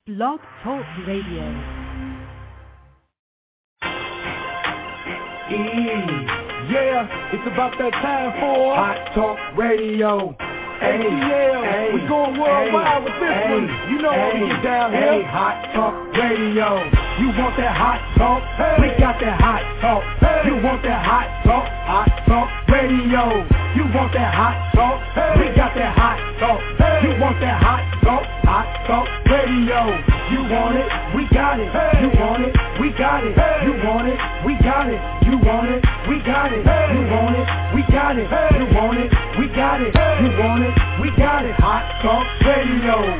Blog Talk Radio. Yeah, it's about that time for Hot Talk Radio. ATL, we going worldwide with this one. You know how we get down here. Hot Talk Radio. You want that hot talk? We got that hot talk. You want that hot talk? Hot Talk Radio. You want that hot talk? We got that hot talk. You want that hot talk? Hot Talk Radio. You want it? We got it. You want it? We got it. You want it? We got it. You want it? We got it. You want it? We got it. You want it? We got it. You want it? We got it. Hot Talk Radio.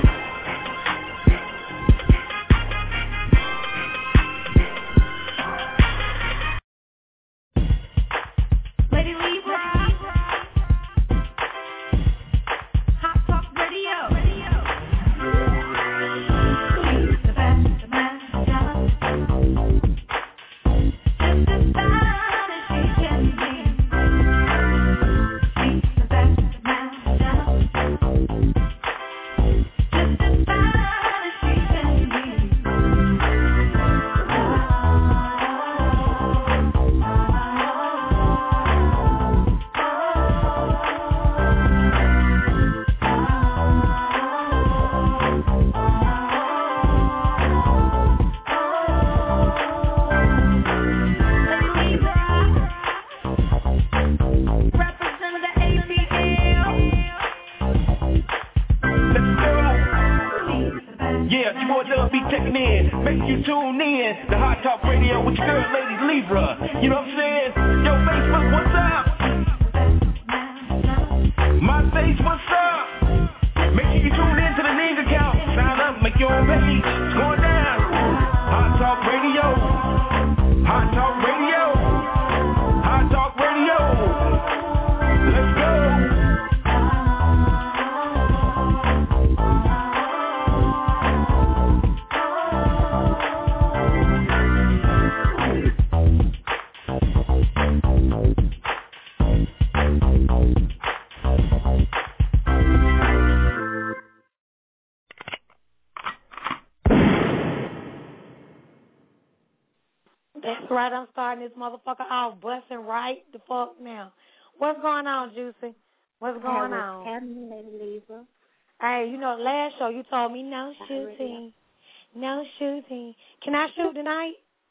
Right, I'm starting this motherfucker off busting right the fuck now. What's going on, Juicy? What's going on? What's happening, Lady Lisa? Hey, you know, last show you told me no shooting. No shooting. Can I shoot tonight?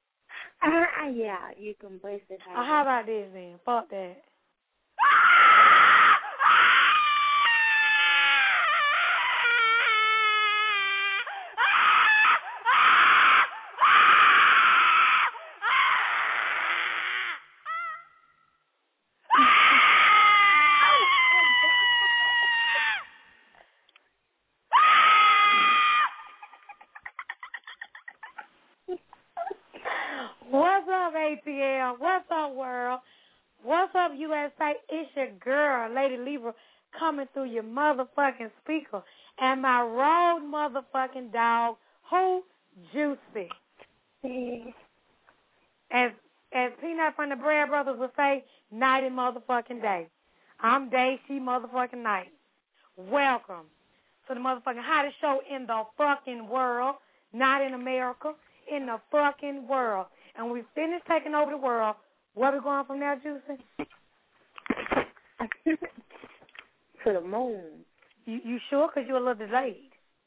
Yeah, you can bust it. How about this then? Fuck that. What's up, ATL? What's up, world? What's up, USA? It's your girl, Lady Libra, coming through your motherfucking speaker. And my road motherfucking dog, who? Juicy. As Peanut from the Bread Brothers would say, night and motherfucking day. I'm day, she motherfucking night. Welcome to the motherfucking hottest show in the fucking world, not in America, in the fucking world. And when we finish taking over the world, where we going from there, Juicy? To the moon. You sure? Because you're a little delayed.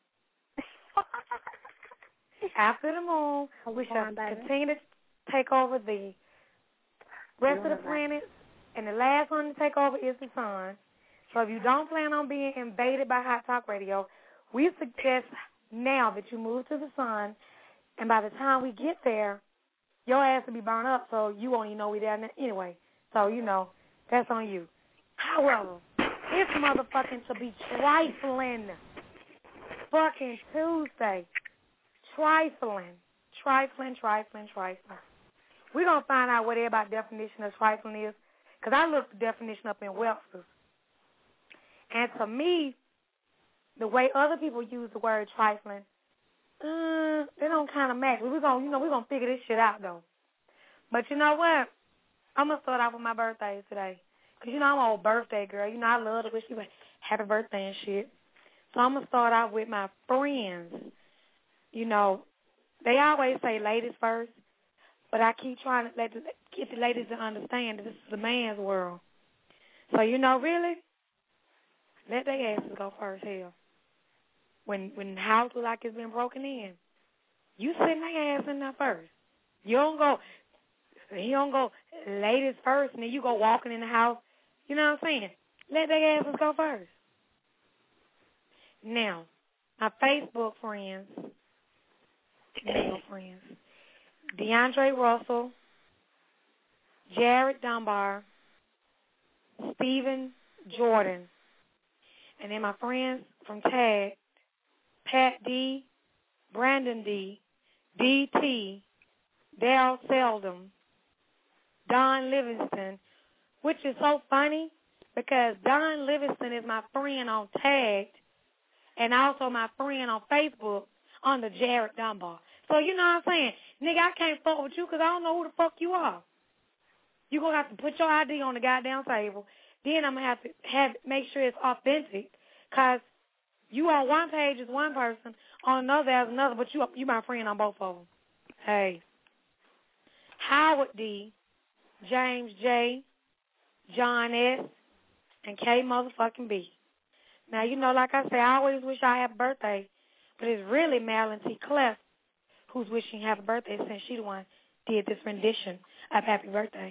After the moon, we shall continue to take over the rest of the planet, and the last one to take over is the sun. So if you don't plan on being invaded by Hot Talk Radio, we suggest now that you move to the sun, and by the time we get there, your ass will be burned up, so you won't even know we're there anyway. So, you know, that's on you. However, it's motherfucking to be trifling. Fucking Tuesday. Trifling. We're going to find out what everybody's definition of trifling is, because I looked the definition up in Webster's. And to me, the way other people use the word trifling, they don't kind of match. We're gonna figure this shit out, though. But you know what? I'm going to start off with my birthdays today. Because, you know, I'm an old birthday girl. You know, I love to wish people happy birthday and shit. So I'm going to start out with my friends. you know, they always say ladies first, but I keep trying to get the ladies to understand that this is a man's world. So, you know, really, let their asses go first, hell. When the house looks like it's been broken in, you send their ass in there first. He don't go ladies first, and then you go walking in the house. You know what I'm saying? Let their asses go first. Now, my Facebook friends, male friends, DeAndre Russell, Jared Dunbar, Stephen Jordan, and then my friends from TAG, Pat D, Brandon D, DT, Daryl Seldom, Don Livingston, which is so funny because Don Livingston is my friend on TAG and also my friend on Facebook under Jared Dunbar. So you know what I'm saying? Nigga, I can't fuck with you because I don't know who the fuck you are. You're going to have to put your ID on the goddamn table. Then I'm going to have to make sure it's authentic because you on one page is one person, on another as another, but you my friend on both of them. Hey. Howard D, James J, John S, and K motherfucking B. Now, you know, like I say, I always wish I had a birthday, but it's really Marilyn T. Clef who's wishing happy birthday since she the one did this rendition of Happy Birthday.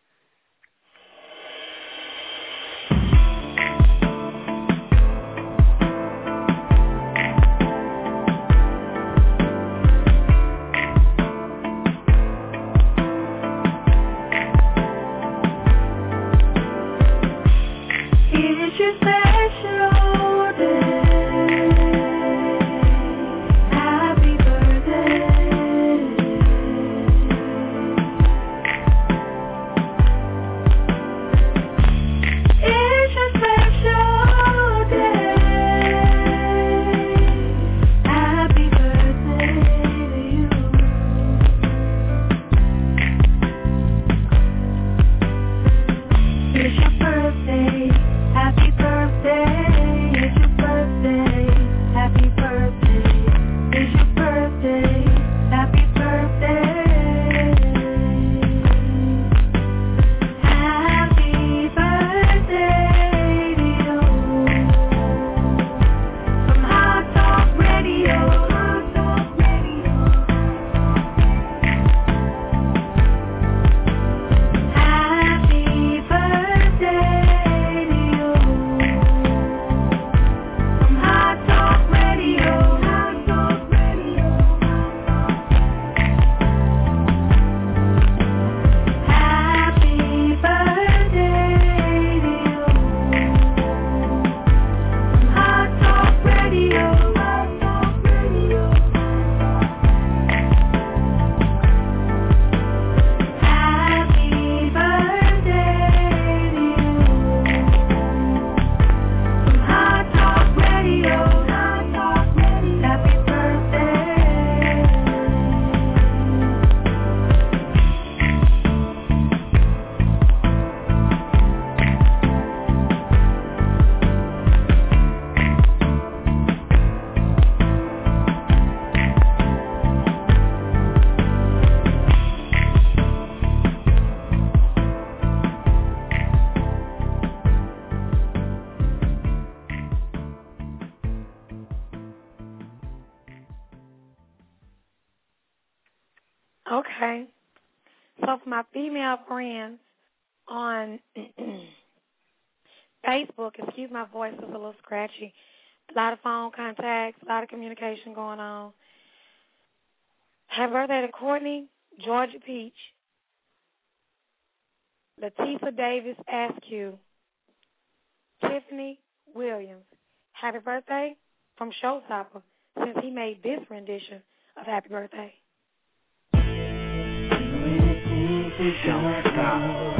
Okay. So for my female friends on Facebook, excuse my voice, it's a little scratchy. A lot of phone contacts, a lot of communication going on. Happy birthday to Courtney, Georgia Peach, Latifah Davis Askew, Tiffany Williams. Happy birthday from Showstopper, since he made this rendition of Happy Birthday. Showstopper.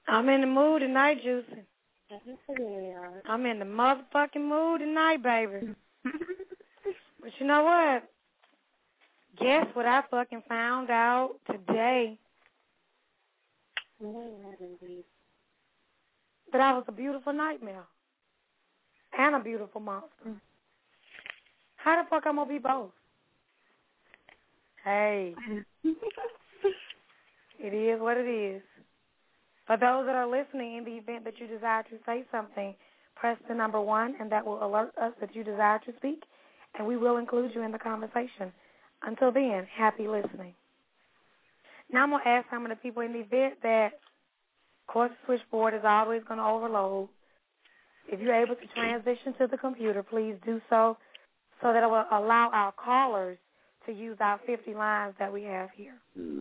I'm in the mood tonight, Juicy. Yeah. I'm in the motherfucking mood tonight, baby. But you know what? Guess what I fucking found out today? That I was a beautiful nightmare. And a beautiful monster. How the fuck I'm going to be both? Hey. It is what it is. For those that are listening, in the event that you desire to say something, press the number 1, and that will alert us that you desire to speak, and we will include you in the conversation. Until then, happy listening. Now I'm going to ask some of the people in the event that, of course, the switchboard is always going to overload. If you're able to transition to the computer, please do so that it will allow our callers to use our 50 lines that we have here.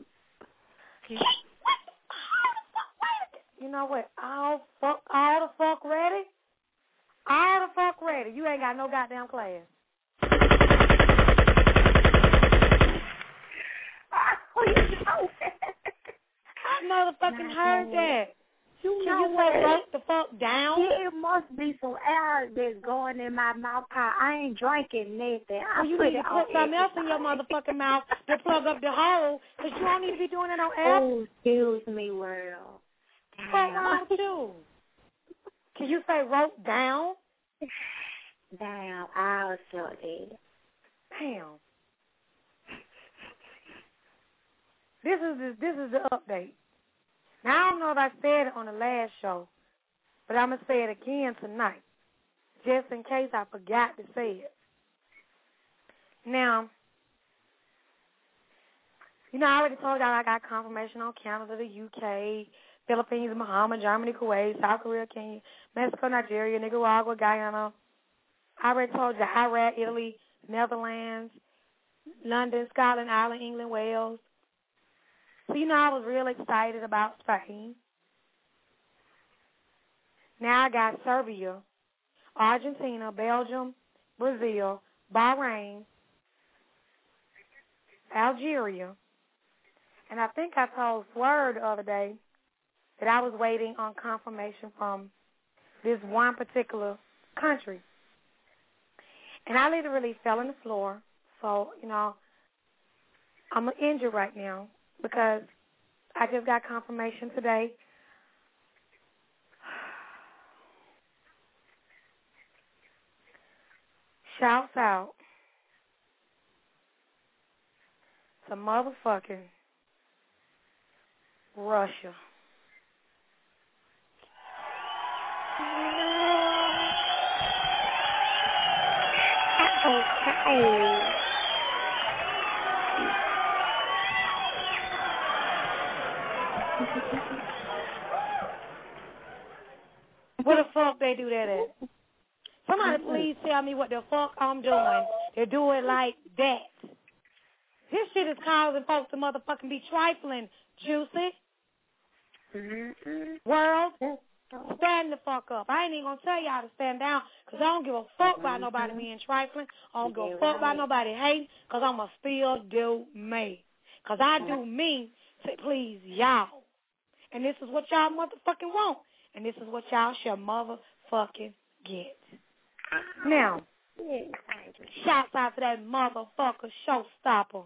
You know what? All the fuck ready? All the fuck ready. You ain't got no goddamn class. I motherfucking heard that. You Can know you what? say wrote the fuck down? It must be some air that's going in my mouth. I ain't drinking nothing. Well, you need to put something else in your motherfucking mouth to plug up the hole, because you don't need to be doing it on air. Oh, excuse me, world. What's wrong with you? Can you say wrote down? Damn, I was so dead. Damn. This is the update. Now, I don't know if I said it on the last show, but I'm going to say it again tonight, just in case I forgot to say it. Now, you know, I already told y'all I got confirmation on Canada, the UK, Philippines, Bahamas, Germany, Kuwait, South Korea, Kenya, Mexico, Nigeria, Nicaragua, Guyana. I already told you Iraq, Italy, Netherlands, London, Scotland, Ireland, England, Wales. So, you know, I was real excited about Spain. Now I got Serbia, Argentina, Belgium, Brazil, Bahrain, Algeria. And I think I told Swerve the other day that I was waiting on confirmation from this one particular country. And I literally fell on the floor. So, you know, I'm injured right now because I just got confirmation today. Shouts out to motherfucking Russia. Okay. What the fuck they do that at? Somebody please tell me what the fuck I'm doing. They do it like that. This shit is causing folks to motherfucking be trifling, Juicy. World, stand the fuck up. I ain't even going to tell y'all to stand down because I don't give a fuck about nobody being trifling. I don't give a fuck about nobody hating because I'm going to still do me. Because I do me to please y'all. And this is what y'all motherfucking want. And this is what y'all shall motherfucking get. Now, shouts out to that motherfucker showstopper.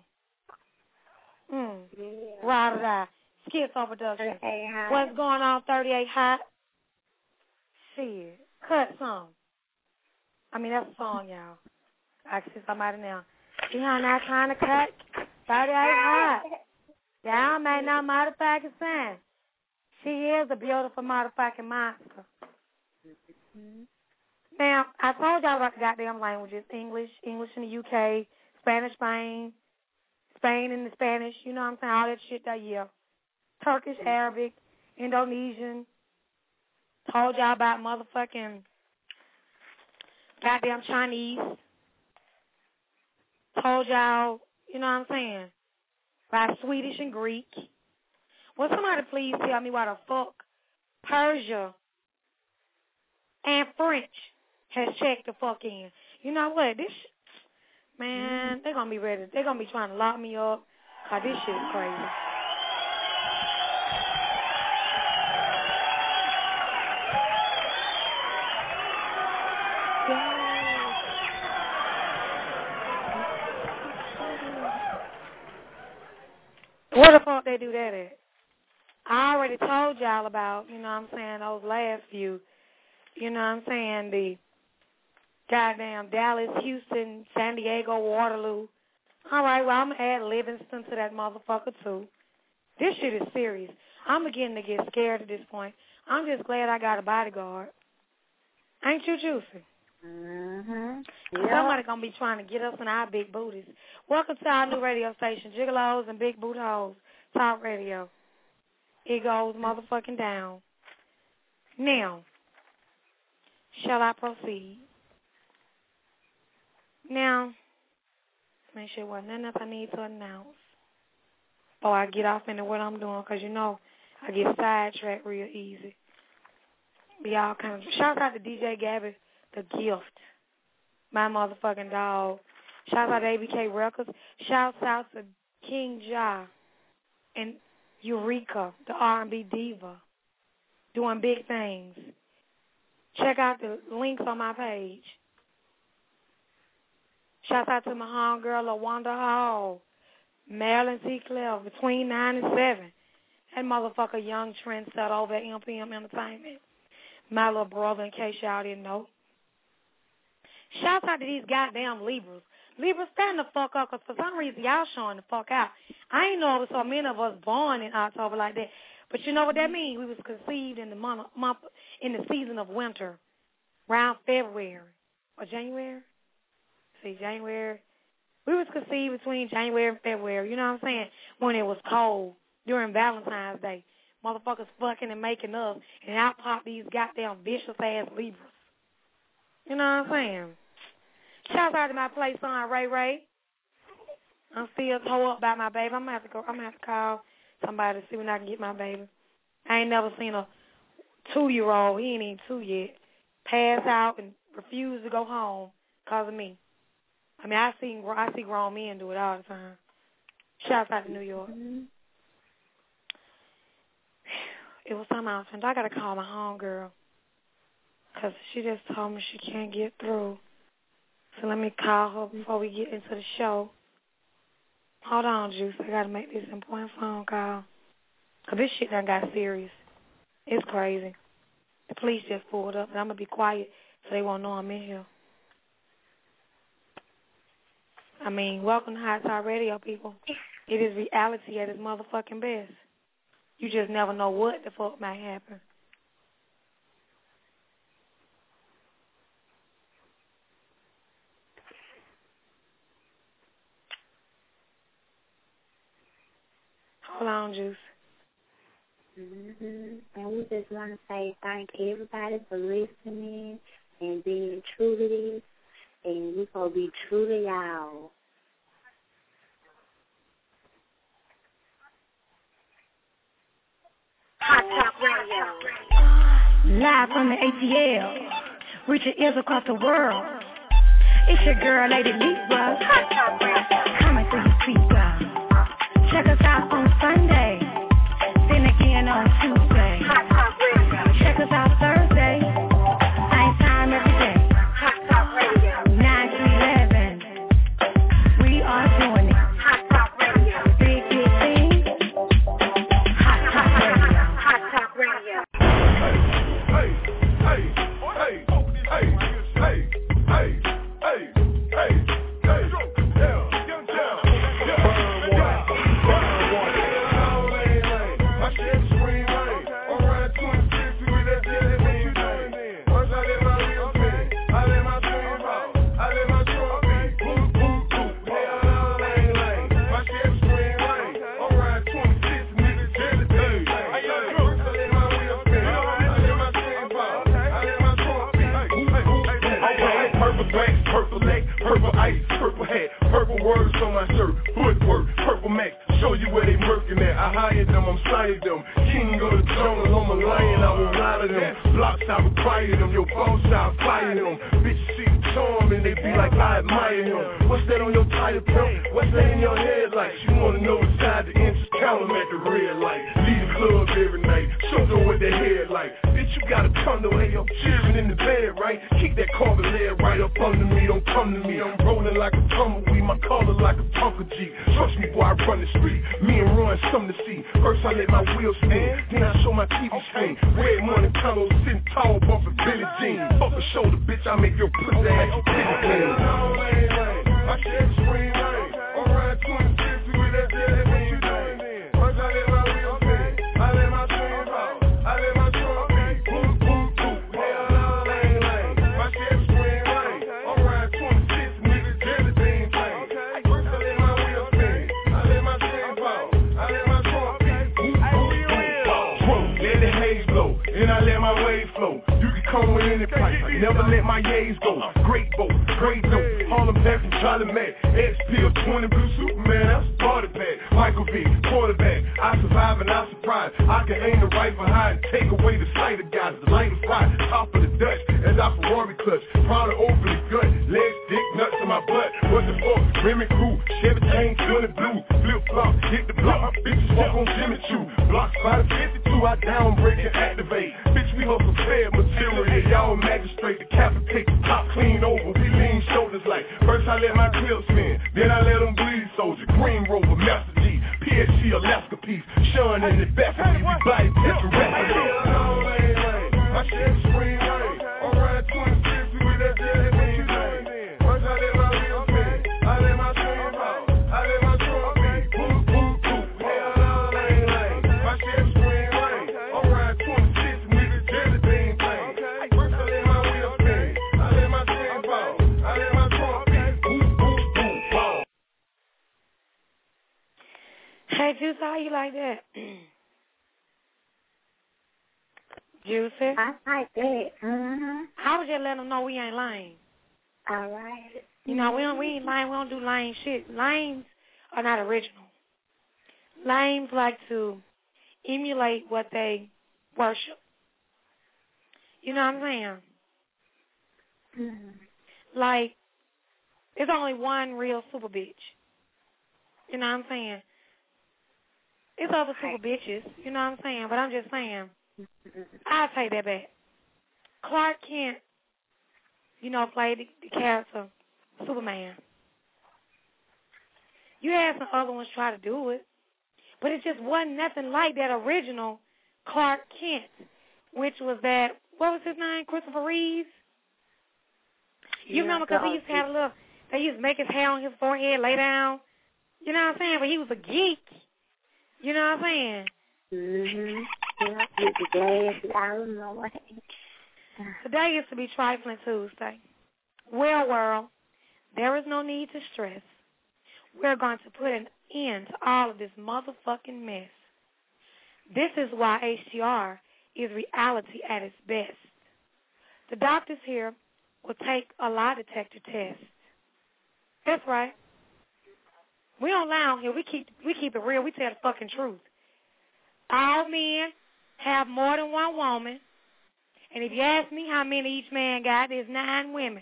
Ride or die. Skits Overproduction. What's going on, 38 Hot? Shit. Cut some. I mean, that's a song, y'all. I can see somebody now. You know, not trying to cut 38 Hot. Y'all may not motherfucking sing. She is a beautiful motherfucking monster. Now, I told y'all about the goddamn languages. English in the UK, Spanish, Spain in the Spanish, you know what I'm saying? All that shit that year. Turkish, Arabic, Indonesian. Told y'all about motherfucking goddamn Chinese. Told y'all, you know what I'm saying, about Swedish and Greek. Will somebody please tell me why the fuck Persia and French has checked the fuck in? You know what? This man, they're going to be ready. They're going to be trying to lock me up because this shit is crazy. Where the fuck they do that at? I already told y'all about, you know what I'm saying, those last few, you know what I'm saying, the goddamn Dallas, Houston, San Diego, Waterloo. All right, well, I'm going to add Livingston to that motherfucker, too. This shit is serious. I'm beginning to get scared at this point. I'm just glad I got a bodyguard. Ain't you, Juicy? Mm-hmm. Yep. Somebody going to be trying to get us in our big booties. Welcome to our new radio station, Gigolos and Big Boot Hoes, Talk Radio. It goes motherfucking down. Now, shall I proceed? Now, make sure what nothing else I need to announce before I get off into what I'm doing, because, you know, I get sidetracked real easy. Be all kinds of... Shout out to DJ Gabby, the gift. My motherfucking dog. Shout out to ABK Records. Shout out to King Ja and Eureka, the R&B diva, doing big things. Check out the links on my page. Shout out to my homegirl, LaWanda Hall, Marilyn C. Clef, between 9 and 7. That motherfucker Young Trendsetter over at MPM Entertainment. My little brother, in case y'all didn't know. Shout out to these goddamn Libras. Libras, stand the fuck up, because for some reason y'all showing the fuck out. I ain't know it was so many of us born in October like that. But you know what that means? We was conceived in the month in the season of winter, around February or January. See, January. We was conceived between January and February, you know what I'm saying, when it was cold during Valentine's Day. Motherfuckers fucking and making up, and out pop these goddamn vicious-ass Libras. You know what I'm saying? Shout out to my play son, Ray Ray. I'm still tore up about my baby. I'm gonna have to call somebody to see when I can get my baby. I ain't never seen a 2-year-old, he ain't even 2 yet, pass out and refuse to go home because of me. I mean, I see grown men do it all the time. Shout out to New York. Mm-hmm. It was something else, and I got to call my homegirl because she just told me she can't get through. So let me call her before we get into the show. Hold on, Juice. I got to make this important phone call. Because this shit done got serious. It's crazy. The police just pulled up, and I'm going to be quiet so they won't know I'm in here. I mean, welcome to Hot Talk Radio, people. It is reality at its motherfucking best. You just never know what the fuck might happen. Hold on, Juice. Mm-hmm. And we just want to say thank everybody for listening and being true to this. And we're going to be true to y'all. Hot Talk Radio. Live from the ATL. Reaching ears across the world. It's your girl, Lady Libra. Hot Talk Radio. Coming through your speaker. Check us out on Sunday. Then again on Tuesday. Hot Talk Radio. Check us out Thursday. Same time every day. Hot Talk Radio. 9 to 11. We are doing it. Hot Talk Radio. Big thing. Hot Talk Radio. Hot Talk Radio. Purple ice, purple hat, purple words on my shirt, footwork, purple Mac, show you where they murking at. I hired them, I'm sired them. King of the jungle, I'm a lion, I won't lie to them. Blocks, I require them, your boss, I fire them. Bitch, see the charm and they be like, I admire him. What's that on your tire, pimp? What's that in your head like? She wanna know inside the inches, count them at the red light. Leave the club every night, show them what their head like. Bitch, you gotta come to way up, cheering in the bed, right? Keep that carbon lead right up under me, don't come to me. I'm rolling like a tumbleweed, my collar like a Tonka G. Trust me, boy, I run the street. Me and Ron, something to see. First I let my wheels spin, then I show my TV screen. Red money tunnels, sitting tall, bumping Billie Jean. Fuck a shoulder, bitch, I make your pussy ass you pity. My shit scream, alright, 26 with that jelly bean thing. First I let my wheels spin, I let my twin fall, I let my trunk beat, boom, boom, boom, hell no, lane, lane. My shit scream, alright, 26 with that jelly bean thing. First I let my wheels spin, I let my twin fall, I let my trunk beat, boom, boom, boom, boom. Let the haze blow, and I let my wave flow. You can come with any price, I never let my yays go. Great boat, great dope. Harlem back from Charlie Mack, X-Pill, 20 blue Superman, that's a party pack. Michael V, quarterback, I survive and I surprise. I can aim the rifle high and take away the sight of guys. The light of fire, top of the Dutch, as I Ferrari clutch. Probably open the gut, legs, dick, nuts in my butt. What the fuck, Remy Crew, Chevy chain, 20 blue. Flip flop, hit the block, my bitches walk on Jimmy Choo. Blocks by the 52, I down break and activate. Bitch, we hustle fair material, y'all magistrate. Decapitate, top clean over, we lean shoulders like. First I let my clips spin, then I let them bleed soldier. Green Rover, Master G, PSG, Alaska piece. Sean in the Bethany, we body picture recipe. My shit scream, alright, 26 with that jelly bean thing. First I let my wheels spin, I let my twin fall, I let my trunk beat, boom, boom, boom, hell no, lane, lane. My shit scream, alright, 26 with that jelly bean thing. First I let my wheels spin, I let my twin fall, I let my trunk beat, boom, boom, boom, boom. Hey, Juice, how you like that? Juicy? I like that. I would just let them know we ain't lying. All right. You know, we ain't lying. We don't do lying shit. Lames are not original. Lames like to emulate what they worship. You know what I'm saying? Like, there's only one real super bitch. You know what I'm saying? It's other super bitches. You know what I'm saying? But I'm just saying, I'll take that back. Clark Kent, you know, played the character Superman. You had some other ones try to do it, but it just wasn't nothing like that original Clark Kent, which was that, what was his name, Christopher Reeves? You remember, because he used to have a little, they used to make his hair on his forehead, lay down. You know what I'm saying? But he was a geek. You know what I'm saying? Yeah, with the glasses, I don't know what. Today used to be Trifling Tuesday. Well, world, there is no need to stress. We're going to put an end to all of this motherfucking mess. This is why HTR is reality at its best. The doctors here will take a lie detector test. That's right. We don't lie on here. We keep it real. We tell the fucking truth. All men have more than one woman. And if you ask me how many each man got, there's 9 women.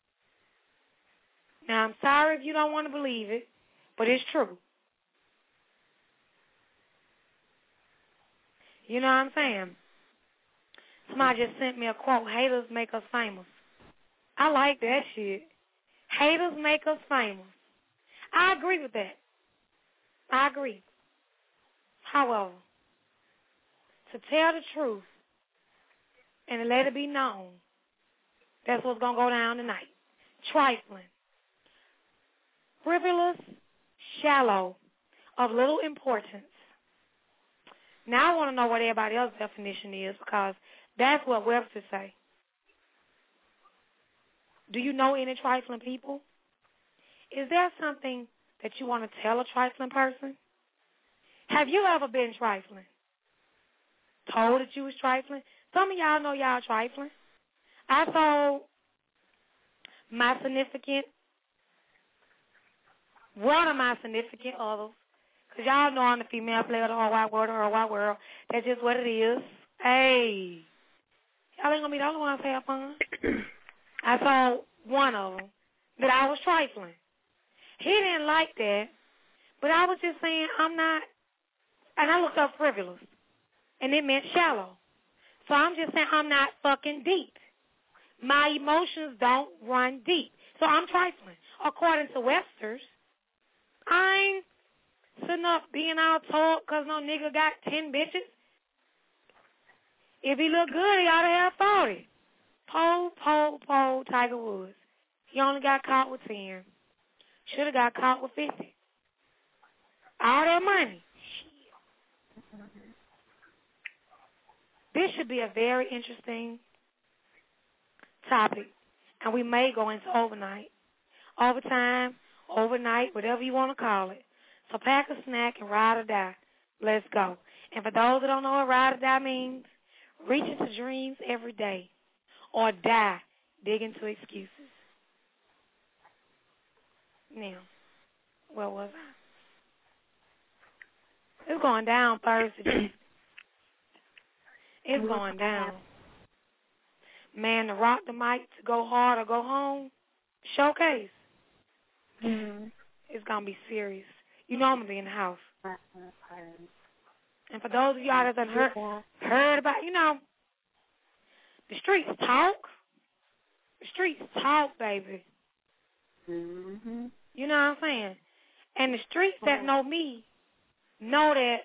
Now, I'm sorry if you don't want to believe it, but it's true. You know what I'm saying? Somebody just sent me a quote, haters make us famous. I like that shit. Haters make us famous. I agree with that. I agree. However, to tell the truth and to let it be known, that's what's going to go down tonight. Trifling. Frivolous, shallow, of little importance. Now I want to know what everybody else's definition is, because that's what Webster say. Do you know any trifling people? Is there something that you want to tell a trifling person? Have you ever been trifling? Told that you was trifling? Some of y'all know y'all trifling. I told my significant, one of my significant others, because y'all know I'm the female player of the whole wide world. That's just what it is. Hey, y'all ain't going to be the only ones to have fun. I told one of them that I was trifling. He didn't like that, but I was just saying I'm not, and I looked up frivolous, and it meant shallow. So I'm just saying I'm not fucking deep. My emotions don't run deep. So I'm trifling. According to Webster's, I ain't sitting up being all told because no nigga got 10 bitches. If he look good, he ought to have 40. Pole, Tiger Woods. He only got caught with 10. Should have got caught with 50. All that money. This should be a very interesting topic, and we may go into overnight, overtime, overnight, whatever you want to call it. So pack a snack and ride or die. Let's go. And for those that don't know what ride or die means, reach into dreams every day or die, dig into excuses. Now, where was I? It's going down Thursday. It's going down. Man, to rock the mic, to go hard or go home, showcase. Mm-hmm. It's going to be serious. You know I'm going to be in the house. And for those of y'all that done heard about, you know, the streets talk. The streets talk, baby. Mm-hmm. You know what I'm saying? And the streets that know me know that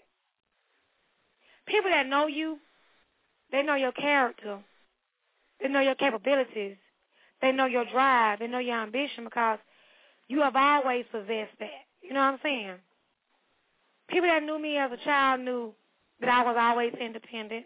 people that know you, they know your character. They know your capabilities. They know your drive. They know your ambition because you have always possessed that. You know what I'm saying? People that knew me as a child knew that I was always independent.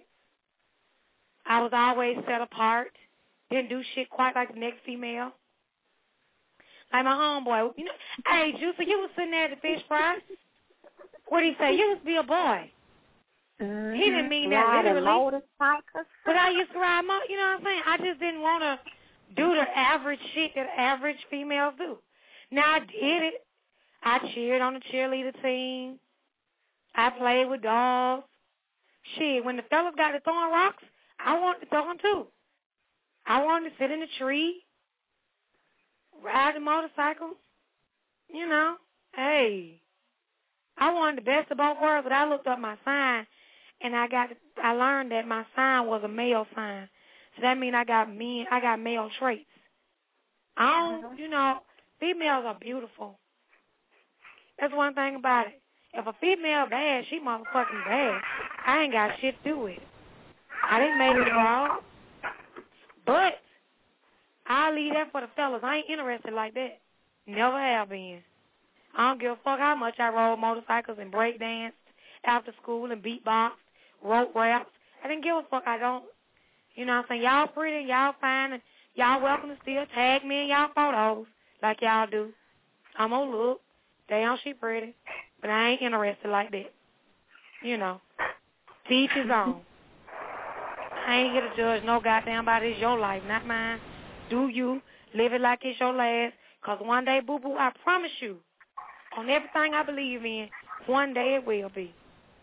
I was always set apart. Didn't do shit quite like the next female. Like my homeboy. You know, hey, Juicy, you was sitting there at the fish fry. What did he say? You used to be a boy. Mm-hmm. He didn't mean that literally. Motorcycles. But I used to ride you know what I'm saying? I just didn't want to do the average shit that average females do. Now, I did it. I cheered on the cheerleader team. I played with dogs. Shit, when the fellas got to throwing rocks, I wanted to throw them too. I wanted to sit in the tree, ride the motorcycle. You know, hey, I wanted the best of both worlds, but I looked up my sign, and I learned that my sign was a male sign. So that means I got male traits. I don't, you know, females are beautiful. That's one thing about it. If a female bad, she motherfucking bad. I ain't got shit to do with it. I didn't make it wrong. But I'll leave that for the fellas. I ain't interested like that. Never have been. I don't give a fuck how much I rode motorcycles and break danced after school and beatboxed, wrote raps. I didn't give a fuck. I don't. You know what I'm saying? Y'all pretty, y'all fine, and y'all welcome to still tag me in y'all photos like y'all do. I'm gonna look. Damn, she pretty. But I ain't interested like that. You know. To each his own. I ain't here to judge no goddamn body. It's your life, not mine. Do you. Live it like it's your last. Because one day, boo-boo, I promise you, on everything I believe in, one day it will be.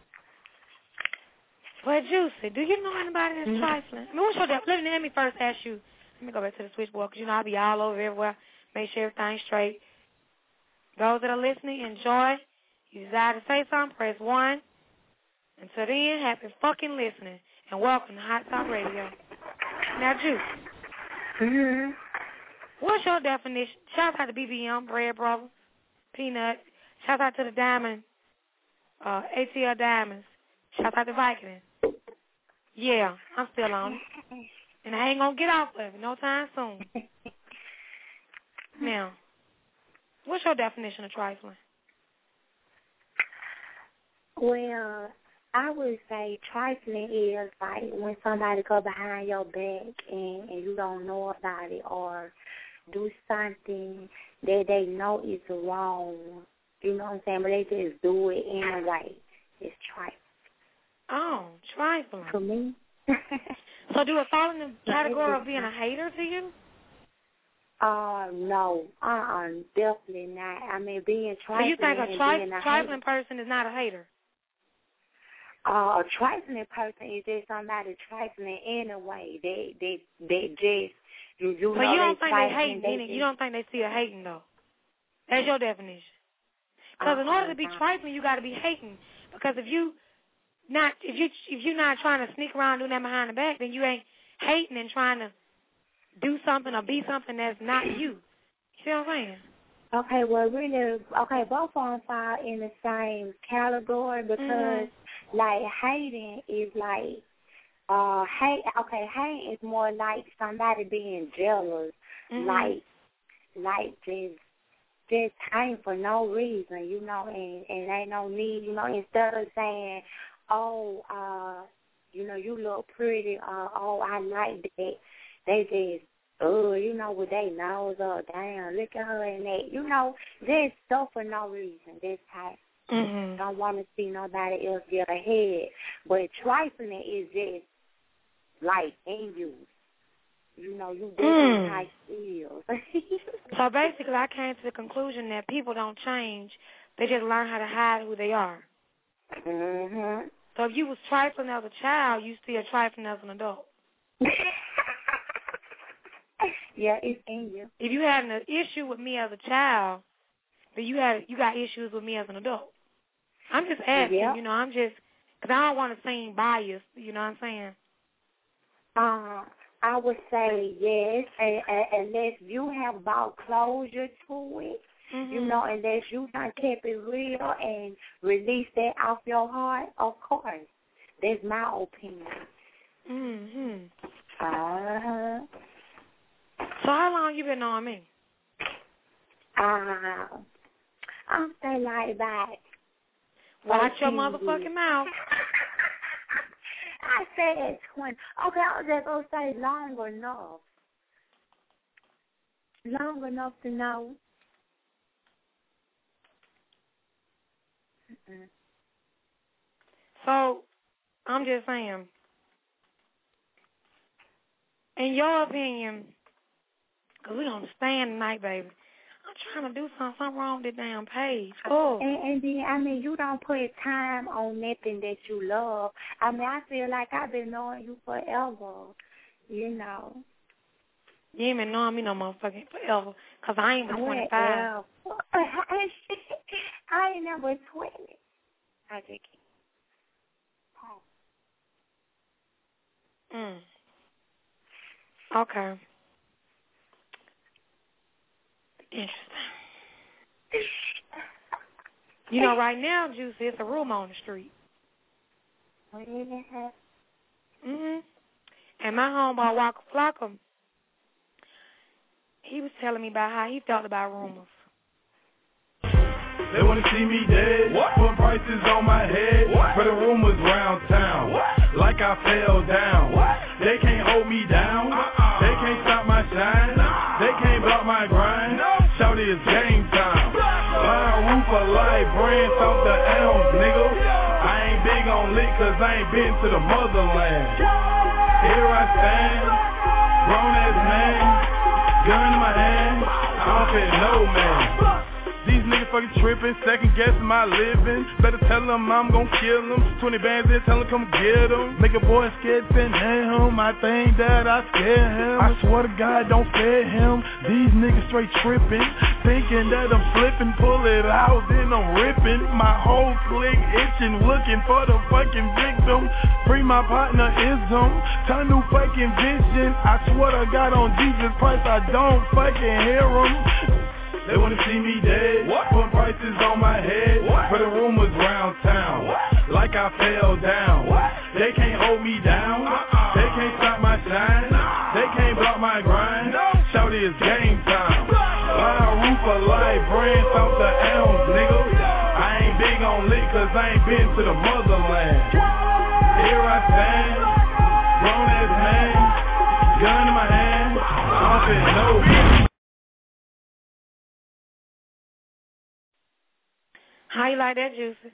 But, Juicy, do you know anybody that's trifling? I mean, what's your let me first ask you. Let me go back to the switchboard because, you know, I'll be all over everywhere. Make sure everything's straight. Those that are listening, enjoy. You desire to say something, press 1. Until then, happy fucking listening. And welcome to Hot Talk Radio. Now, Juice. What's your definition? Shout out to BBM, Bread Brothers, Peanuts. Shout out to the Diamond, ATL Diamonds. Shout out to Vicodin. Yeah, I'm still on it. And I ain't going to get off of it no time soon. Now, what's your definition of trifling? Well, I would say trifling is like when somebody go behind your back and you don't know about it or do something that they know is wrong. You know what I'm saying? But they just do it anyway. It's trifling. Oh, trifling. For me. So do it fall in the category of being a hater to you? No. Definitely not. I mean, being trifling. So you think a trifling person is not a hater? A trifling person is just somebody trifling anyway. They just you so know you don't they think they hating? You don't think they still hating though? That's your definition. Because in order to be trifling, you got to be hating. Because if you not if you're not trying to sneak around doing that behind the back, then you ain't hating and trying to do something or be something that's not you. You see what I'm saying? Okay, well, really, both of them fall in the same category because, like, hating is like, hating is more like somebody being jealous, like just hating for no reason, you know, and ain't no need, you know, instead of saying, oh, you know, you look pretty, oh, I like that, they just, you know, with their nose up, damn, look at her and that, you know, just stuff for no reason, just how don't want to see nobody else get ahead, but trifling is just like in you. You know, you different type skills. So basically, I came to the conclusion that people don't change. They just learn how to hide who they are. Mm-hmm. So if you was trifling as a child, you still trifling as an adult. Yeah, it's in you. If you had an issue with me as a child, then you got issues with me as an adult. I'm just asking, you know, because I don't want to seem biased, you know what I'm saying? I would say yes, unless you have brought closure to it, you know, unless you done kept it real and released that off your heart, of course. That's my opinion. So how long you been knowing me? I'm saying like that. Watch your motherfucking mouth. I said 20. Okay, I was just going to say long enough. Long enough to know. So, I'm just saying, in your opinion, because we on the stand tonight, baby, I'm trying to do something wrong with the damn page. Oh. And then, I mean, you don't put time on nothing that you love. I mean, I feel like I've been knowing you forever, you know. You ain't been knowing me no motherfucking forever, because I ain't been 25. I ain't never 20. I just can't. Okay. Interesting. You know, right now, Juicy, it's a rumor on the street. And my homeboy, Walker Flockham, he was telling me about how he felt about rumors. They want to see me dead, put prices on my head, for the rumors round town, like I fell down. They can't hold me down, they can't stop my shine, they can't block my grind. Shout it, it's game time. Line roof of life, branch off the elms, nigga. I ain't big on lick, cause I ain't been to the motherland. Here I stand, grown ass man, gun in my hand, I don't fear no man. These niggas fucking tripping, second guessing my living. Better tell them I'm gon' kill them. 20 bands in, tell them come get them. Make a boy scared, send him. I think that I scare him. I swear to God, don't fear him. These niggas straight tripping, thinking that I'm flipping. Pull it out, then I'm ripping. My whole clique itching, looking for the fucking victim. Free my partner ism, turn new fucking vision. I swear to God on Jesus Christ, I don't fucking hear him. They wanna see me dead, put prices on my head, for the rumors round town, like I fell down. They can't hold me down, they can't stop my shine, they can't block my grind. Shout it, it's game time. Line roof of life, branch off the elms, nigga. I ain't big on lick, cause I ain't been to the motherland. Here I stand, grown ass man, gun in my hand, I don't fear no man. How you like that, Juicy?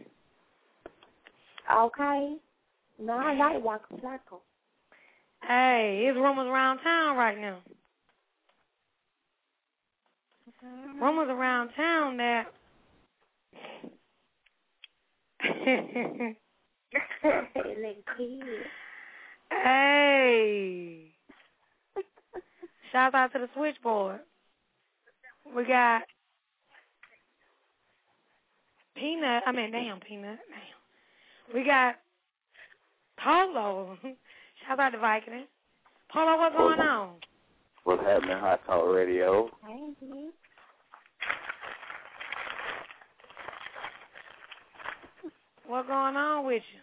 Okay. No, I like Walker Flockham. Hey, there's rumors around town right now. Rumors around town that... Hey. Shout out to the switchboard. We got... Peanut. We got Polo. Shout out to Viking. Polo, what's going on? What's happening, Hot Talk Radio? Hey, What's going on with you?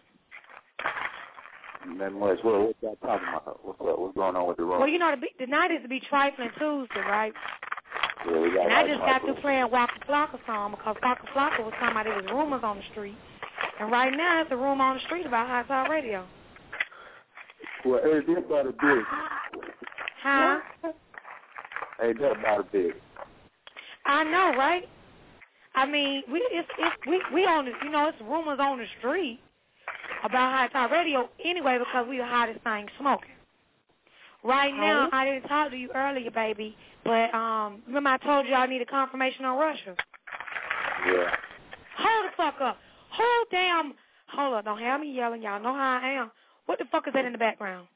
Not much. What y'all talking about? What's up? What's going on with the room? Well, you know, the night is to be Trifling Tuesday, right? Yeah, we got. And I just got through playing Waka Flocka song because Waka Flocka was talking about there was rumors on the street. And right now, it's a rumor on the street about Hot Talk Radio. Well, hey, this about a big. Huh? Hey, that about a big. I know, right? I mean, we on the, you know, it's rumors on the street about Hot Talk Radio anyway because we the hottest thing smoking. Right now, I didn't talk to you earlier, baby, but remember I told you I needed confirmation on Russia? Yeah. Hold the fuck up. Hold up, don't have me yelling. Y'all know how I am. What the fuck is that in the background?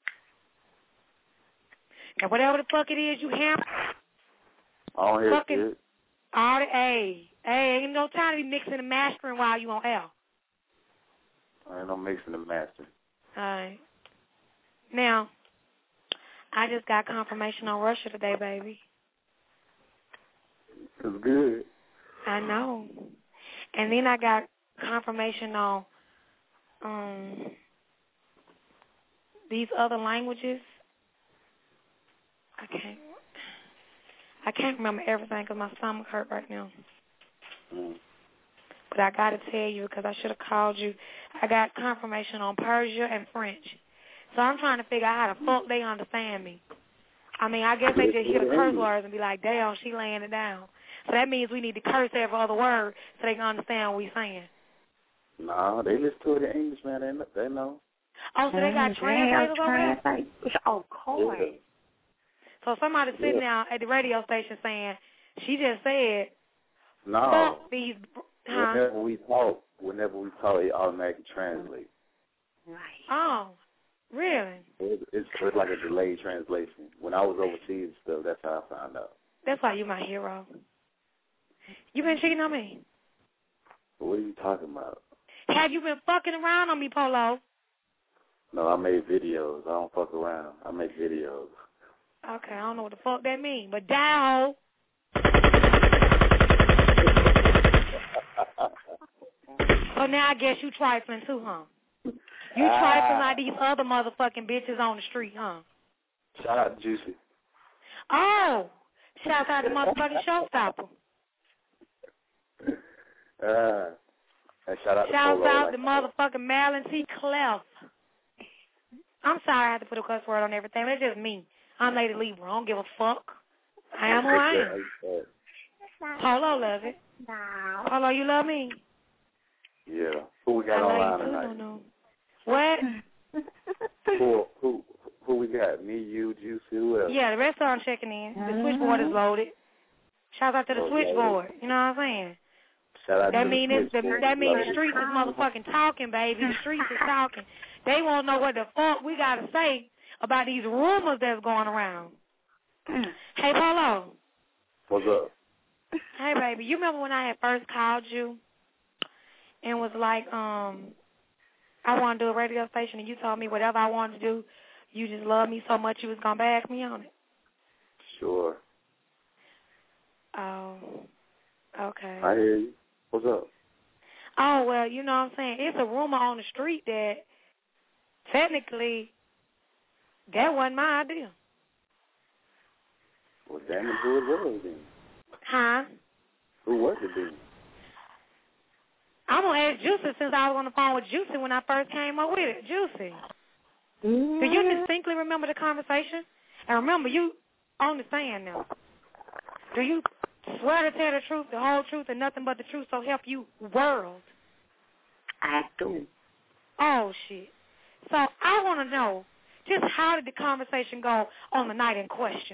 Now, whatever the fuck it is you have, I don't hear fucking shit. all the A. Ain't no time to be mixing and mastering while you on L. I ain't no mixing and mastering. All right. Now, I just got confirmation on Russia today, baby. It's good. I know. And then I got confirmation on these other languages. I can't remember everything because my stomach hurt right now. But I got to tell you because I should have called you. I got confirmation on Persia and French. So I'm trying to figure out how the fuck they understand me. I mean, I guess they just hear the curse words and be like, damn, she laying it down. So that means we need to curse every other word so they can understand what we're saying. Nah, they listen to it in English, man. They know. Oh, so they got translators over there? Of course. Yeah. So somebody sitting now at the radio station saying, she just said, no. Fuck these. Huh? Whenever we talk, it automatically translates. Right. Oh, really? It's like a delayed translation. When I was overseas and stuff, that's how I found out. That's why you my hero. You been cheating on me? What are you talking about? Have you been fucking around on me, Polo? No, I made videos. I don't fuck around. I make videos. Okay, I don't know what the fuck that means, but down. So now I guess you trifling too, huh? You trifling like these other motherfucking bitches on the street, huh? Shout out to Juicy. Oh, shout out to motherfucking Showstopper. And shout out to motherfucking Marilyn T. Clef. I'm sorry I have to put a cuss word on everything. That's just me. I'm Lady Libra. I don't give a fuck. I am who I am. Polo love it. No. Polo, you love me? Yeah. Who we got online tonight? No. What? Who we got? Me, you, Juicy, who else? Yeah, the rest of them checking in. The switchboard is loaded. Shout out to the switchboard. You know what I'm saying? Shout out that to means the streets is motherfucking talking, baby. The streets is talking. They won't know what the fuck we got to say about these rumors that's going around. Hey, Polo. What's up? Hey, baby. You remember when I had first called you and was like, I want to do a radio station, and you told me whatever I wanted to do, you just loved me so much you was going to back me on it? Sure. Oh, okay. I hear you. What's up? Oh, well, you know what I'm saying? It's a rumor on the street that technically that wasn't my idea. Well, damn it, who it was then? Huh? Who was it then? I'm going to ask Juicy since I was on the phone with Juicy when I first came up with it. Juicy, do you distinctly remember the conversation? And remember, you on the stand now. Do you swear to tell the truth, the whole truth, and nothing but the truth, so help you world? I do. Oh, shit. So I want to know, just how did the conversation go on the night in question?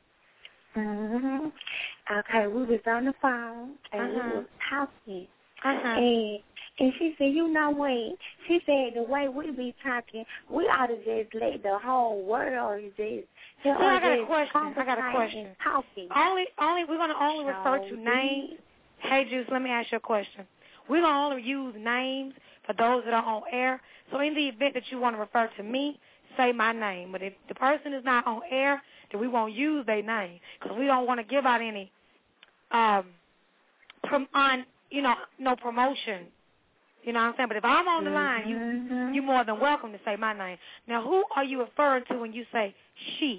Okay, we was on the phone, and we was talking. And she said, you know what? She said, the way we be talking, we ought to just let the whole world just help us. I got a question. Talking. We're going to only refer to names. Hey, Juice, let me ask you a question. we're going to only use names for those that are on air. So in the event that you want to refer to me, say my name. But if the person is not on air, then we won't use their name because we don't want to give out any, no promotion. You know what I'm saying? But if I'm on the line, you're more than welcome to say my name. Now, who are you referring to when you say she?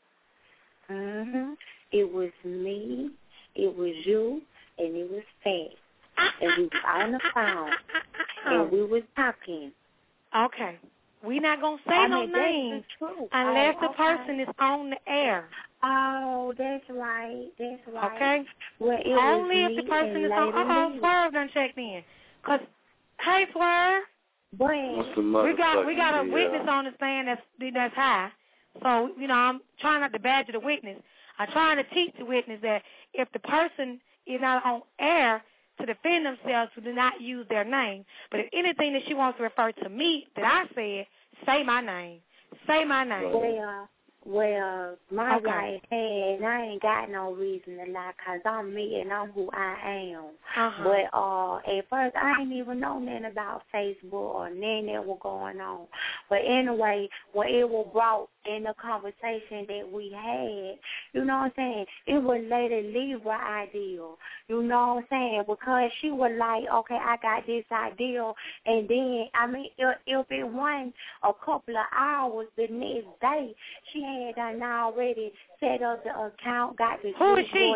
It was me, it was you, and it was Fat. And we was on the phone, and we was talking. Okay. We're not going to say no names unless the person is on the air. Oh, that's right. Okay? Well, it only was if the person is on. Swerve done checked in. Because, hey, Swerve. We got a witness on the stand that's high. So, I'm trying not to badger the witness. I'm trying to teach the witness that if the person is not on air to defend themselves, to do not use their name. But if anything that she wants to refer to me that I said, say my name. Say my name. Well, my right hand, I ain't got no reason to lie because I'm me and I'm who I am. But at first, I ain't even know nothing about Facebook or nothing that was going on. But anyway, when it was brought in the conversation that we had, you know what I'm saying, it was Lady Libra idea. You know what I'm saying? Because she was like, okay, I got this idea. And then, if it wasn't a couple of hours the next day, she had done already set up the account, got the Who is she?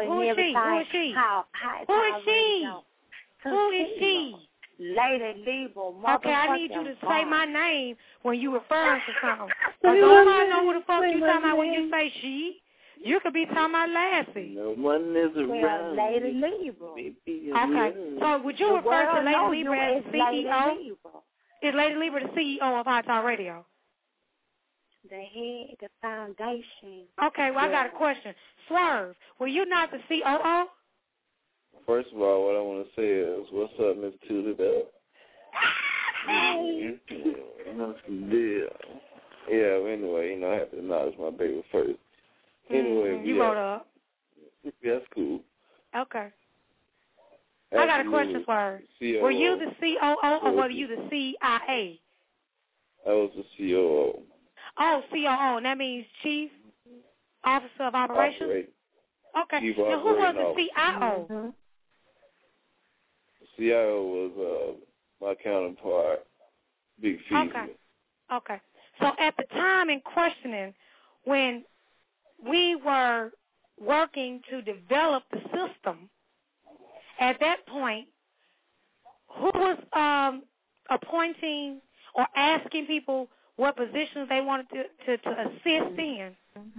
Lady Libra. Okay, I need you to say my name when you referring to something. Because nobody know who the fuck you talking about when you say she. You could be talking about Lassie. No one is around. Lady Libra. Okay, so would you refer to Lady Libra as CEO? Is Lady Libra the CEO of Hot Talk Radio? The head, the foundation. Okay, well, I got a question. Swerve, were you not the COO? First of all, what I want to say is, what's up, Miss Tooted Up? Hey. Yeah, anyway, I have to acknowledge my baby first. Anyway, you wrote up. That's cool. Okay. I got a question for her. COO. Were you the COO or were you the CIA? I was the COO. Oh, COO, and that means Chief Officer of Operations? Okay. Now, who was the CIO? The CIO was my counterpart, Big Feezy. Okay. So at the time in questioning, when we were working to develop the system, at that point, who was appointing or asking people what positions they wanted to assist in?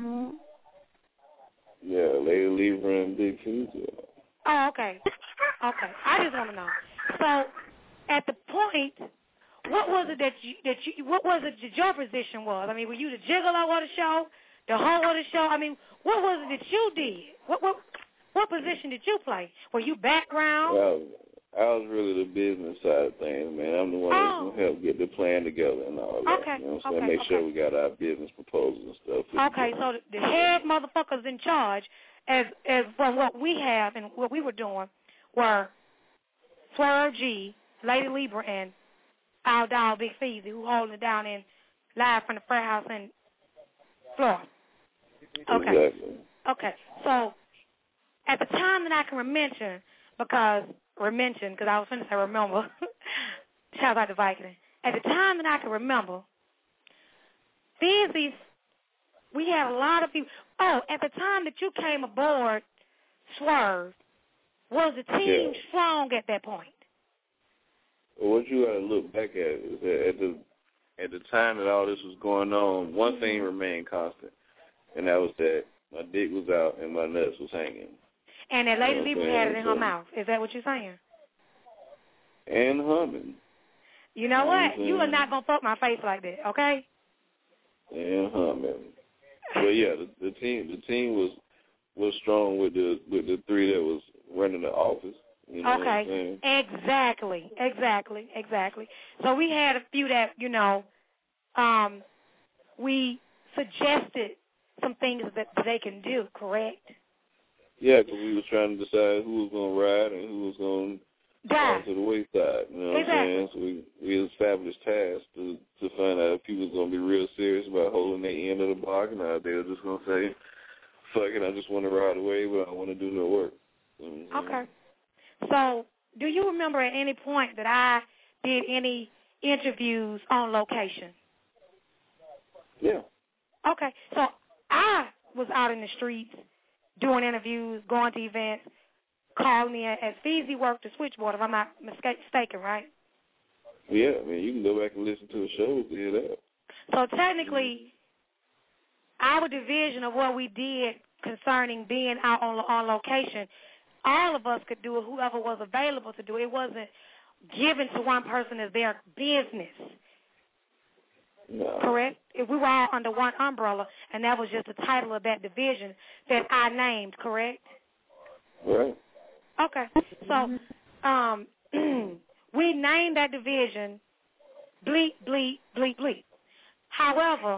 Yeah, Lady Libra and Big Feezy. Oh, okay. I just want to know. So, at the point, what was it that your position was? I mean, were you the gigolo of the show, the hoe of the show? I mean, what was it that you did? What position did you play? Were you background? Well, I was really the business side of things, man. I'm the one that's going to help get the plan together and all that. Okay. You know what I'm saying? Make sure we got our business proposals and stuff. Okay, so the head motherfuckers in charge, as from what we have and what we were doing, were Swerve G, Lady Libra, and our dog Big Feezy, who holding it down in live from the Fair House in Florida. Okay. Exactly. Okay. So at the time that I can mention, because I was going to say remember, shout out to Viking. At the time that I can remember, Feezy's, we had a lot of people. Oh, at the time that you came aboard, Swerve, was the team strong at that point? Well, what you got to look back at is that at the time that all this was going on, one thing remained constant, and that was that my dick was out and my nuts was hanging. And that Lady Libra had it in her mouth. Is that what you're saying? And humming. You know what? You are not going to fuck my face like that, okay? And humming. But yeah, the team was strong with the three that was running the office. You know okay. Exactly. So we had a few that, we suggested some things that they can do, correct? Yeah, because we were trying to decide who was going to ride and who was going Die. To the wayside. You know what I'm saying? So we established tasks to find out if people was going to be real serious about holding their end of the bargain, or they were just going to say, fuck it, I just want to ride away, but I don't want to do no work. Mm-hmm. Okay. So, do you remember at any point that I did any interviews on location? Yeah. Okay. So, I was out in the streets doing interviews, going to events, calling in as Feezy worked the switchboard, if I'm not mistaken, right? Yeah, I mean, you can go back and listen to the show to hear that. So, technically, our division of what we did concerning being out on location, all of us could do it, whoever was available to do it. It wasn't given to one person as their business. No. Correct? If we were all under one umbrella, and that was just the title of that division that I named, correct? Right. Okay. So, we named that division Bleep, Bleep, Bleep, Bleep. However,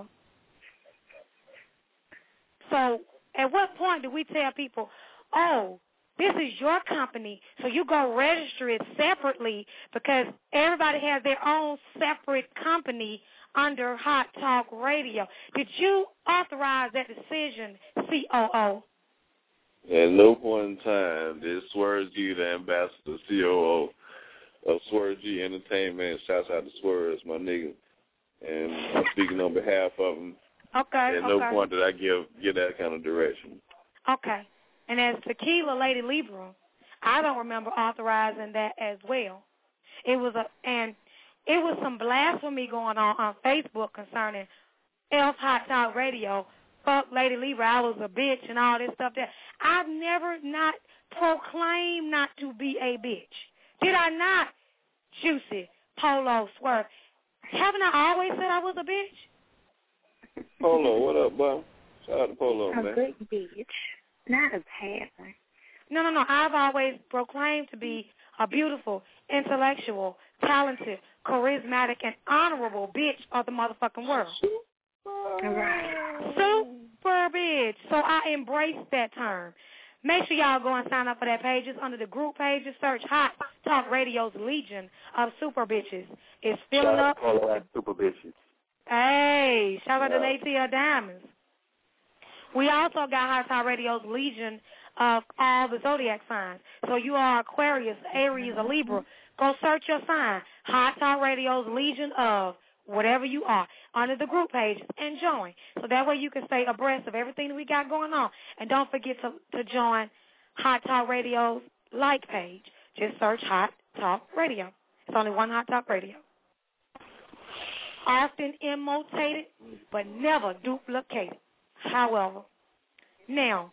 so at what point do we tell people, oh, this is your company, so you go register it separately, because everybody has their own separate company under Hot Talk Radio? Did you authorize that decision, COO? At no point in time did Swerve G, the ambassador, COO of Swerve G Entertainment, shouts out to Swerve, my nigga, and I'm speaking on behalf of him. Okay. At no point did I give that kind of direction. Okay. And as Tequila Lady Libra, I don't remember authorizing that as well. It was some blasphemy going on Facebook concerning Elf Hot Talk Radio. Fuck Lady Libra, I was a bitch and all this stuff there. I've never not proclaimed not to be a bitch. Did I not, Juicy, Polo, Swerve? Haven't I always said I was a bitch? Polo, what up, boy? Shout out to Polo, man. A good bitch, not a bad one. No. I've always proclaimed to be a beautiful, intellectual, talented, charismatic, and honorable bitch of the motherfucking world. Right. Super bitch. So I embrace that term. Make sure y'all go and sign up for that page. It's under the group pages. Search Hot Talk Radio's Legion of Super Bitches. It's filling up. Shout out to Super Bitches. Hey, shout out to ATL Diamonds. We also got Hot Talk Radio's Legion of all the zodiac signs. So you are Aquarius, Aries, or Libra. Go search your sign. Hot Talk Radio's Legion of whatever you are under the group pages and join. So that way you can stay abreast of everything that we got going on. And don't forget to join Hot Talk Radio's like page. Just search Hot Talk Radio. It's only one Hot Talk Radio. Often imitated, but never duplicated. However, now,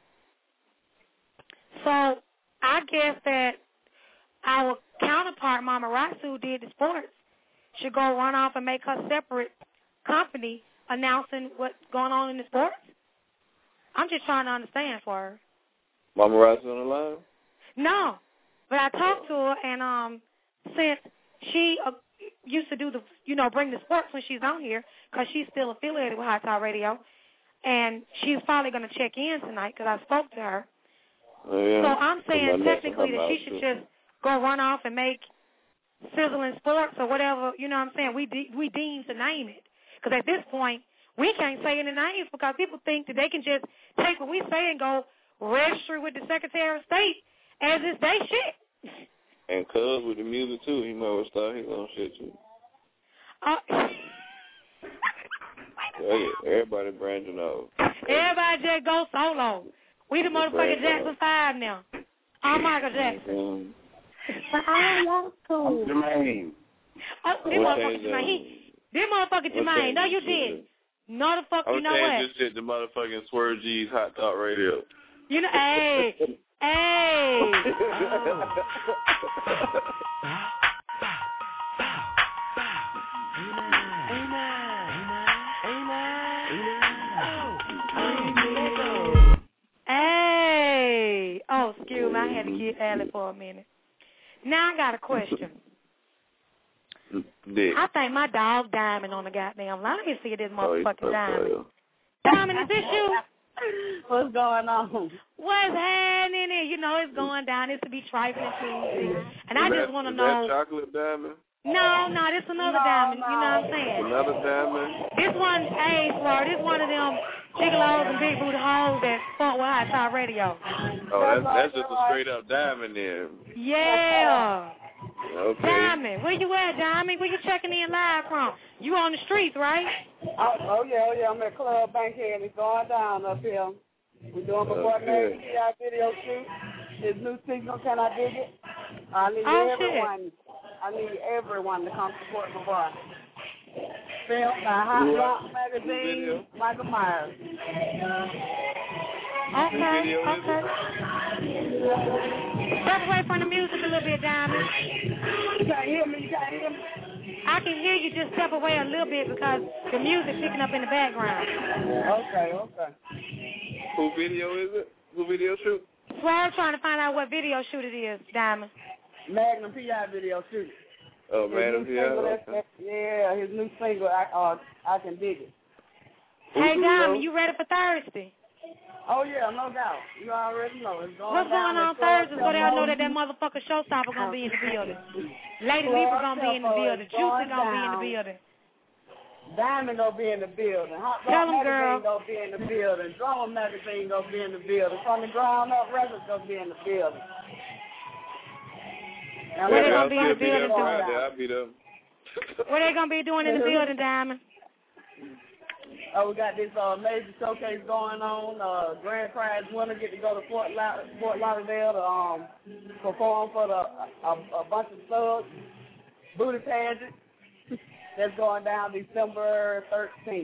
so I guess that our counterpart, Mama Ratsu, who did the sports, should go run off and make her separate company announcing what's going on in the sports? I'm just trying to understand for her. Mama Ratsu on the line? No, but I talked to her, and since she used to do bring the sports when she's on here, because she's still affiliated with Hot Talk Radio, and she's probably going to check in tonight because I spoke to her. Oh, yeah. So I'm saying technically that she should just go run off and make Sizzling Sports or whatever, you know what I'm saying, we deem to name it. Because at this point, we can't say any names because people think that they can just take what we say and go register with the Secretary of State as it's they shit. And Cuz with the music, too, he might well start his own shit, too. Everybody branching out. Everybody just go solo. We the motherfucking Jackson 5 now. I'm Michael Jackson. But I don't want to. Jermaine. Oh, this motherfucker Jermaine. This motherfucker Jermaine. No, you did. No, the fuck, you know what? I'm just shit the motherfucking Swerve G's Hot Talk Radio. You know, hey. Hey. Oh, excuse me. I had to get Allie for a minute. Now I got a question. I think my dog Diamond on the goddamn line. Let me see this motherfucking Diamond. Diamond, is this you? What's going on? What's happening? You know it's going down. It's to be trifling Tuesday. And I just want to know. Is that chocolate diamond? No, this another diamond. You know what I'm saying? Another diamond? This one, this one of them gigolos and big booty hoes that fuck with Hot Talk Radio. Oh, that's just a straight up diamond then. Yeah. Okay. Diamond, where you at, Diamond? Where you checking in live from? You on the streets, right? Oh yeah. I'm at Club Bankhead. It's going down up here. We're doing my boy Magnum P.I. video shoot. His new single, Can I Dig It? I need everyone to come support my boy. Filmed by Hot Rock Magazine, Michael Myers. Okay. Step away from the music a little bit, Diamond. You can't hear me? I can hear you, just step away a little bit because the music picking up in the background. Okay. Who video is it? Who video shoot? Swear trying to find out what video shoot it is, Diamond. Magnum P.I. video shoot. Oh, Magnum P.I. Yeah, his new single, I Can Dig It. Hey, Diamond, you ready for Thursday? Oh, yeah, no doubt. You already know. It's going What's going on Thursday so they'll know that motherfucker showstopper going to be in the building? Lady Libra going to be in the building. Juicy going to be in the building. Diamond going to be in the building. Hot Tell Rock them, Magazine going to be in the building. Drama Magazine going to be in the building. From the Ground Up Records going to be in the building. Now, Where they going to be in the building doing? I'll be there. What they going to be doing in the building, Diamond? Oh, we got this major showcase going on. Grand prize winner get to go to Fort Lauderdale to perform for a bunch of thugs. Booty pageant. That's going down December 13th.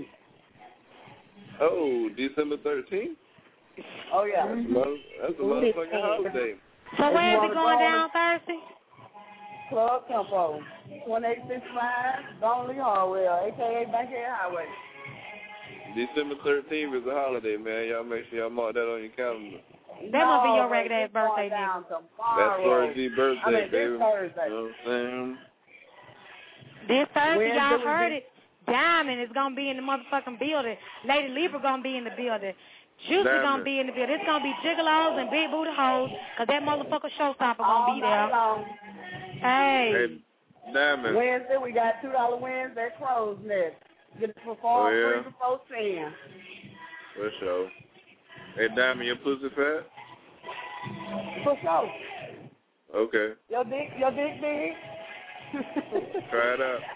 Oh, December 13th? Oh, yeah. That's a motherfucking holiday. So where is it going down Thursday? Club Tempo, 1865, Donnelly Harwell, a.k.a. Bankhead Highway. December 13th is a holiday, man. Y'all make sure y'all mark that on your calendar. That must be your regular ass birthday, nigga. That's Thursday's birthday, baby. This Thursday. You know what I'm saying? This Thursday, y'all heard it. Diamond is going to be in the motherfucking building. Lady Libra going to be in the building. Juicy going to be in the building. It's going to be gigolos and big booty hoes because that motherfucker showstopper going to be there. Hey. Diamond. Wednesday, we got $2 Wednesday at Crow's Nest. Get to perform 3 before 10. For sure. Hey, Diamond, your pussy fat? For sure. Okay. Your dick big? Try it out.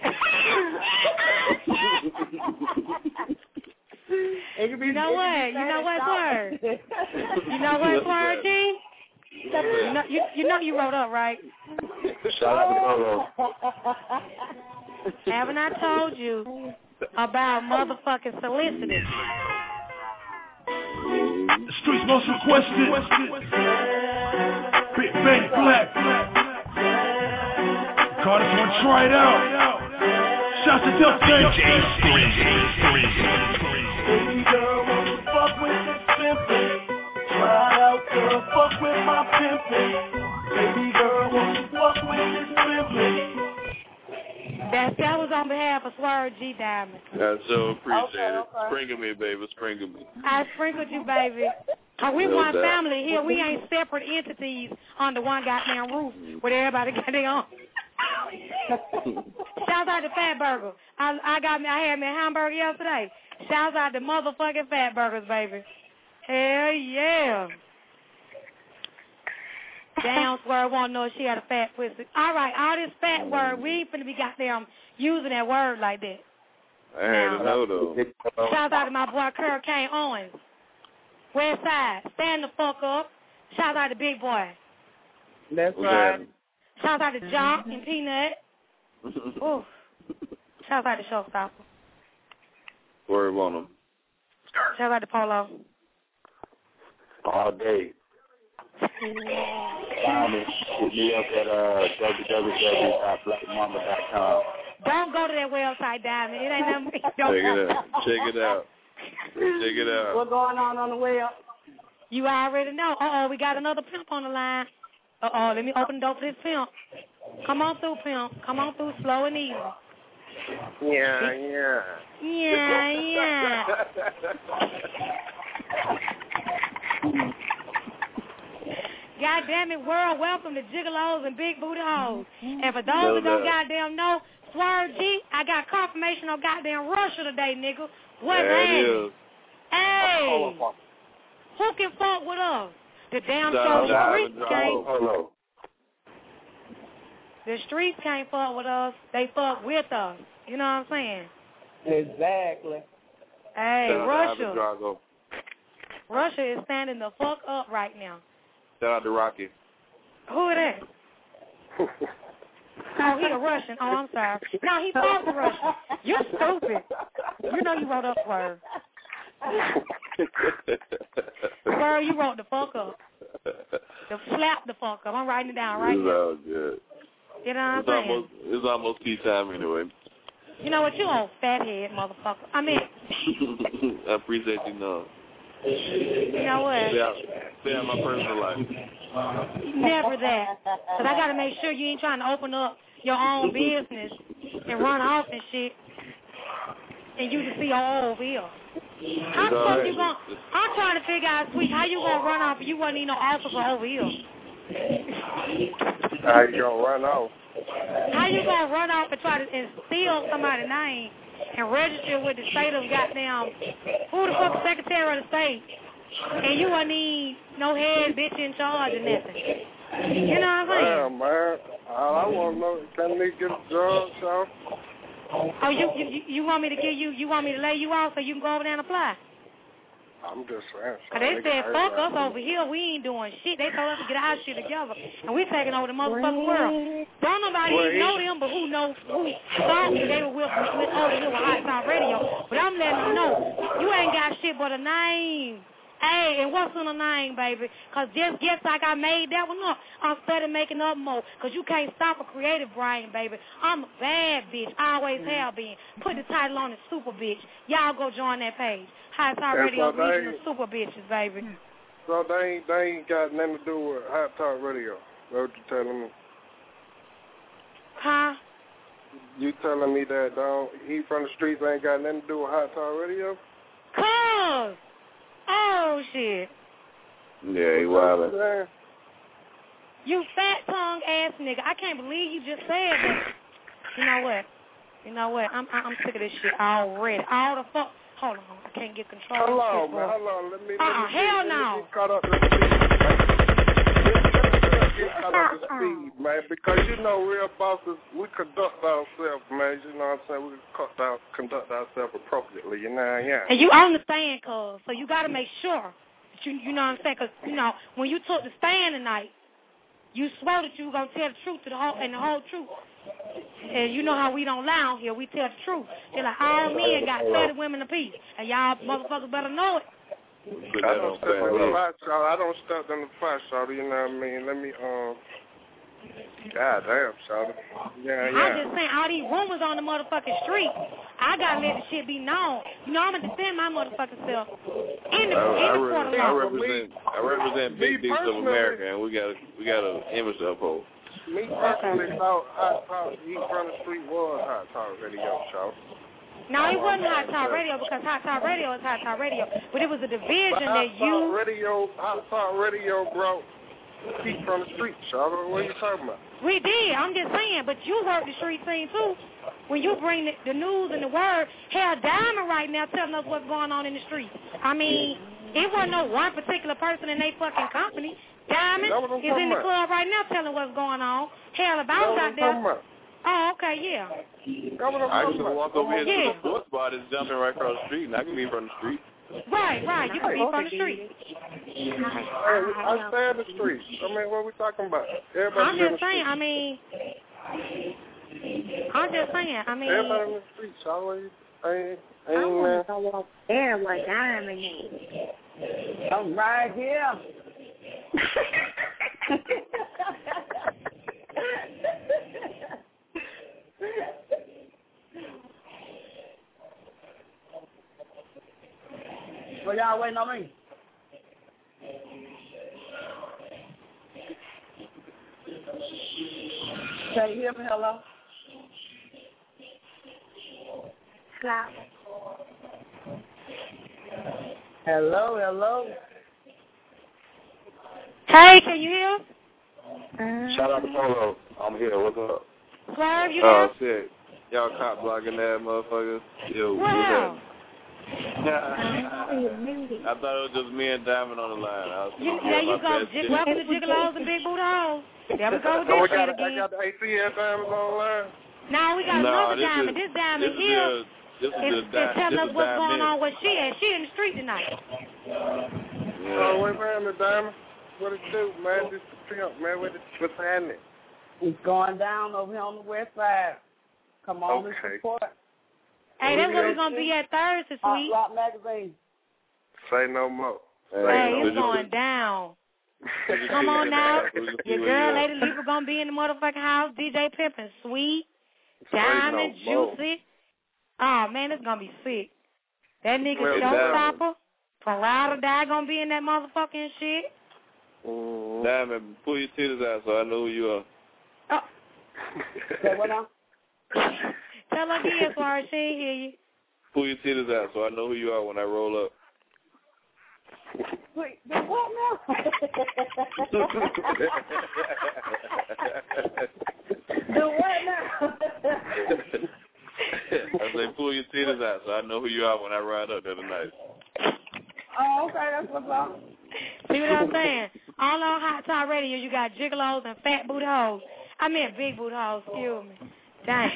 You know what, Swerve? You know what, Swerve, G? You know you wrote up, right? Shout out to Haven't I told you about motherfucking solicitors? The streets most requested. Big Bank Black. Call this one, try it out. Shout to Duck Bank. Baby girl, wanna fuck with this pimpin'. Try out, girl, fuck with my pimpin'. Baby girl, wanna fuck with this pimpin'. That was on behalf of Swerve G Diamond. I so appreciate it. Sprinkle me, baby. Sprinkle me. I sprinkled you, baby. Cause we one family here. We ain't separate entities under one goddamn roof with everybody got their own. Shout out to Fat Burger. I had me a hamburger yesterday. Shout out to motherfucking Fat Burgers, baby. Hell yeah. Damn, Swerve won't know if she had a fat pussy. All right, all this fat word, we ain't finna be goddamn using that word like that. I had to know, though. Shout out to my boy, Curl Kane Owens. West Side, stand the fuck up. Shout out to Big Boy. That's right. Shout out to Jock and Peanut. Ooh. Shout out to Showstopper. Word on them. Shout out to Polo. All day. Hit me up at www.blackmama.com. Don't go to that website, Diamond. It ain't nothing. Check it out. What's going on the web? You already know. We got another pimp on the line. Let me open the door for this pimp. Come on through, pimp. Come on through slow and easy. Yeah. God damn it, world, welcome to Gigolos and Big Booty Hoes. And for those who don't goddamn know, Swerve G, I got confirmation on goddamn Russia today, nigga. What's happening? Hey, who can fuck with us? The damn streets can't. The streets can't fuck with us. They fuck with us. You know what I'm saying? Exactly. Hey, Russia. Russia is standing the fuck up right now. Shout out to Rocky. Who is that? Oh, he a Russian. Oh, I'm sorry. No, he fuck with Russian. You stupid. You know you wrote up Swerve. Swerve, you wrote the fuck up. Slap the fuck up. I'm writing it down right now. It's all good. You know what I'm saying? It's almost tea time anyway. You know what? You old fathead motherfucker. I mean. I appreciate you knowing. You know what? Stay out my personal life. Never that. Because I got to make sure you ain't trying to open up your own business and run off and shit. And you just see all over here. How the fuck you going to... I'm trying to figure out, sweet, how you going to run off if you wasn't even no officer over here? How you going to run off? How you going to run off and try to steal somebody's name and register with the state of goddamn... Who the fuck Secretary of the State? And you wouldn't need no head bitch in charge or nothing. You know what I'm saying? Yeah, man. All I want to know, can they get a job, so? Oh, you want me to give you want me to lay you out so you can go over there and apply? I'm just saying. So they said, fuck us over here. We ain't doing shit. They told us to get our shit together. And we taking over the motherfucking world. Don't nobody even know them, but who knows who thought they were with over here with Hot Top Radio. But I'm letting them know, you ain't got shit but a name. Hey, and what's in a name, baby? Because just like I made that one up, I'm starting making up more. Because you can't stop a creative brain, baby. I'm a bad bitch. I always have been. Put the title on it, Super Bitch. Y'all go join that page. Hot Talk Radio, Regional Super Bitches, baby. So they ain't got nothing to do with Hot Talk Radio. What you telling me? Huh? You telling me that he from the streets ain't got nothing to do with Hot Talk Radio? Cuz. Oh, shit. Yeah, he wildin'. You fat-tongue ass nigga. I can't believe you just said that. You know what? I'm sick of this shit already. All the fuck. Hold on. I can't get control Hold of on, this shit, man. Hold on. Let me hell no. Get caught up to speed, man. Because, real bosses, we conduct ourselves, man. You know what I'm saying? We conduct ourselves appropriately, yeah. And you understand, cuz. So you got to make sure that you know what I'm saying? Because, when you took the stand tonight, you swore that you were going to tell the truth to the whole truth. And you know how we don't lie out here. We tell the truth. They're like, all men got 30 women apiece. And y'all motherfuckers better know it. I don't step in the fight, y'all. I don't step in the fight, y'all. You know what I mean? Let me, God damn, y'all. Yeah. I'm just saying, all these rumors on the motherfucking street, I got to let the shit be known. I'm going to defend my motherfucking self in the court of law. I represent Big Dicks of America, and we got an image to uphold. Me personally thought Hot Talk, he from the street was Hot Talk Radio, y'all. No, it wasn't Hot Talk Radio because Hot Talk Radio is Hot Talk Radio. But it was a division that you... Hot Talk Radio, bro. He from the streets, y'all. What are you talking about? We did. I'm just saying. But you work the street scene, too. When you bring the news and the word, hell, Diamond right now telling us what's going on in the street. I mean, it wasn't no one particular person in their fucking company. Diamond is in the club right now telling what's going on. Hell, about out there. Oh, okay, yeah. I can just walk over here to the sports bar that's jumping right across the street, and I can be from the street. Right. You can be from the street. I stay in the street. I mean, what are we talking about? I'm just saying, everybody in the streets always ain't I want to go up there where Diamond is. I'm right here. So y'all waiting on me? Can you hear me? Hello? Slap. Hello? Hey, can you hear? Shout out to Polo. I'm here. What's up? Swerve, you there? Oh, shit. Y'all cop blocking that motherfucker. Yo, Wow. I thought it was just me and Diamond on the line. There you go. Welcome to Gigolos and Big Booty Hoes. There we go with this shit again. I got the ATL Diamond on the line. No, we got another Diamond. This Diamond here is telling us what's going on with she at. She in the street tonight. Oh, wait, man, the Diamond. What it do, man? This is the pimp, man. What's happening? It's going down over here on the west side. Come on and support. Hey, that's where we're going to be at Thursday, sweet. Rock Magazine. Say no more. Hey, it's going down. Come on now. Your girl, Lady Libra, going to be in the motherfucking house. DJ Pimpin', Sweet, Diamond, Juicy. Oh, man, it's going to be sick. That nigga Showstopper from Ride or Die going to be in that motherfucking shit. Diamond, pull your titties out so I know who you are. Oh. Say what now? Tell her again, Suarez, she ain't hear you. Pull your titties out so I know who you are when I roll up. Wait, what now? Do what now? I say pull your titties out so I know who you are when I ride up there tonight. Oh, okay, that's what's up. See what I'm saying? All on Hot Talk Radio, you got gigolos and fat booty hoes. I mean big booty hoes, excuse me. Damn.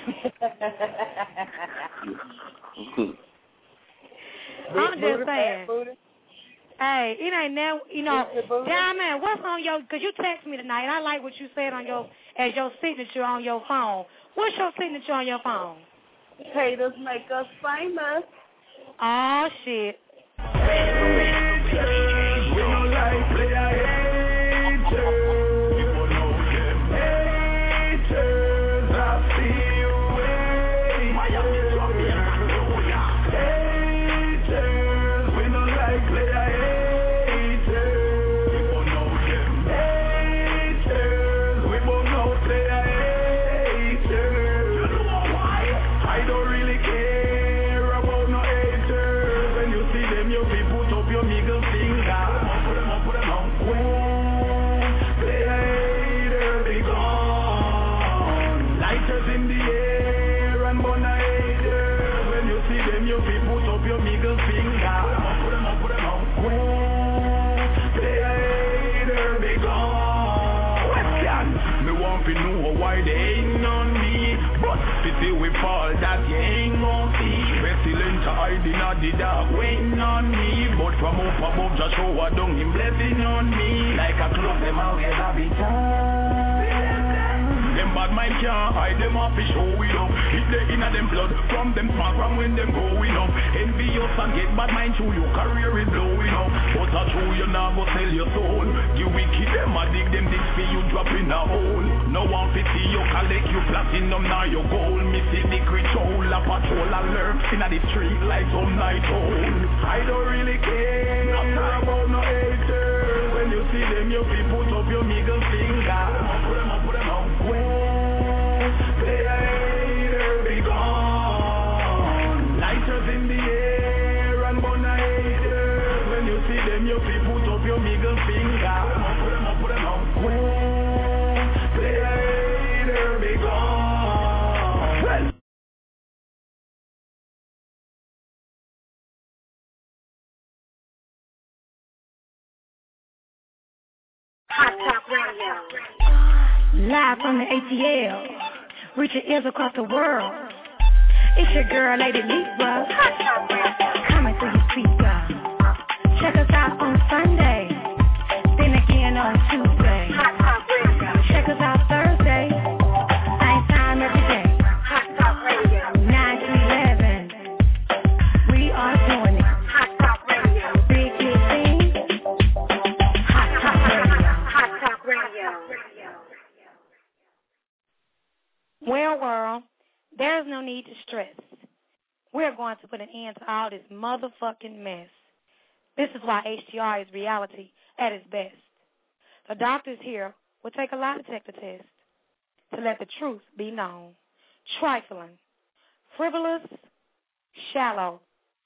I'm just saying. Hey, it ain't never, Diamond, what's on your, because you text me tonight, and I like what you said on as your signature on your phone. What's your signature on your phone? Haters make us famous. Oh, shit. We don't like player haters. People know them haters. I see you haters. We don't like player haters. People know them haters. We both know player haters. You know why? I don't really care about no haters. When you see them, you be put up your middle finger. Put them on. Play a hater, be gone. Lighters in the air and burn a hater. When you see them, you be put up your middle finger. Put them on. Play a hater, be gone. Question, me want to know why they ain't on me. But pity we fall that you ain't gon' see. Resilient to hiding at the dark waiting on me. But from up above just show a down him blessing on me. Like a clock them always have it time. Them bad mind can't hide them off the show it up. If they inna them blood from them smart from when them going up. Envious and get bad mind through your career is blowing up. But I true you now go sell your soul. You wicked them a dig them this for you drop in a hole. No one fit see you collect you platinum now your goal. Me see the control a patrol and lurk inna the street like some night owl. I don't really care about no haters. When you see them you be put up your middle finger. Put them on. Play a hater, be gone. Lighters in the air and burn a hater. When you see them, you be put up your middle finger. Put them on. Play a hater, be gone. Well. Hot Talk Radio. Live from the ATL, reaching ears across the world. It's your girl, Lady Libra, coming through your speaker. Check us out on Sunday, then again on Tuesday. Check us out Thursday, same time every day. 9 to 11, we are doing it. Big hit thing, Hot Talk Radio. Well, world, there's no need to stress. We're going to put an end to all this motherfucking mess. This is why HTR is reality at its best. The doctors here will take a lie detector test to let the truth be known. Trifling, frivolous, shallow,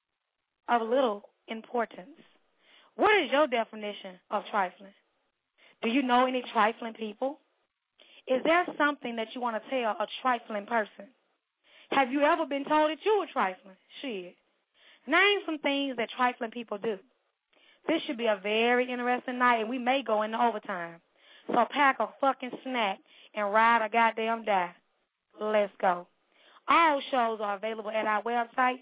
of little importance. What is your definition of trifling? Do you know any trifling people? Is there something that you want to tell a trifling person? Have you ever been told that you were trifling? Shit. Name some things that trifling people do. This should be a very interesting night, and we may go into overtime. So pack a fucking snack and ride or goddamn die. Let's go. All shows are available at our website,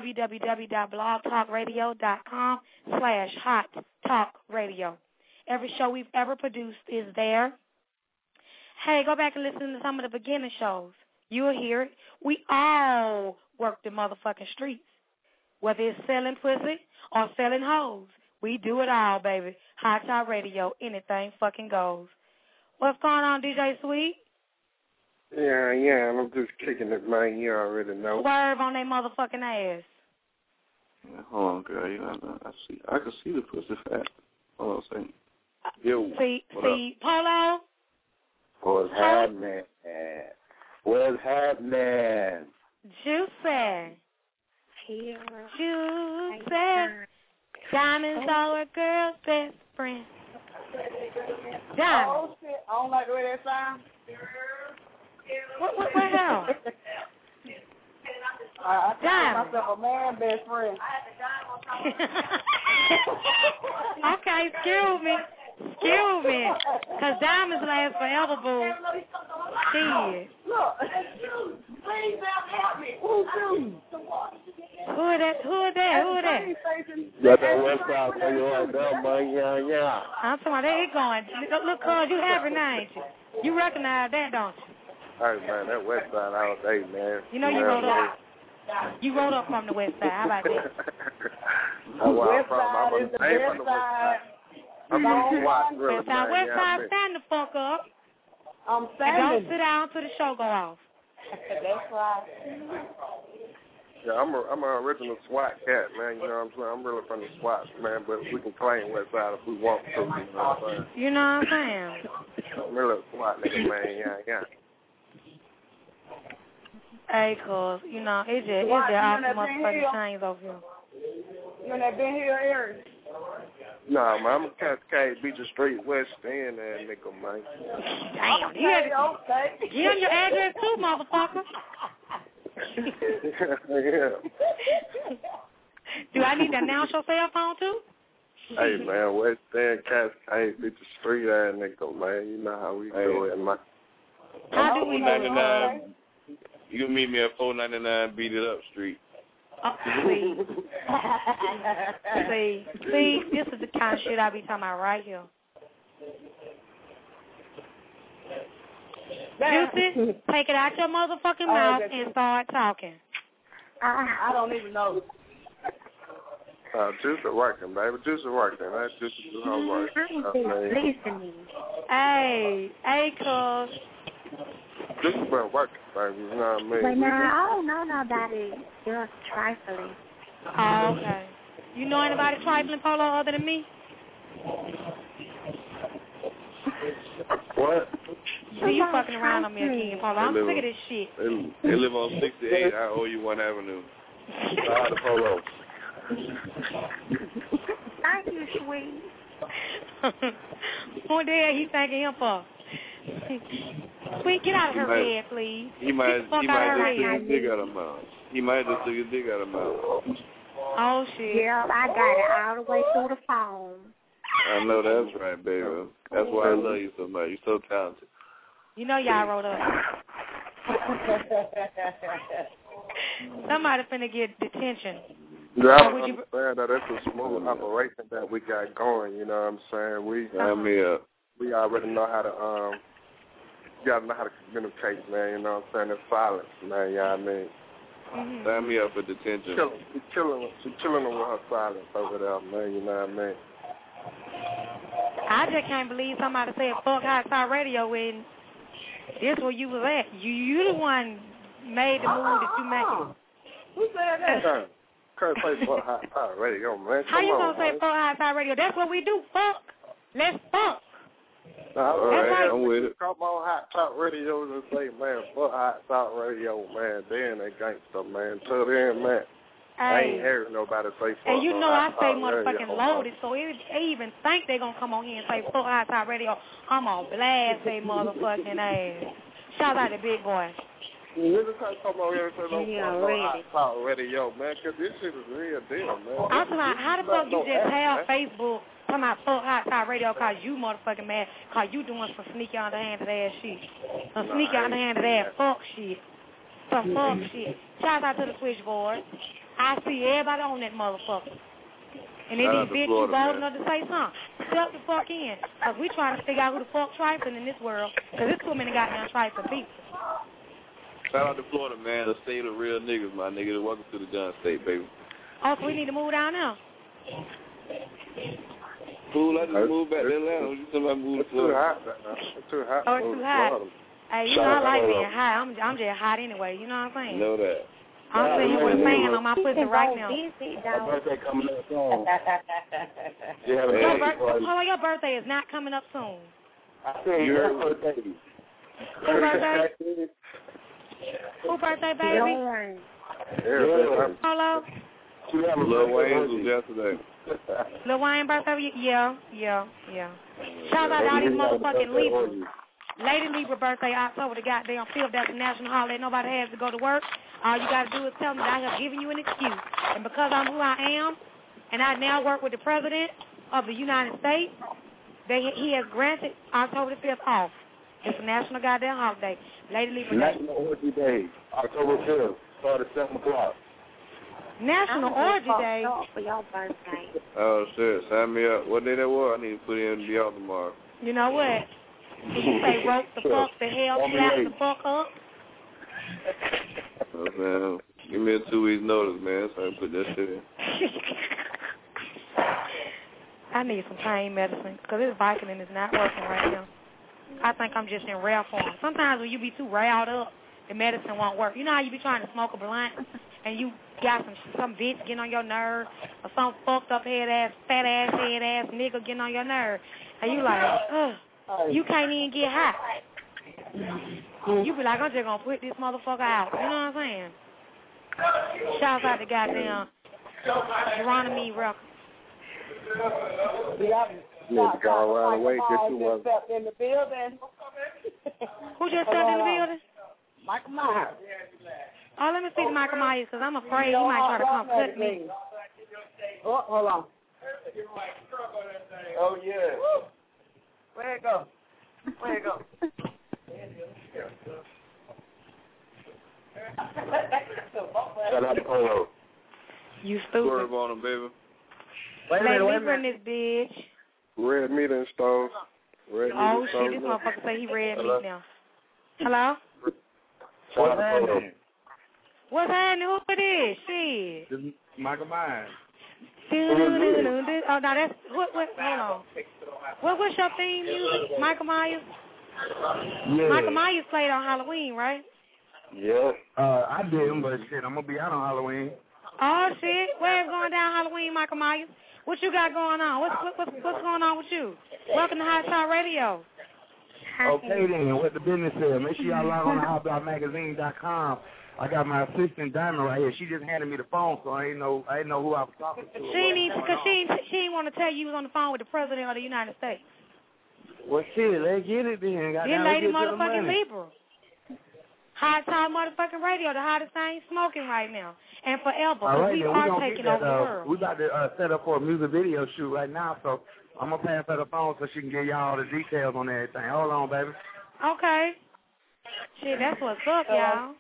www.blogtalkradio.com/hot-talk-radio. Every show we've ever produced is there. Hey, go back and listen to some of the beginning shows. You'll hear it. We all work the motherfucking streets. Whether it's selling pussy or selling hoes, we do it all, baby. Hot Talk Radio, anything fucking goes. What's going on, DJ Sweet? Yeah, I'm just kicking it, man. You already know. Swerve on that motherfucking ass. Yeah, hold on, girl. I can see the pussy fat. Hold on a second. Yo, see, Polo? What's happening? What's happening? Juicy. Here. Juicy. Diamonds are a girl's best friend. Diamond. Oh, shit. I don't like the way that sounds. What hell? I call myself a man best friend. Okay, excuse me. Because diamonds last forever, boo. Shit. Look, please help me. Who's you? Who is that? Got that West Side for you right there, man. Yeah. I'm talking about they going. Look, cuz you have it now, ain't you? You recognize that, don't you? Hey, man, that West Side all day, man. You know you rolled up. You rolled up from the West Side. How about that? West Side is the best side. I'm from SWAT, really, West Side, stand the fuck up. I'm And standing. don't sit down till the show go off. That's right. Yeah, I'm an original SWAT cat, man. You know what I'm saying? I'm really from the SWAT, man, but we can claim West Side if we want to. You know what I'm saying? You know what I'm saying? I'm really a SWAT nigga, man. Yeah. Hey, cuz, you know, it's just awesome motherfucking chains over here. You in that Ben Hill area? Nah, man, I'm a Cascade Beach Street West End nigga, man. Damn, Okay. Give him your address too, motherfucker. Yeah. Do I need to announce your cell phone too? Hey, man, West End, Cascade Beach Street nigga, man. You know how we do it, man. How do we know? $4.99. You can meet me at 499 Beat It Up Street. See, this is the kind of shit I be talking about right here. Juicy, take it out your motherfucking mouth and start talking. I don't even know. Juice is working, baby. Juice is working. That's just do her work. Listening. Hey, cuz. Juice has been working, baby. You know what I mean? But now, I don't know nobody just trifling. Oh, okay. You know anybody trifling, Polo, other than me? What? You fucking around on me again, Polo. I'm sick of this shit. They live on 68. I owe you 1 Avenue. The Polo. Thank you, sweet. What the hell he thanking him for? Sweet, get out of her bed, please. He might just took her his dick out of mouth. He might just took his dick out of mouth. Oh, shit. Yeah, I got it all the way through the phone. I know that's right, baby. That's why I love you so much. You're so talented. You know y'all wrote up. Somebody finna get detention. Yeah, I understand that it's a smooth operation that we got going, you know what I'm saying? We already know how to, you gotta know how to communicate, man, you know what I'm saying? It's silence, man, you know what I mean? Mm-hmm. Sign me up for detention. She's killing her with her silence over there, man, you know what I mean? I just can't believe somebody said fuck Hot Talk Radio when this where you was at. You the one made the move that you made. Who said that? Can't say fuck Hot Talk Radio, man. How you gonna say fuck Hot Talk Radio? That's what we do. Fuck. Let's fuck. All right, I'm with it. Come on, Hot Talk Radio and say, man, fuck Hot Talk Radio, man. Then they gangster, man. Till then, man. I ain't heard nobody say fuck. And you know I stay motherfucking radio. loaded, so they even think they gonna come on here and say fuck Hot Top Radio. I'm gonna blast they motherfucking ass. Shout out to Big Boy. Niggas can't come on here and say no Hot Top Radio, man, because this shit is real deal, man. I'm like, how the fuck you just have Facebook talking about fuck Hot Top Radio cause you motherfucking mad, cause you doing some sneaky underhanded ass shit. Some sneaky underhanded ass fuck shit. Some fuck shit. Shout out to the switchboard. I see everybody on that motherfucker. And then these bitches you bold enough to say something. Step the fuck in. Because we trying to figure out who the fuck trifling in this world. Because there's too many goddamn trifling people. Shout out to Florida, man. The state of real niggas, my nigga. Welcome to the Gun State, baby. Oh, so we need to move down now? Fool, I just moved back to Atlanta. What you talking about moving to Florida? It's too hot. Oh, it's too hot. Hey, you know I like being hot. I'm just hot anyway. You know what I'm saying? Know that. I'm sitting here with a fan on my pussy right now. My birthday coming up soon. Your birthday is not coming up soon. I said your birthday. Who birthday? Who birthday, baby? Hello? Lil Wayne was yesterday. Lil Wayne birthday? Yeah. Shout out to all these motherfucking Libras. Lady Libra birthday, October the goddamn 5th. That's a national holiday. Nobody has to go to work. All you got to do is tell me that I have given you an excuse. And because I'm who I am, and I now work with the President of the United States, he has granted October the 5th off. It's a national goddamn holiday. Lady Libra Day. National Orgy Day, October 5th, start at 7 o'clock. National Orgy Day? For your birthday. Oh, shit. Sign me up. What day that was? I need to put in the out tomorrow. You know what? Did you say rope the fuck, the hell, slap the fuck up? Oh, man. Give me a 2 weeks notice, man, so I can put that shit in. I need some pain medicine because this Vicodin is not working right now. I think I'm just in rare form. Sometimes when you be too riled up, the medicine won't work. You know how you be trying to smoke a blunt and you got some bitch getting on your nerve or some fucked up head ass nigga getting on your nerve. And you like, ugh, you can't even get high. You be like, I'm just going to put this motherfucker out. You know what I'm saying? Shouts out to goddamn Geronimo Records. Nigga gone around the way, get you one. Stepped in the building. Who just stepped in the building? Michael Myers. Oh, let me see Michael Myers, because I'm afraid he might try to come cut me. Oh, hold on. Oh, yeah. Where it go? Shout out to Polo. You stupid. Swerve on him, baby. Wait a minute. This bitch. Red meat and stones. Shit, this motherfucker say he red meat now. Hello? What's happening? What's happening? Who it is? Shit. This is Michael Myers. Oh, no, that's, hold on. What's your theme music? Michael Myers? Yeah. Michael Myers played on Halloween, right? Yeah. I didn't, but shit, I'm going to be out on Halloween. Oh, shit. Where's going down Halloween, Michael Myers? What you got going on? What's going on with you? Welcome to Hot Shot Radio. Okay, then. What the business is. Make sure y'all log on to hotblockmagazine.com. I got my assistant, Diamond, right here. She just handed me the phone, so I ain't know who I was talking to. She ain't want to tell you was on the phone with the President of the United States. Well, shit, let's get it then. Then lady motherfucking Libra. Hot Top motherfucking Radio, the hottest thing smoking right now. And forever, because we are taking over the world. We about to set up for a music video shoot right now, so I'm going to pass her the phone so she can give y'all all the details on everything. Hold on, baby. Okay. Shit, that's what's up, y'all.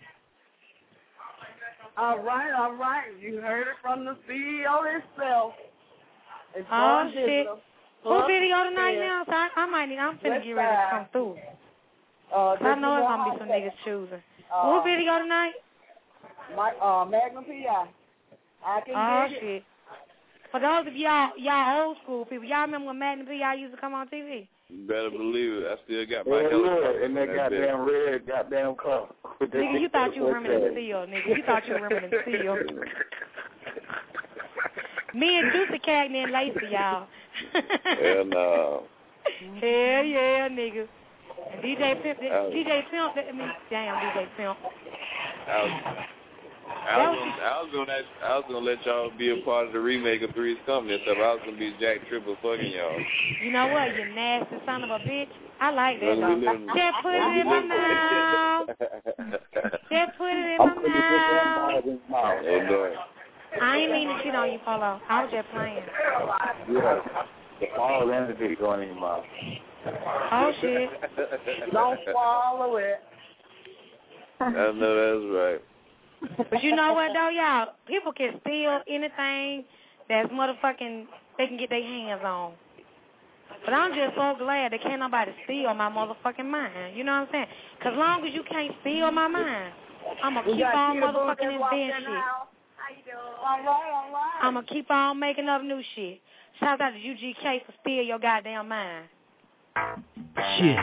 All right. You heard it from the CEO himself. It's shit. Who video tonight now? So I'm finna get ready to come through. I know it's going to be some niggas choosing. Who video tonight? Magnum P.I. I can get shit. For those of y'all old school people, y'all remember when Magnum P.I. used to come on TV? You better believe it. I still got my helicopter. And that goddamn red goddamn car. Nigga, you thought you were remembering the seal, nigga. You thought you were remembering the seal. Me and Juicy Cagnan and Lacey, y'all. Hell no. Hell yeah, nigga. And DJ Pimp, damn DJ Pimp. I was gonna let y'all be a part of the remake of Three's Company and stuff. I was gonna be Jack Tripper fucking y'all. You know what, you nasty son of a bitch? I like that though. Just put it in my mouth. Just put it in my mouth. I ain't mean to cheat on you, Polo. I was just playing. Yeah. The ball and the dick going in your mouth. Oh shit. Don't swallow it. I know that's right. But you know what though, y'all? People can steal anything that's motherfucking they can get their hands on. But I'm just so glad that can't nobody steal my motherfucking mind. You know what I'm saying? Because long as you can't steal my mind, I'm going to keep on motherfucking inventing shit. How you doing? All right. I'm going to keep on making up new shit. Shout out to UGK for steal your goddamn mind. Shit.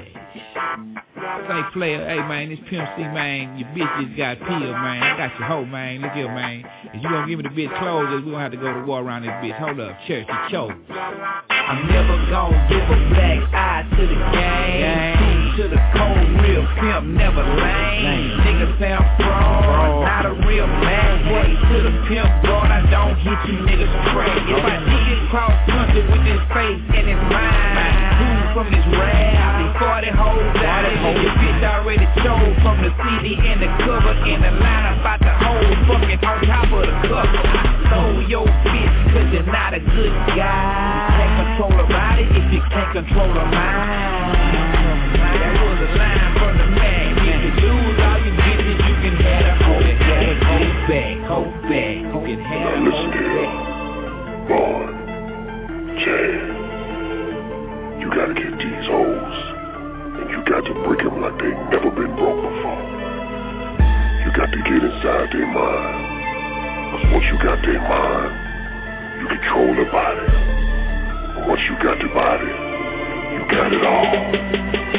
Say player, hey man, this Pimp C, man, your bitch just got peeled, man. I got your hoe, man. Look here, man. If you gonna give me the bitch clothes, we gonna have to go to war around this bitch. Hold up, church, you chose. I'm never gonna give a black eye to the game. To the cold, real pimp, never lame. Niggas say I'm fraud, not a real man. Wait to the pimp, God, I don't hit you niggas straight. If I did it cross country with this face and his mind, from this rap, these 40 hoes out of here. Your bitch already chose from the CD and the cover in the line about the whole fucking on top of the cover. I stole your bitch cause you're not a good guy. You can't control her body if you can't control her mind. That was a line from the man. If you lose all your bitches, you can have a whole back. Hold back. You can have a whole back. Vaughn, Chad. You gotta get these hoes, and you got to break them like they never been broke before. You got to get inside their mind, cause once you got their mind, you control the body. And once you got the body, you got it all.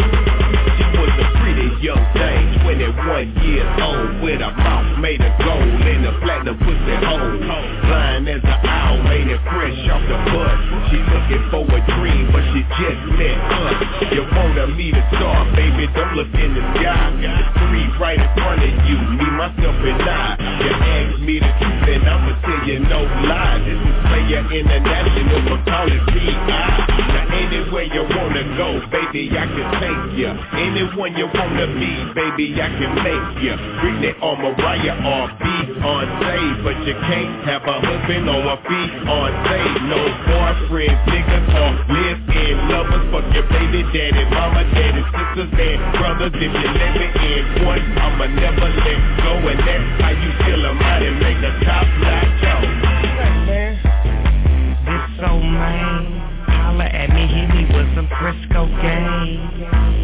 She was a pretty young thing, 21 years old, with a mouth made of gold and a platinum pussy hole. Blind as an owl, made it fresh off the bus. She looking for a dream, but she just met us. You wanna meet a star, baby, don't look in the sky. Got three right in front of you, me, myself, and I. You ask me the truth, and I'ma tell you no lie. This is Player International, but call it P.I. Now anywhere you wanna go, baby, I can take you. Anyone you wanna be, baby, I can make you. Britney or Mariah or Beyonce, but you can't have a husband or a Beyonce. No boyfriend, niggas or live-in lovers. Fuck your baby daddy, mama, daddy, sisters and brothers. If you let me in once, I'ma never let go. And that's how you feel about it, make a top notch show. Man, this so man, holla at me, hit me with some Frisco game.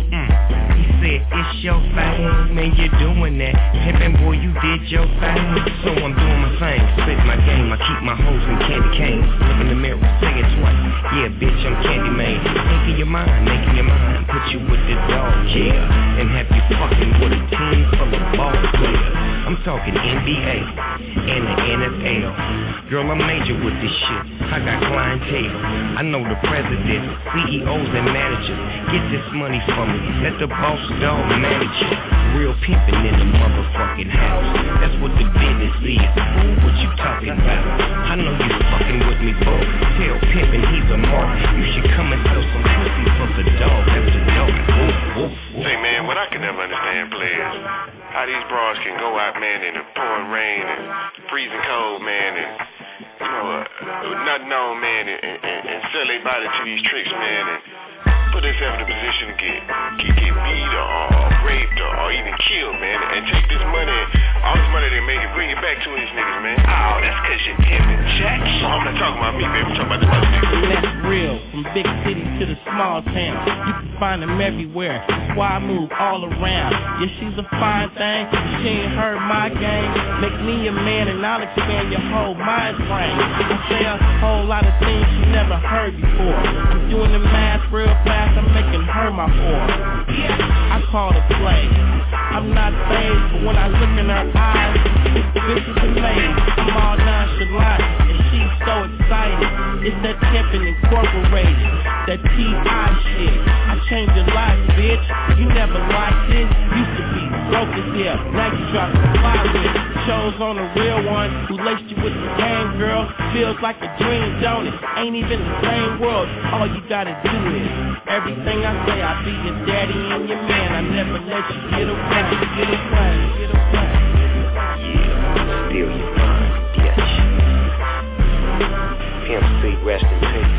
It's your thing, man, you're doing that. Pimpin' boy, you did your thing. So I'm doing my thing, spit my game. I keep my hoes in candy canes. Look in the mirror, say it twice. Yeah, bitch, I'm Candy Man. Making your mind, put you with the dog, yeah. And have you fucking with a team full of ball players. I'm talking NBA and the NFL. Girl, I'm major with this shit. I got clientele. I know the president, CEOs and managers. Get this money from me. Let the boss dog manage it. Real pimpin' in the motherfucking house. That's what the business is. What you talking about? I know you fucking with me, bro. Tell Pimpin' he's a mark. You should come and sell some pussy for the dog. That's the dog. Say, man, what I can never understand, players, how these bras can go out, man, in the pouring rain and freezing cold, man, and you know, nothing on, man, and sell their body to these tricks, man, and put themselves in a position to get beat or raped or even killed, man, and take this money, all this money they make, and bring it back to these niggas, man. Oh, that's because you're pimping Jack. So I'm not talking about me, baby. I'm talking about the other niggas. And that's real, from big cities to the small town. You can find them everywhere. That's why I move all around. Yeah, she's a fine thing. She ain't heard my game. Make me a man and I'll expand your whole mind frame. I say a whole lot of things you never heard before. I'm doing the math real fast. I'm making her my whore. I call it play. I'm not fazed, but when I look in her eyes, this is amazing. I'm all nonchalant, and she's so excited. It's that Pimpin' Incorporated, that T.I. shit. I changed your life, bitch. You never liked it. Used to be broke as hell. Now you drop the fire with chose on a real one who laced you with the game, girl. Feels like a dream, don't it? Ain't even the same world. All you gotta do is everything I say. I'll be your daddy and your man. I never let you get away. Yeah, still your mind, bitch. Pimp C, rest in peace.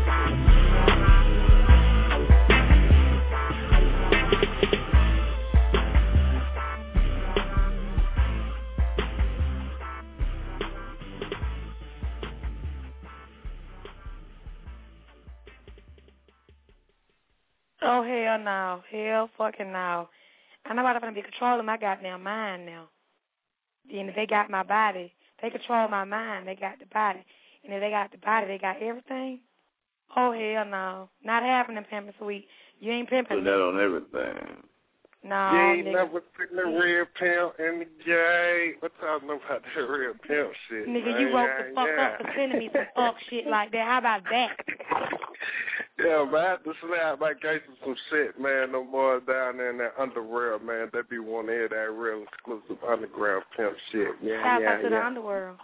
Oh, hell no. Hell fucking no. I'm not going to be controlling my goddamn mind now. And if they got my body, they control my mind. They got the body. And if they got the body, they got everything. Oh, hell no. Not happening, pimping sweet. You ain't pimping. Put that on everything. No, you ain't nigga. never putting the real pimp in the game. What talking about that real pimp shit? Nigga, man? you woke the fuck up for sending me some fuck shit like that. How about that? Yeah, man, I had to slap my gangsters some shit, man. Them boys down there in that underworld, man, they be wanting to hear that real exclusive underground pimp shit. Yeah, Shout yeah, out to the underworld.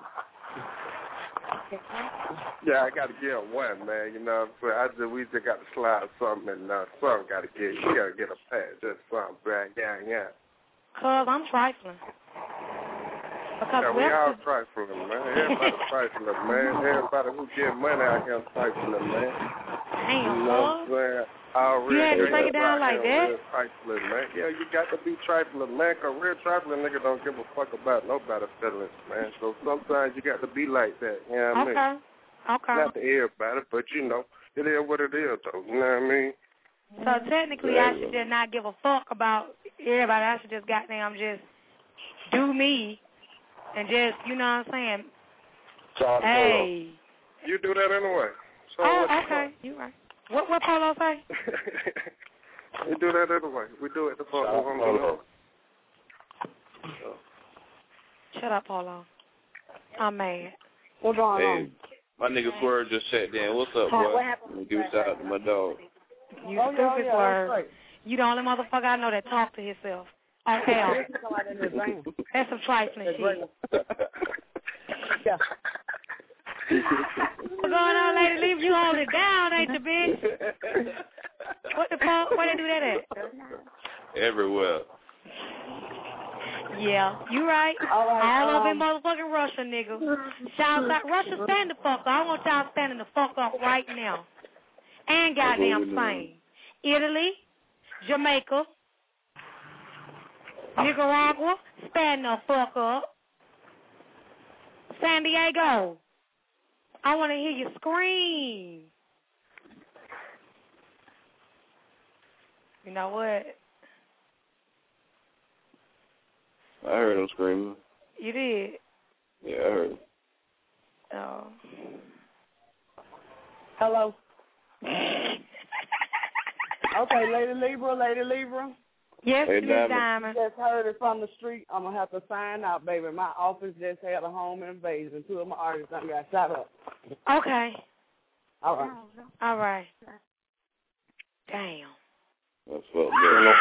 Yeah, I got to get one, man. You know what I'm saying? We just got to slide something, and something got to get. You got to get a patch, just something, man. Yeah. Cause I'm trifling. Because yeah, we all trifling, man. Everybody trifling, man. Everybody who get money out here trifling, man. Damn, you know what I'm saying? You had to break it down like that? Trifling, man. Yeah, you got to be trifling, man, because real trifling nigga don't give a fuck about nobody's feelings, man. So sometimes you got to be like that, you know what I mean? Okay. Not to everybody, but you know, it is what it is, though, you know what I mean? So technically I should just not give a fuck about everybody. I should just goddamn just do me and just, you know what I'm saying? Hey. You do that anyway. So okay. You right. What Polo say? We do that anyway. We do it the fuck on the Lord. Shut up, Polo. I'm mad. What's going on? My nigga Swerve just sat down. What's up, boy? Let me give a shout out to my dog. You stupid Swerve. You the only motherfucker I know that talk to himself. Okay. That's some trifling shit. Yeah. What's going on, lady? Leave you hold it down, ain't you, bitch? What the fuck? Where they do that at? Everywhere. Yeah, you right. All over in motherfucking Russia, nigga. Shout out Russia, stand the fuck up. I want y'all standing the fuck up right now. And goddamn Spain. Italy, Jamaica, Nicaragua, stand the fuck up. San Diego, I want to hear you scream. You know what? I heard him screaming. You did? Yeah, I heard him. Oh. Hello. Okay, Lady Libra. Yes, hey, Miss Diamond. Just heard it from the street. I'm going to have to sign out, baby. My office just had a home invasion. 2 of my artists done got shot up. Okay. All right. Damn. That's what I'm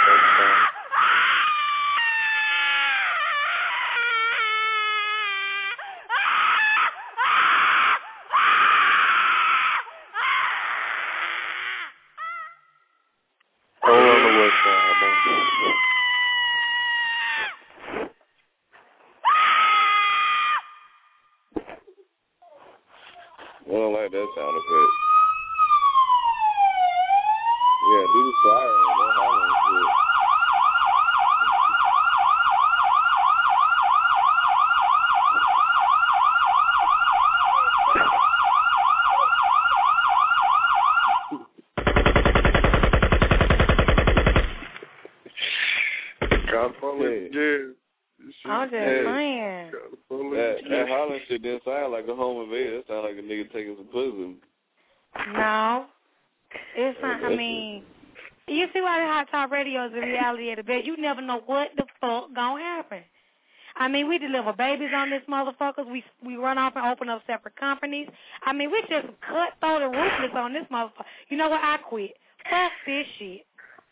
I don't like that sound effect. Yeah, do the siren. Don't holler and shit. I'm just saying. That hollering shit didn't sound like a home invader. It sounded like a nigga taking some pussy. No. It's not, I mean, you see why the Hot Top Radio is the reality of the bed. You never know what the fuck gonna happen. I mean, we deliver babies on this motherfuckers. We run off and open up separate companies. I mean, we just cutthroat and ruthless on this motherfucker. You know what? I quit. Fuck this shit.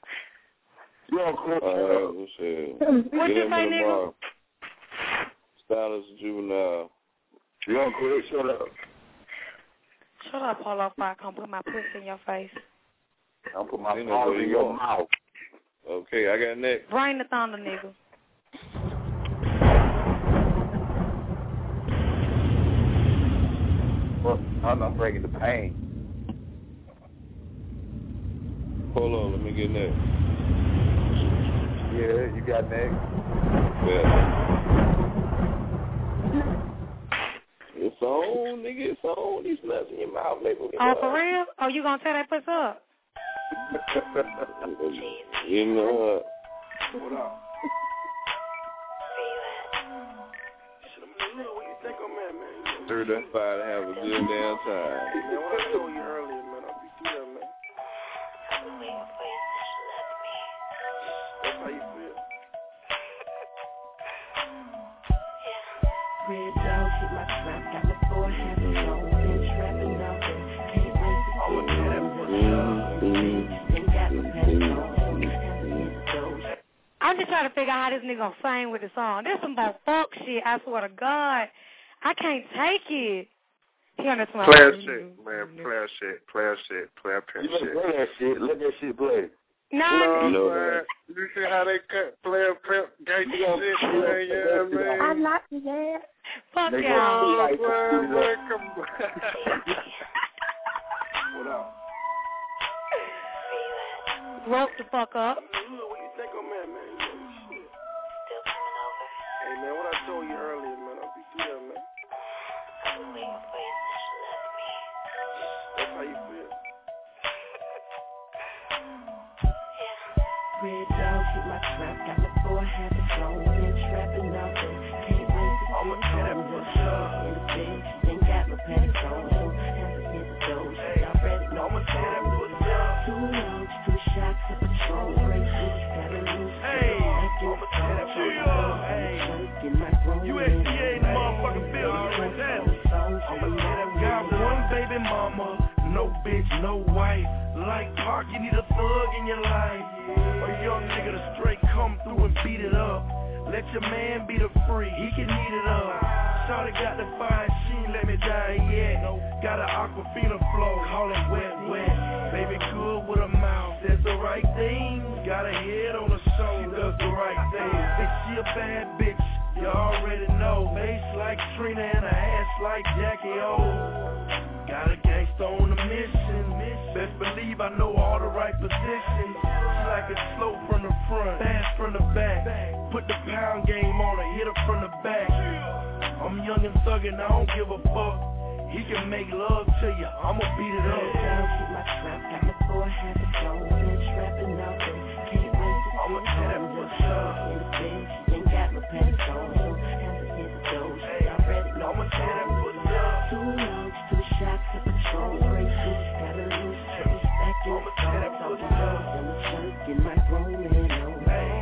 What you say, nigga? Stop $10 juvenile. You don't quit, shut up. Shut up, Polo, before I come put my pussy in your face. I'll put my paws in your mouth. Okay, I got next. Bring the thunder, nigga. Well, I'm not breaking the pain. Hold on, let me get next. Yeah, you got next. Yeah. It's on, nigga, it's on. These nuts in your mouth, nigga. Oh, for real? Oh, you gonna tear that pussy up? You know what? What up? Through that fire to have a good damn time. Man, what I told you earlier, man, I'll be through that, man. That's how you feel. Red dog hit my trap, got my forehead low, been trapping out there, can't wait to get I'm just trying to figure out how this nigga gonna sing with the song. This some about fuck shit, I swear to God. I can't take it. Player shit, man. Player shit. Player pimp shit. You play that shit. Let that shit play. No, man. You see how they cut player pimp gangster shit, man? Yeah, man. I like that. Fuck y'all. y'all. Man, come on. What up? Rope the fuck up. What you think on that, man? Hey, man, what I told you earlier, man, I'll be through that, man. That's how you feel. Red dog hit my trap, got my forehead low, been trapping out there, can't wait to I'ma tear that pussy up. in the bed, then got my pants on, haven't hit the doors, y'all ready? I'ma tear that pussy up. 2 loads, 2 shots of Patrol, break loose, gotta lose. Hey, I'ma tear that pussy up. Hey, USDA in the motherfucking building right there. I'ma tear that got one baby mama, no bitch, no wife. Like Park, you need a thug in your life. A young nigga to straight come through and beat it up. Let your man be the free, he can eat it up. Shawty got the fire, she ain't let me die yet. Got an Aquafina flow, call it wet, wet. Baby good with a mouth, says the right thing. Got a head on her shoulder, does the right thing. Bitch, she a bad bitch, you already know. Face like Trina and a ass like Jackie O. Got a gangster on a mission. Best believe I know all the right positions. She like it slow from the front, fast from the back. Put the pound game on her, hit her from the back. I'm young and thuggin', I don't give a fuck. He can make love to you, I'ma beat it up. Hit my trap, got my forehead low, been trapping out there, can't wait to I'ma tear that pussy up. in the bed, then got my pants on, haven't hit the doors, y'all ready? I'ma tear that pussy up. 2 loads, 2 shots of Patrol, break loose, gotta lose, triple stack in the car, talking love in the church, get my grown man on.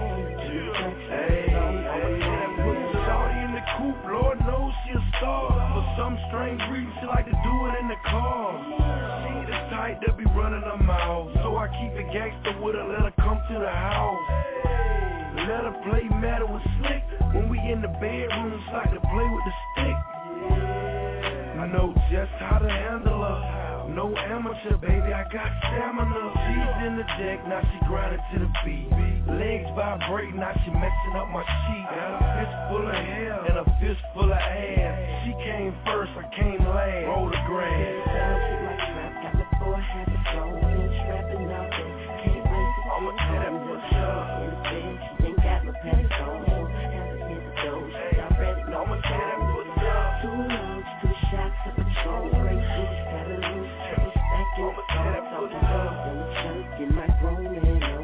Shawty in the coupe, Lord knows she a star. For some strange reason, she like to do it in the car. She ain't the type that be running her mouth, so I keep it gangster with her, let her come to the house. Let her play matter with Slick. When we in the bedrooms, like to play with the stick. I know just how to handle her. No amateur, baby, I got stamina. She's in the deck, now she grinding to the beat. Legs vibrating, now she messing up my sheet. Got a fist full of hair and a fist full of ass. She came first, I came last. Roll the grass. Hit my trap, got my forehead low, been trapping out there, can't wait to I'ma tear that pussy up. in the bed, then got my pants on, haven't hit the doors, y'all ready? I'ma tear that pussy up. 2 loads, 2 shots of Patrol, break loose, gotta lose, triple stack in the car, talking love in the church, get my grown man on.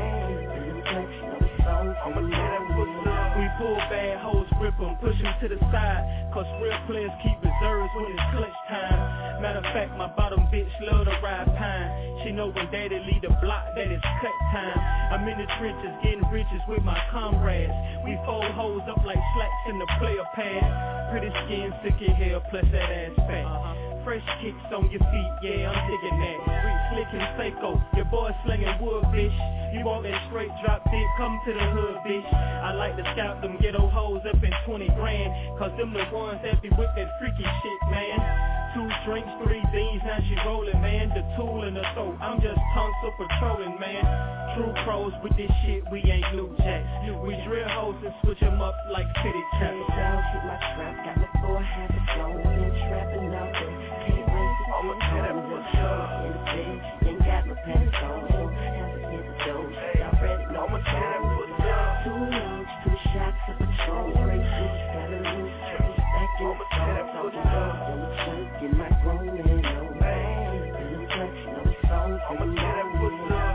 I'ma tear that pussy up. We pull bad hoes, rip them, push them to the side. Cause real players keep reserves when it's clutch time. Matter of fact, my bottom bitch love to ride pine. She know when daddy lead the block that it's cut time. I'm in the trenches getting riches with my comrades. We fold hoes up like slacks in the player pad. Pretty skin, sicky hair, plus that ass fat. Fresh kicks on your feet, yeah, I'm digging that. Slick and Seiko, your boy slinging wood, bitch. You want that straight drop dick, come to the hood, bitch. I like to scout them ghetto hoes up in 20 grand. man. Cause them the ones that be with that freaky shit, man. 2 drinks, 3 D's, now she rolling, man. The tool in the throat, I'm just tongues of patrolling, man. True pros with this shit, we ain't new jacks. We drill hoes and switch them up like city traps. Down to my trap, got my 4 habits flow, been trapping up, can't wait to I'ma tell that what's up. in the bed, then got my pants on, haven't hit the dough, already know I'ma tell that what's up. 2 loads, 2 shots of patrol, 3 switch, got a loose trace, back in the phone, talking up, on the church, get my grown man on, let him touch, no songs, I'ma tell that what's up.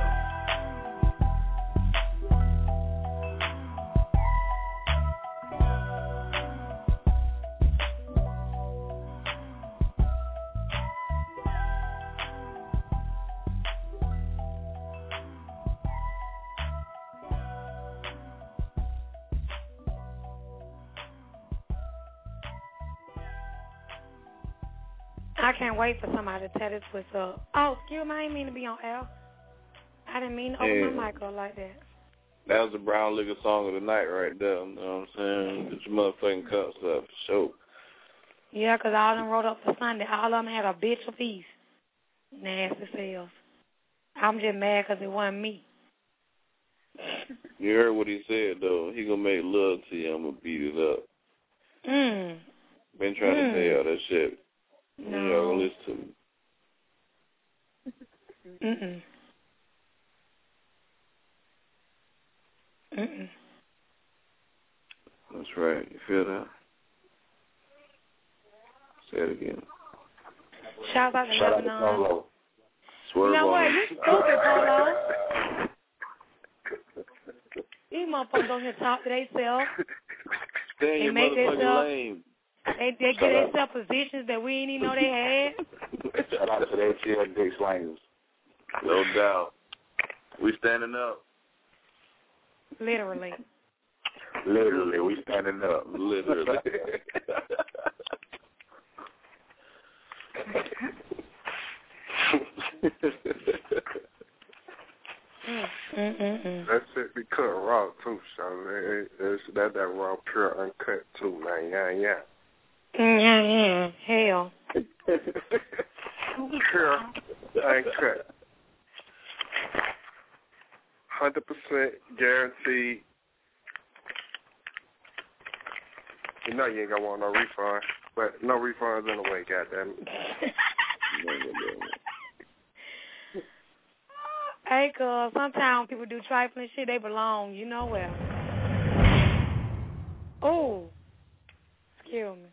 I can't wait for somebody to tell this what's up. Oh, excuse me, I didn't mean to be on air. I didn't mean to open my mic up like that. That was the brown liquor song of the night right there. You know what I'm saying? Get your motherfucking cups up for sure. Yeah, 'cause all them wrote up for Sunday. All of them had a bitch apiece. Nasty selves. I'm just mad 'cause it wasn't me. You heard what he said, though. He gonna make love to you. I'm gonna beat it up. Been trying to tell y'all that shit. No. Y'all gonna listen to me. That's right. You feel that? Say it again. Shout out to Lebanon. Swerve you know what? on You stupid, Polo. These motherfuckers on here talk to themselves. Stay in your motherfucking lane. They get themselves positions that we didn't even know they had. Shout out to the ATL Dick Slangers. No doubt. We standing up. Literally. Literally, we standing up. Literally. That shit be cut raw too, so that raw pure uncut too, man. Yeah. Hell. Pure uncut. 100% guaranteed. You know you ain't gonna want no refund, but no refunds anyway, goddamn it. Hey, cuz sometimes people do trifling shit, they belong, you know where. Oh, excuse me.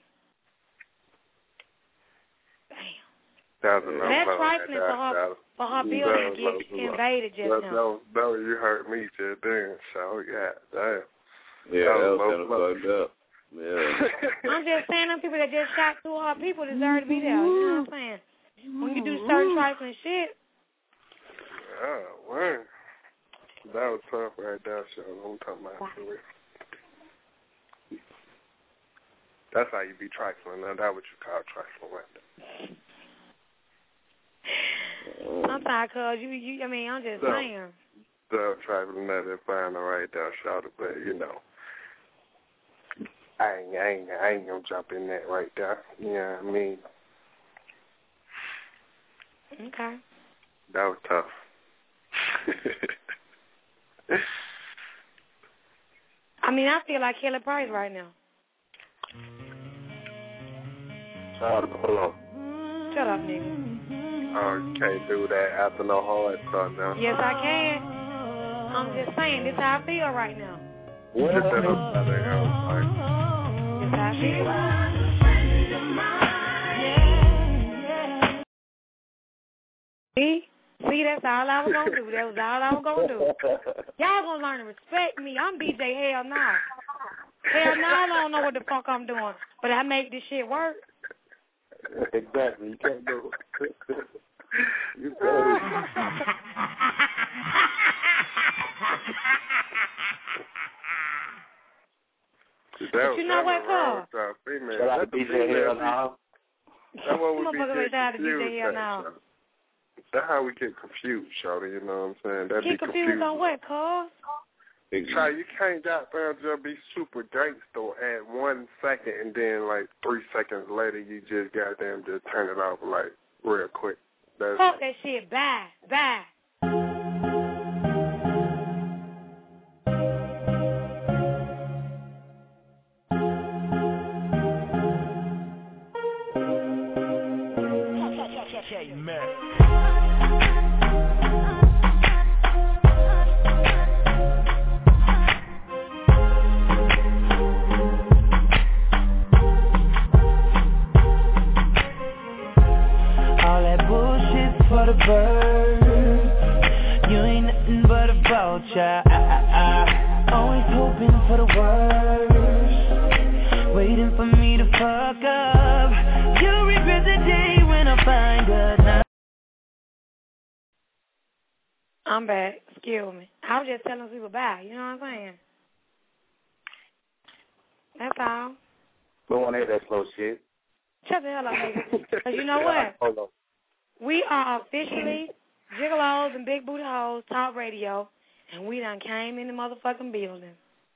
Damn. That's trifling for her building to get invaded just now. No, you hurt me just then, so yeah, damn. Yeah, that was kind of fucked up. Yeah. I'm just saying them people that just shot 2 of our people deserve to be there, you know what I'm saying? When you do certain trifling shit. Oh, wow. That was tough right there, so I'm talking about it. That's how you be trifling. Now, that's what you call trifling right there. Sometimes, cuz, I mean, I'm just saying. So, trifling that is fine right there, shout it, but, you know, I ain't gonna jump in that right there. You know what I mean? Okay. That was tough. I mean, I feel like Kelly Price right now. Shout out to Polo. Shut up, nigga. Oh, you can't do that after no hard stuff now. Yes, I can. I'm just saying, this is how I feel right now. What is that? This is how I feel. See, that's all I was going to do. That was all I was going to do. Y'all going to learn to respect me. I'm BJ Hell Nah. Hell no, I don't know what the fuck I'm doing. But I make this shit work. Exactly. You can't do it. You But you know what, Carl? Shout out to BJ Hell Nah. That's what we get confused. That's how we get confused, shawty, you know what I'm saying? Get confused on what, Carl? Try, you can't goddamn just be super gangster at 1 second and then like 3 seconds later you just goddamn just turn it off like real quick. Fuck that shit. Bye. Always hoping for the worst, waiting for me to fuck up. You'll regret the day when I find out. I'm back. Excuse me. I was just telling people bye. You know what I'm saying? That's all. We won't hear that slow shit. Shut the hell up, nigga. Because you know what? Hold on. We are officially Gigolos and Big Booty Hoes Talk Radio. And we done came in the motherfucking building.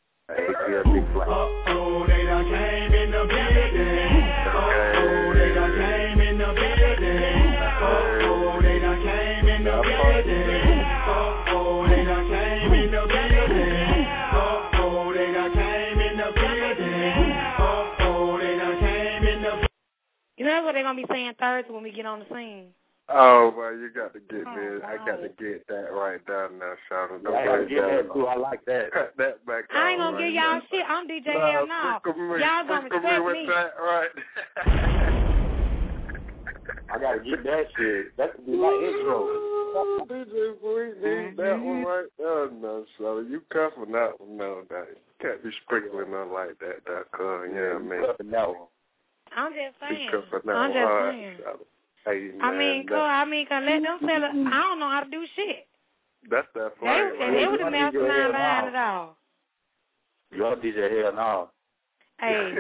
Uh-oh, they done came in the building. Uh-oh, they done came in the building. Uh-oh, they done came in the building. Uh-oh, they done came in the building. Uh-oh, they done came in the building. Uh-oh, they done came in the building. You know what they're going to be saying Thursday when we get on the scene? Oh, well, you got to get me. I got to get that right down now, Shadow. I like that. Cut that back. I ain't going to give y'all shit. I'm DJ Hell No. Y'all going to respect me. That, right. I got to get that shit. That could be my intro. DJ, we need that one right there. No, Shadow. You cuffing that one. No, that. You can't be sprinkling on like that, yeah, man. I'm just saying. I'm just saying. Hey, man, I mean, cause let them tell it. I don't know how to do shit. That's that flame. They would have mastermind behind it all. Y'all DJ Hell No. Hey.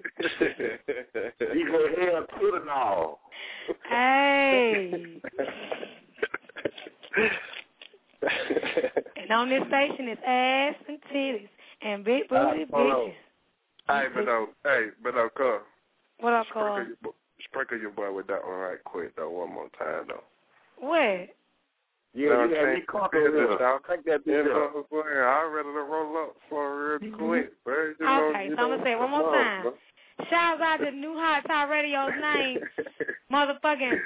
DJ Hell to the No. Hey. And on this station is ass and titties and big booty bitches. Hey, but cuz. What up, cuz? Sprinkle your boy with that one right quick, though, one more time, though. What? Yeah, you had me comfortable. Take that bitch up. I'm ready to roll up for real quick. Okay, so I'm going to say it one more time. Shout out to New Hot Talk Radio's name, motherfucking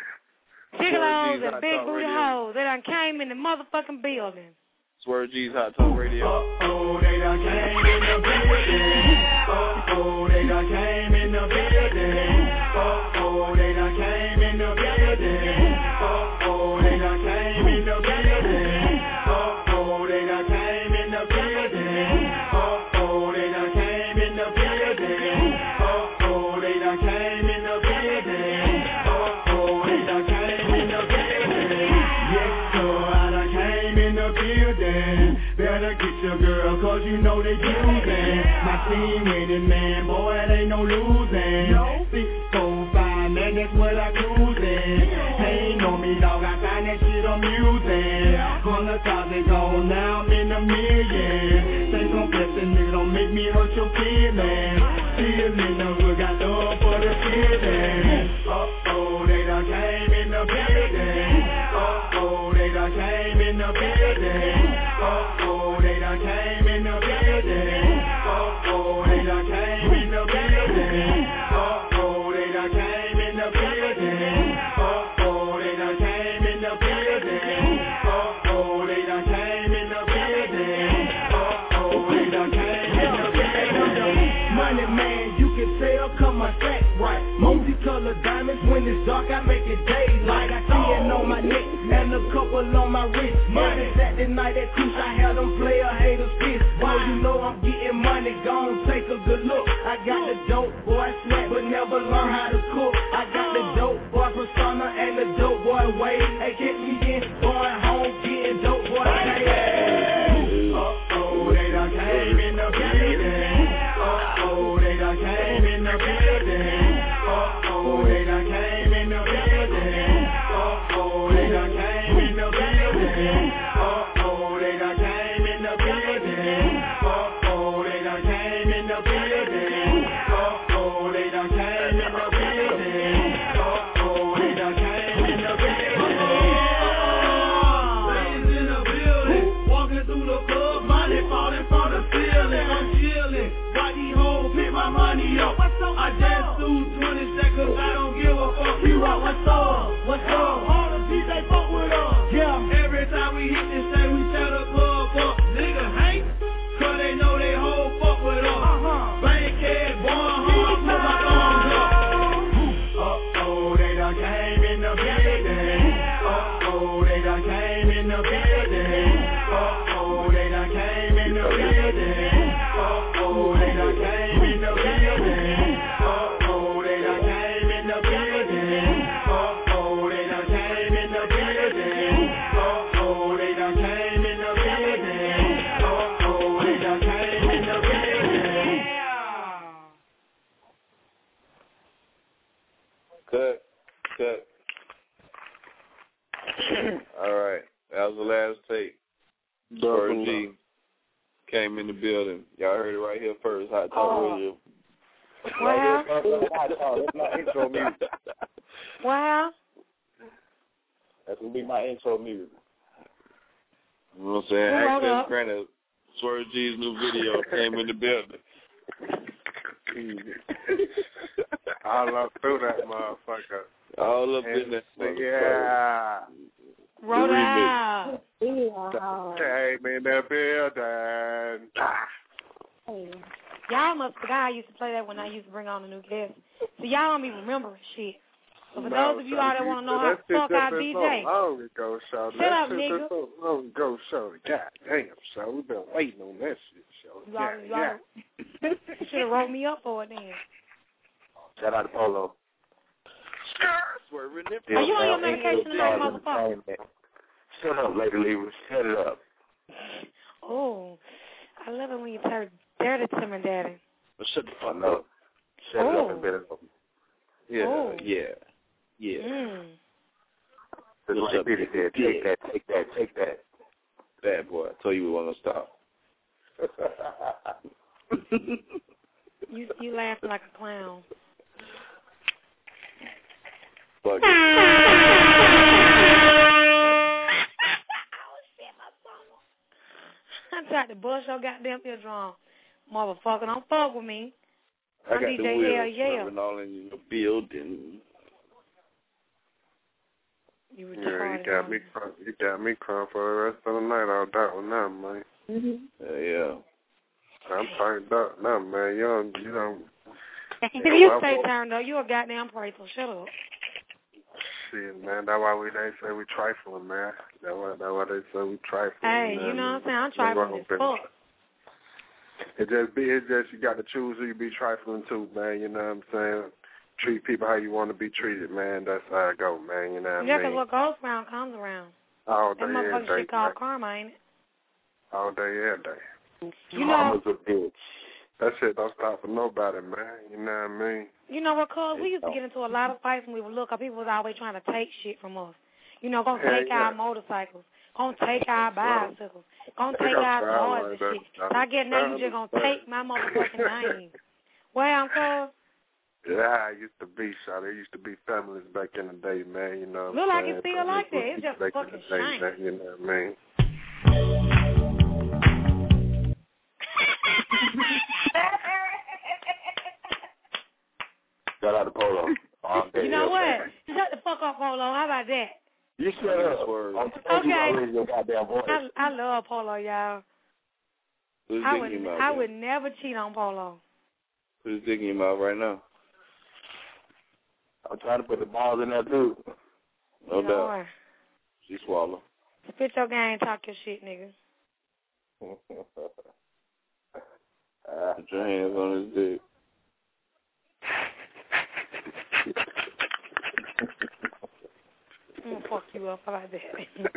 Gigolos and Big Booty Hoes. They done came in the motherfucking building. Swear G's Hot Talk Radio. Uh-oh, they done came in the building. Uh-oh, they done came in the building. Uh-oh, they done came in the building. Uh-oh, they done came in the building. Uh-oh, they done came in the building. Uh-oh, they done came in the building. Uh-oh, they done came in the building. Uh-oh, they done came in the building. Yes, sir, I done came in the building. Better get your girl, cause you know they using. My team winning, man, boy, it ain't no losing. 6, 4, 5, man, that's what I cruising. Ain't know me, dog, I find that shit amusing. From the top, they go, now I'm in the million. Say some blessing, nigga, don't make me hurt your feelings. Feeling the good, got love for the feeling. Uh-oh, they done came in the building. Uh-oh, they done came in the building. Uh-oh, they done came in the building. Uh-oh, they done came in the building. Uh-oh, they done came in the building. Uh-oh, they done came in the building. Uh-oh, they done came in the building. Uh-oh, they done came in the building. Money man, you can tell, come my track right. Multicolored diamonds, when it's dark, I make it daylight. I see it on my neck and a couple on my wrist. Every Saturday night at 2, I had them player haters pissed. Boy, you know I'm getting money, gon' take a good look. I got the dope boy snack, but never learn how to cook. I got the dope boy persona and the dope boy way. Hey, catch me in, going home, getting dope boy pay. Uh-oh, they done came in the building. Uh-oh, they done came in the building. Uh-oh, they done came in the building. Uh-oh, they done came in the building. Uh-oh, they done came in the building. Cut. All right. That was the last take. Swerve G came in the building. Y'all heard it right here first. Hot Talk Radio. Wow. That's my intro music. Wow. That's going to be my intro music. You know what I'm saying? Access granted. Swerve G's new video came in the building. All up through that motherfucker. All up in that motherfucker. Yeah. Roll out. Came in the building. Y'all must forgot I used to play that when I used to bring on a new guest. So y'all don't be remembering shit. So for those of you out there want to know how the fuck I DJ, shut up, nigga. So long ago, Shorty. God damn, so we've been waiting on that shit, Shorty. You should have wrote me up for it then. Shout out to Polo. Are you on your medication tonight, motherfucker? Shut up, Lady Lever. Shut it up. Oh, I love it when you turn dirty to me, Daddy. Shut the fuck up. Shut it up and better up. Yeah. Just like Peter said, take that. Bad boy. I told you we weren't going to stop. You laughing like a clown. Fuck I tried to bust your goddamn eardrum. Motherfucker, don't fuck with me. I got DJ the wheels Hell all in your building. You got me crying for the rest of the night out that one now, man. Yeah. I'm turned up now, man. You don't. If you stay turned up, you a goddamn prateful. Shut up. Shit, man. That's why they say we trifling, man. That's why they say we trifling. Hey, man. You know what I'm saying? I'm trifling as fuck. It's just you got to choose who you be trifling to, man. You know what I'm saying? Treat people how you want to be treated, man. That's how it go, man. You know what I mean? Yeah, because what goes around comes around. All day, that motherfucking shit called karma, ain't it? All day, every day. You know, that shit don't stop for nobody, man. You know what I mean? You know what, cuz? We used to get into a lot of fights when we would look up. People was always trying to take shit from us. You know, gonna take our motorcycles. Gonna take our bicycles. Gonna take our cars and shit. So I get now you just gonna take my motherfucking name. Well, cuz? Yeah, it used to be, shot. There used to be families back in the day, man. You know. Look like it's still like that. It's just a fucking shame. Man, you know what I mean? Shout out to Polo. You know what? Shut the fuck up, Polo. How about that? You shut up. Okay. Your goddamn voice. I love Polo, y'all. I would never cheat on Polo. Who's digging him out right now? I'm trying to put the balls in there, too. No doubt. She swallow. Spit your game and talk your shit, nigga. Put your hands on his dick. I'm gonna fuck you up like that.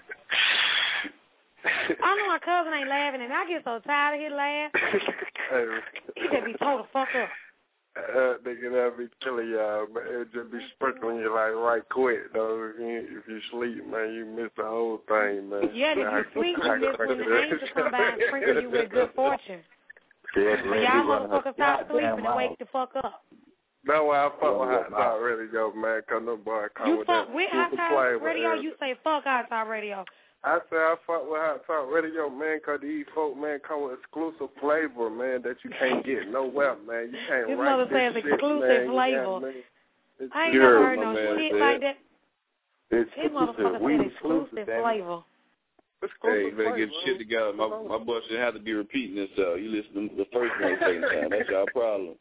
I know my cousin ain't laughing, and I get so tired of his laugh. He just be told to fuck up. Nigga, that be killing y'all, man. It just be sprinkling you like right quick, though. If you sleep, man, you miss the whole thing, man. Yeah, if you sleep, you miss when the angels come by and sprinkle you with good fortune. Yeah, so y'all motherfuckers stop sleeping and wake the fuck up. That's why I fuck with Hot Talk Radio, man, because no boy come with that. You fuck with Hot Talk Radio? You say fuck Hot Talk Radio. I say I fuck with Hot Talk Radio, man, because these folk, man, come with exclusive flavor, man, that you can't get nowhere, man. You can't this write mother this says shit, exclusive man. flavor. You know, I ain't never heard no shit like that. This motherfucker said exclusive flavor. Hey, you better get shit together. My boy shouldn't have to be repeating himself. You listen to the first one second time. That's your problem.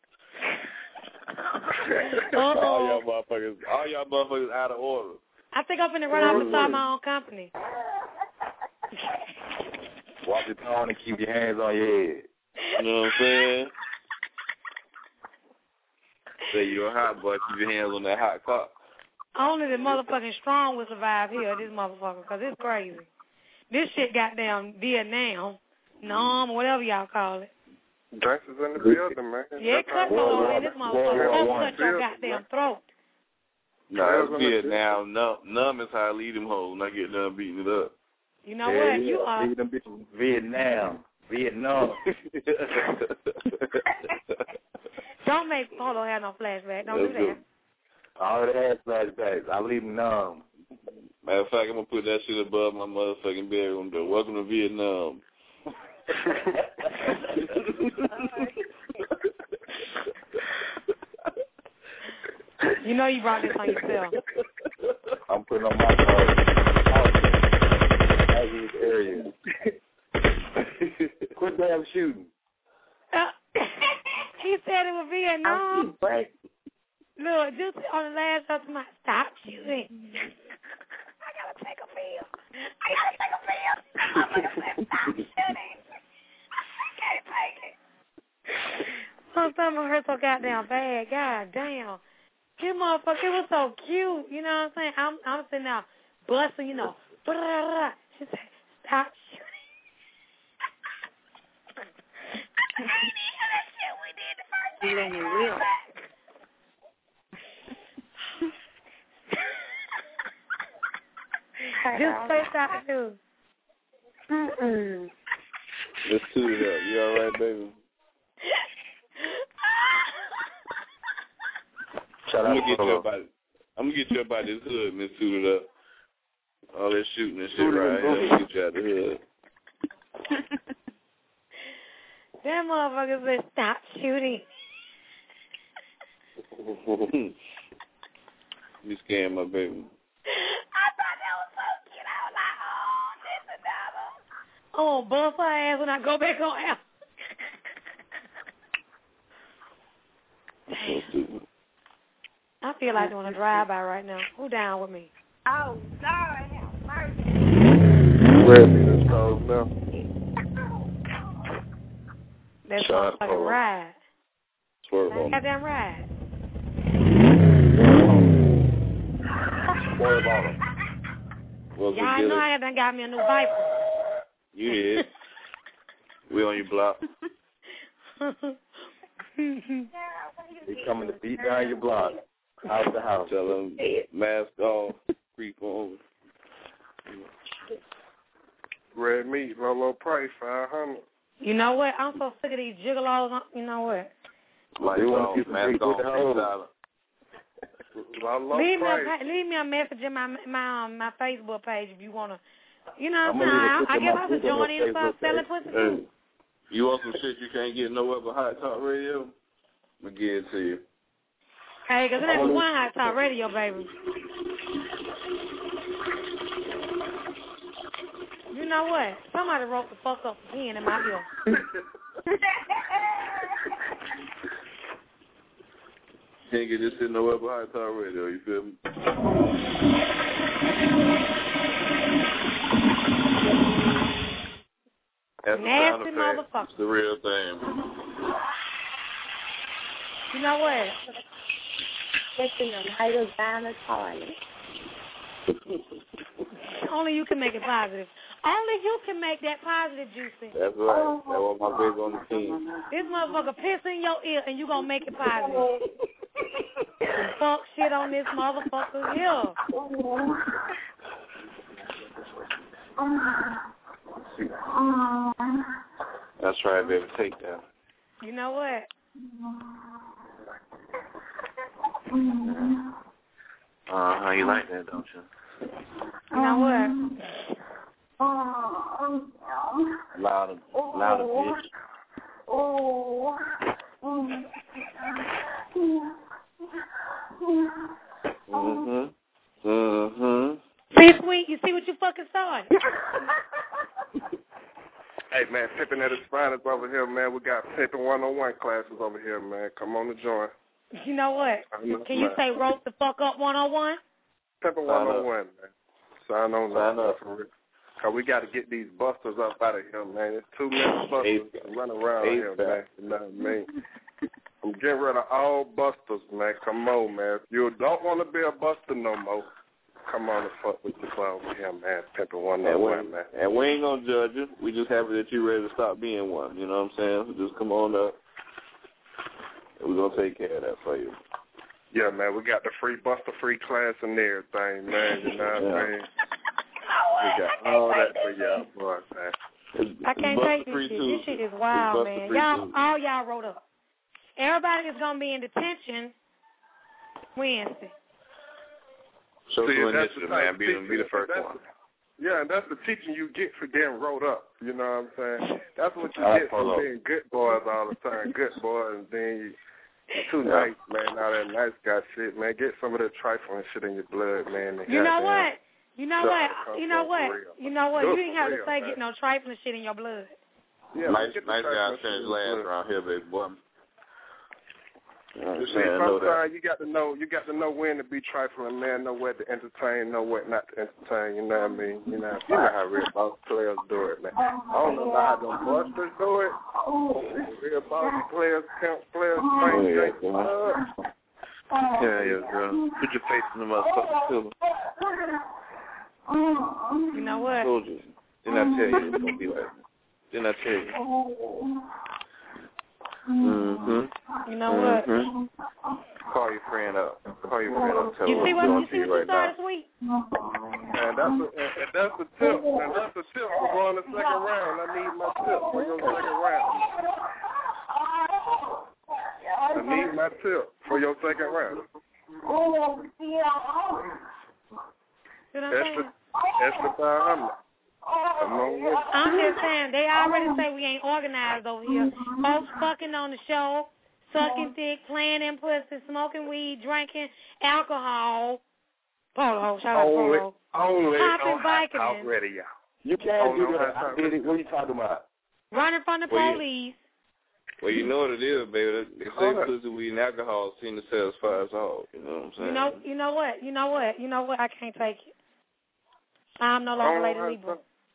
All y'all motherfuckers out of order. I think I'm finna run off and start my own company. Watch your tone and keep your hands on your head. You know what I'm saying? Say you're a hot boy, keep your hands on that hot cock. Only the motherfucking strong will survive here, this motherfucker, because it's crazy. This shit goddamn Vietnam, Nam, whatever y'all call it. Gangsters in the building, man. Yeah, cut over in this motherfucker. Cut your goddamn throat. No, it's Vietnam. Numb is how I lead them hoes when I get done beating it up. You know what? You are. Lead them bitches. Vietnam. Don't make Polo have no flashback. Don't do that. I already had flashbacks. I leave them numb. Matter of fact, I'm going to put that shit above my motherfucking bedroom door. Welcome to Vietnam. You know you brought this on yourself. I'm putting on my card. These areas. Quit damn shooting. He said it was Vietnam. Look, just on the last show to my stop shooting. I gotta take a pill. I'm gonna say stop shooting. I can't take it. My stomach hurts so goddamn bad. God damn. This motherfucker, it was so cute. You know what I'm saying? I'm sitting there busting, you know. She said, stop shooting. I can't even hear that shit we did the first time. You will. Just say stop shooting. Let's toot it up. You all right, baby? I'm gonna get you about this hood, Miss Toot It Up. All that shooting and shit right here. Get you out the hood. That motherfucker said stop shooting. You scared my baby. I thought that was so cute. I was like, oh, this and that. Oh, bust her ass when I go back on out. Damn. I feel like doing a drive-by right now. Who down with me? Oh, sorry. Have mercy. That's cold now. That's motherfucking ride. Swerve on Goddamn ride. Swerve on him. Yeah, I know I done got me a new Viper. You did. We on your block. They coming to beat down your block. House to house. Tell them mask off, creep on. Red meat, low price, 500. You know what? I'm so sick of these gigolos. You know what? Lights on, mask on, leave me a message in my Facebook page if you wanna. You know what I'm saying? I guess I was joining and start selling pussy too. You want some shit you can't get nowhere but Hot Talk Radio? I'm gonna give it to you. Hey, because it ain't one Hot Talk Radio, baby. You know what? Somebody wrote the fuck up again in my bill. Can't get this shit nowhere but Hot Talk Radio, you feel me? That's nasty motherfucker. It's the real thing. You know what? Listen, I was down the toilet. Only you can make it positive. Only you can make that positive, Juicy. That's right. That was my baby on the team. This motherfucker piss in your ear and you gonna make it positive. Fuck shit on this motherfucker's ear. That's right, baby. Take that. You know what? You like that, don't you? You know what? Louder, bitch. See, sweet, you see what you fucking saw? Hey, man, Pimpin' at its finest over here, man. We got Pimpin' 101 classes over here, man. Come on to join. You know what? Can you say roast the fuck up 101? Pimpin' 101, man. Sign up for real. Cause we got to get these busters up out of here, man. There's too many busters running around here, man. You know what I mean? I'm getting rid of all busters, man. Come on, man. If you don't want to be a buster no more, come on and fuck with the club over here, man. Pimpin' 101, man. And we ain't gonna judge you. We just happy that you're ready to stop being one. You know what I'm saying? So just come on up. And we're gonna take care of that for you. Yeah, man, we got the free Buster Free class and everything, man. You know what I mean? We got all that for y'all, boy, man. I can't take this shit. This shit is wild, man. All y'all wrote up. Everybody is going to be in detention Wednesday. So that's the man. Be the first one. Yeah, and that's the teaching you get for getting rolled up. You know what I'm saying? That's what you get for being good boys all the time. Good boys, and then you're too nice, man. All that nice guy shit, man. Get some of that trifling shit in your blood, man. You know what? You know what? You know what? You know what? You didn't have to say get no trifling shit in your blood. Yeah, nice guy finished last around here, baby boy. Sometimes you got to know when to be trifling, man. Know what to entertain, know what not to entertain. You know what I mean? You know how real boss players do it, man. I don't know how them busters do it. Real boss players, pimp players, yeah, girl. Put your face in the motherfucking pillow. You know what? Soldiers. Didn't I tell you it's gonna be like that? Didn't I tell you? You know what? Call your friend up. Tell you see what you started, sweet? And that's the tip. And that's the tip for going to second round. I need my tip for your second round. I need my tip for your second round. Extra 500. I'm just saying, they already say we ain't organized over here. Folks fucking on the show, sucking dick, playing in pussy, smoking weed, drinking alcohol. Polo, shout out Polo. Popping Vicodin. Radio. You can't do that. What are you talking about? Running from the police. Well, you know what it is, baby. They say pussy, weed, and alcohol seem to satisfy us all. You know what I'm saying? You know what? I can't take it. I'm no longer Lady Libra.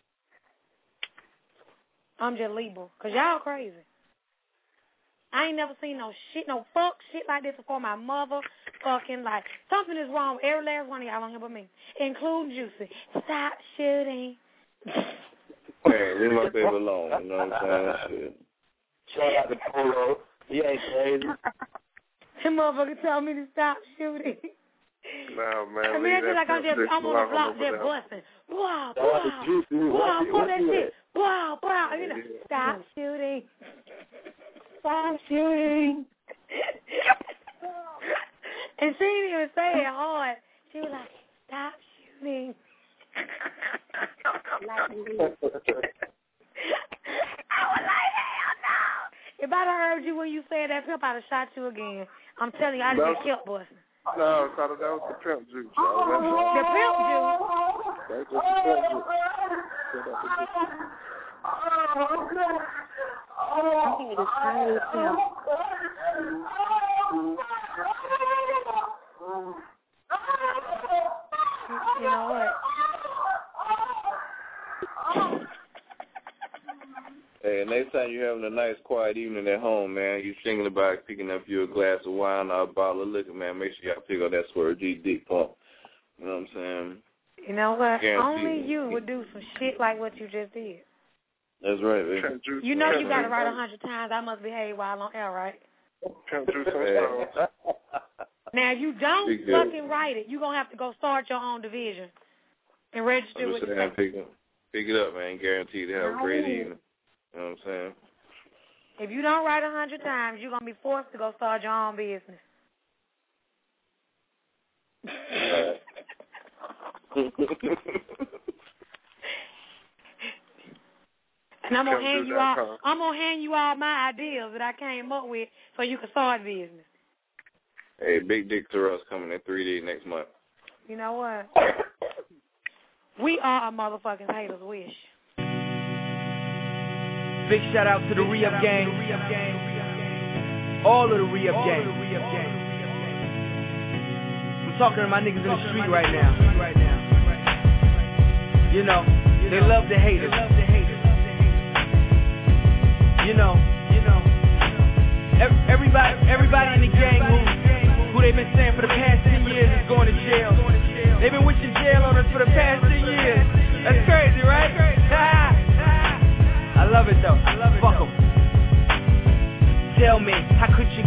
I'm just Libra. Because y'all crazy. I ain't never seen no fuck shit like this before. My mother fucking like, something is wrong with every last one of y'all on here but me, including Juicy. Stop shooting. Man, leave my baby alone. You know what I'm saying? Shout out to Polo. He ain't crazy. The motherfucker told me to stop shooting. No, man. I mean, it's like I'm on the block just busting. Wow, pull that shit. Wow. You know, stop shooting. Stop shooting. And she didn't even say it hard. She was like, stop shooting. I was like, hell no. If I'd have heard you when you said that, Pimp, I'd have shot you again. I'm telling you, I'd have been killed busting. No, that was the pimp juice. The pimp juice? That's just the pimp juice. You know what? Hey, next time you're having a nice, quiet evening at home, man, you're thinking about picking up you a glass of wine or a bottle of liquor, man, make sure y'all pick up that Swerve G dick pump. You know what I'm saying? You know what? Only you would do some shit like what you just did. That's right, baby. You know you got to write 100 times. I must behave while on air, right? Now, you don't fucking write it. You're going to have to go start your own division and register with the pick it up, man. Guaranteed to have a great evening. You know what I'm saying? If you don't write 100 times, you're going to be forced to go start your own business. And I'm gonna hand you all my ideas that I came up with so you can start business. Hey, Big Dick Thoros coming in 3D next month. You know what? We are a motherfucking hater's wish. Big shout out to the Re-Up Gang. All of the Re-Up Gang. I'm talking to my niggas in the street right now. You know, they love the haters. You know, everybody in the gang who they've been saying for the past 10 years is going to jail. They've been wishing jail on us for the past 10 years. That's crazy, right? I love it though. Fuck them. Tell me, how could you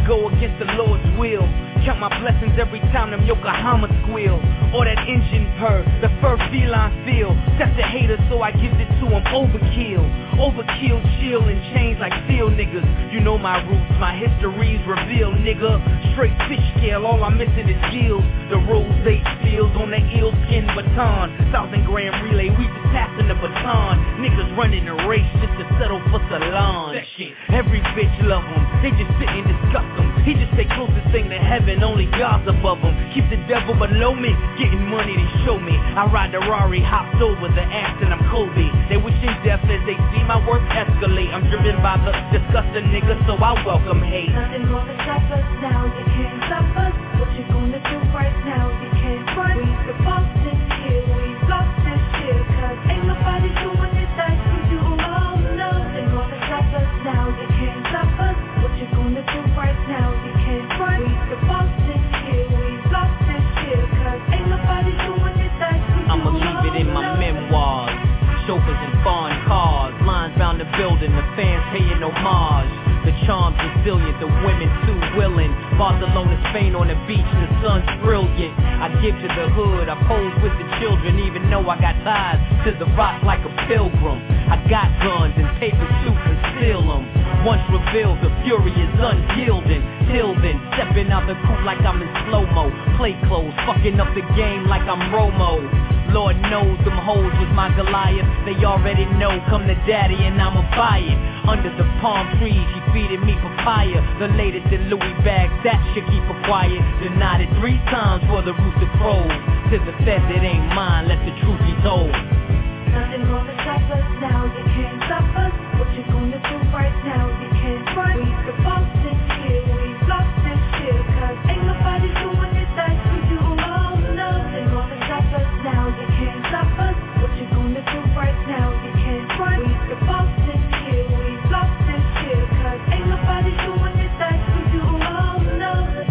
go against the Lord's will. Count my blessings every time them Yokohama squeal, or that engine purr, the first feline feel. That's the hater, so I give it to him overkill. Overkill, chill, and change like steel niggas. You know my roots, my history's revealed, nigga. Straight fish scale, all I'm missing is gills. The rose 8 fields on the eel skin baton. 1,000-gram relay, we just passing the baton. Niggas running the race just to settle for Solange. Every bitch love him, they just sit and discuss him. He just say closest thing to heaven, only God's above him. Keep the devil below me, getting money to show me. I ride the Rari, hopped over the ass and I'm Kobe. They wishing death as they see my work escalate. I'm driven by the disgusting nigga, so I welcome hate. Nothing gonna stop us now, you can't stop us. What you gonna do right now, you can't run. We the boss this year, we lost this year, cause ain't nobody doing it like we do. Oh, nothing gonna stop us now, you can't stop us. What you gonna do right now, you can't run. We the boss this year, we lost this year, cause ain't nobody doing it like we do. I'ma leave it in my memoirs. Chauffeurs and foreign cars, lines round the building, the fans paying homage. The charm's resilient, the women too willing. Barcelona, Spain on the beach, the sun's brilliant. I give to the hood, I pose with the children, even though I got ties to the rock like a pilgrim. I got guns and paper to conceal them. Once revealed, the fury is unyielding. Till then, stepping out the coupe like I'm in slow-mo. Play clothes, fucking up the game like I'm Romo. Lord knows them hoes was my Goliath. They already know, come to daddy and I'ma buy it. Under the palm trees, she feeding me papaya. The latest in Louis bags, that should keep her quiet. Denied it 3 times for the rooster crows. To the feds, it ain't mine, let the truth be told. Nothing gonna stop us now, you can't stop us. What you gonna do right now, you can't run. We the boss this year, we lost this year, cause ain't nobody doing it like we do. Oh, nothing gonna stop us now, you can't stop us. What you gonna do right now, you can't run. We the boss this year, we lost this year, cause ain't nobody doing it like we do. Oh, nothing.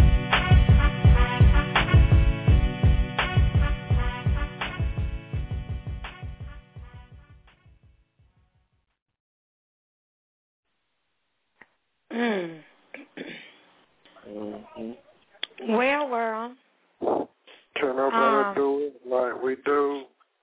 Well, world. Can nobody do it like we do?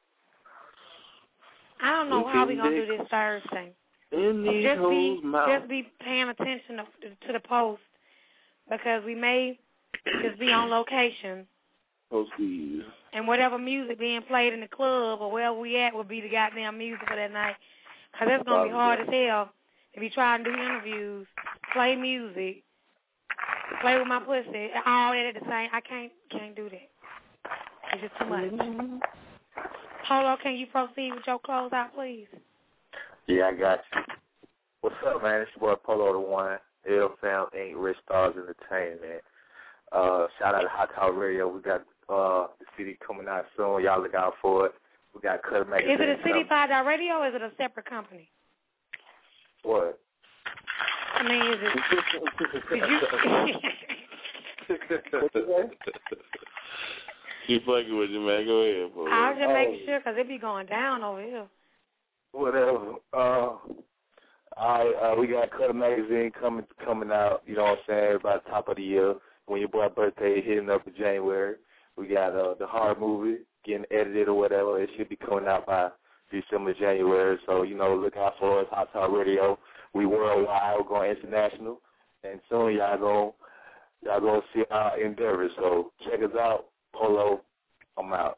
I don't know how we gonna do this Thursday. Just be paying attention to the post, because we may just be on location. And whatever music being played in the club or wherever we at will be the goddamn music for that night. Because it's going to be hard as hell if you try and do interviews, play music, play with my pussy, all that at the same. I can't do that. It's just too much. Polo, can you proceed with your closeout, please? Yeah, I got you. What's up, man? It's your boy Polo the One, L Fam Inc., Rich Stars Entertainment. Shout out to Hot Talk Radio. We got the CD coming out soon. Y'all look out for it. We got Cutter Magazine. Is it a CD5.radio or is it a separate company? What? I mean, is it... Keep fucking with you, man. Go ahead, boy. I was just making sure, because it be going down over here. Whatever. We got Cutter Magazine coming out, you know what I'm saying, by the top of the year. When your boy's birthday hitting up in January. We got the horror movie getting edited or whatever. It should be coming out by December, January. So, you know, look out for us, Hot Talk Radio. We worldwide. We're going international. And soon y'all gonna see our endeavors. So check us out. Polo, I'm out.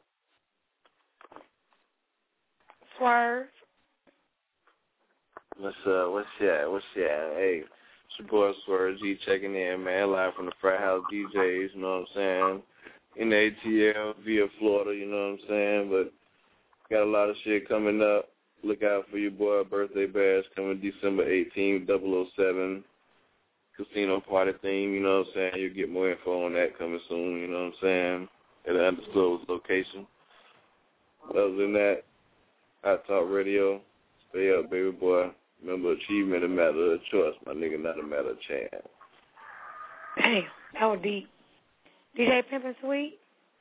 Swerve. What's that? Hey, it's your boy Swerve G checking in, man, live from the Frat House DJs, you know what I'm saying? In the ATL via Florida, you know what I'm saying? But got a lot of shit coming up. Look out for your boy Birthday Bash coming December 18th, 007 casino party theme, you know what I'm saying? You'll get more info on that coming soon, you know what I'm saying? At an undisclosed location. Other than that, Hot Talk Radio, stay up, baby boy. Remember, achievement a matter of choice, my nigga, not a matter of chance. Damn, that was deep. DJ Pimpin' Sweet?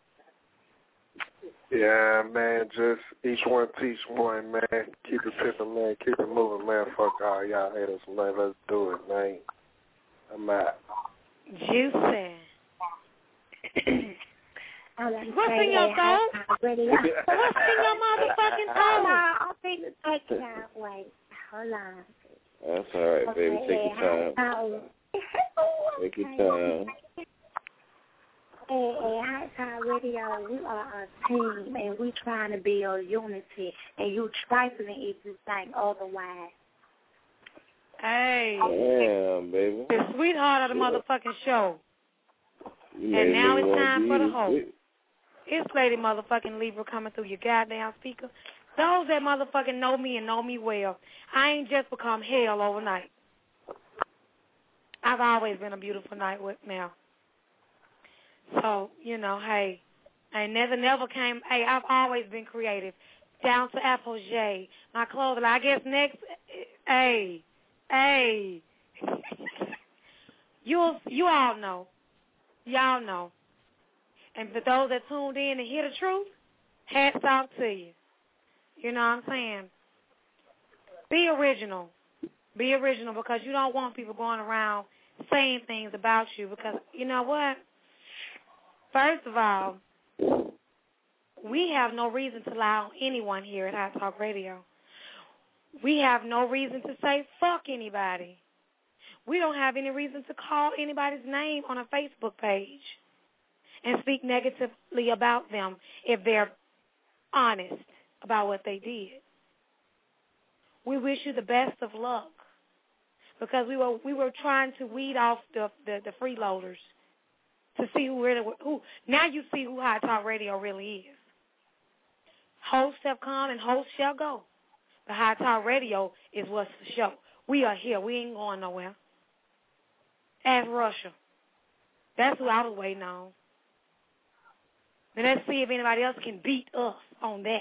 Yeah, man, just each one teach one, man. Keep it pimpin', man. Keep it moving, man. Fuck all y'all haters, man. Let's do it, man. I'm out. Juicy. What's in your throat? What's in your motherfucking throat? I'm finna take it out. Wait, hold on. That's all right, baby. Take your time. Take your time. Hot Talk Radio, we are a team, and we trying to build unity, and you trifling if you think otherwise. Hey. Damn, baby. The sweetheart of the motherfucking show. And now it's time for the host. It's Lady motherfucking Libra coming through your goddamn speaker. Those that motherfucking know me and know me well, I ain't just become hell overnight. I've always been a beautiful night with now. So, you know, hey, I never came, hey, I've always been creative. Down to Apple J, my clothing. I guess next, hey. You all know. Y'all know. And for those that tuned in and hear the truth, hats off to you. You know what I'm saying? Be original. Be original, because you don't want people going around saying things about you, because, you know what? First of all, we have no reason to lie on anyone here at Hot Talk Radio. We have no reason to say fuck anybody. We don't have any reason to call anybody's name on a Facebook page and speak negatively about them if they're honest about what they did. We wish you the best of luck, because we were trying to weed off the freeloaders to see who. Now you see who Hot Talk Radio really is. Hosts have come and hosts shall go. The Hot Talk Radio is what's the show. We are here. We ain't going nowhere. Ask Russia. That's who I was waiting on. And let's see if anybody else can beat us on that.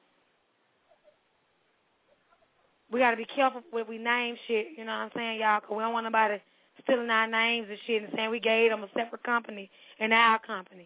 We got to be careful when we name shit, you know what I'm saying, y'all, because we don't want nobody stealing our names and shit and saying we gave them a separate company and our company.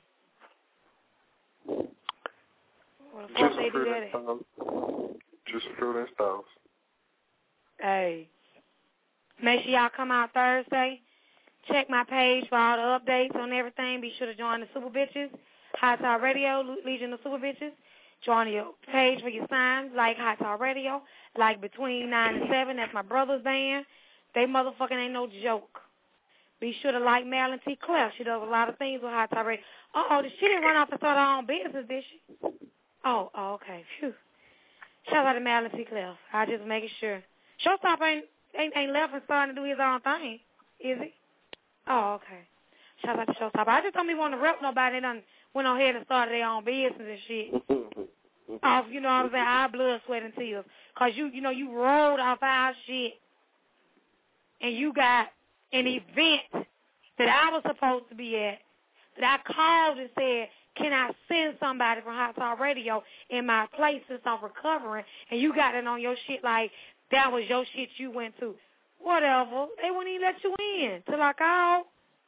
Well, the fuck they do that at? Just fruit and stuff. Hey. Make sure y'all come out Thursday. Check my page for all the updates on everything. Be sure to join the Super Bitches, Hot Talk Radio, Legion of Super Bitches. Join your page for your signs, like Hot Talk Radio, like Between 9 and 7. That's my brother's band. They motherfucking ain't no joke. Be sure to like Marilyn T. Clef. She does a lot of things with Hot Talk Radio. She didn't run off and start her own business, did she? Oh, okay. Phew. Shout out to Marilyn T. Clef. I just making sure. Showstopper ain't left and starting to do his own thing, is he? Oh, okay. Shout out to Showstopper. I just don't be wanting to rep nobody. They done went on ahead and started their own business and shit. Off, you know what I'm saying, our blood, sweat, and tears. Because, you rolled off our shit. And you got an event that I was supposed to be at, that I called and said, can I send somebody from Hot Talk Radio in my place since I'm recovering? And you got it on your shit like that was your shit you went to. Whatever. They wouldn't even let you in till I called.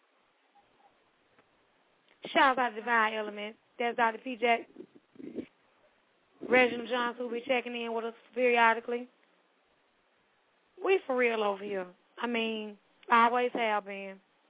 Shout out to Divine Elements. That's Dr. P.J. Reginald Johnson will be checking in with us periodically. We for real over here. I mean, always have been.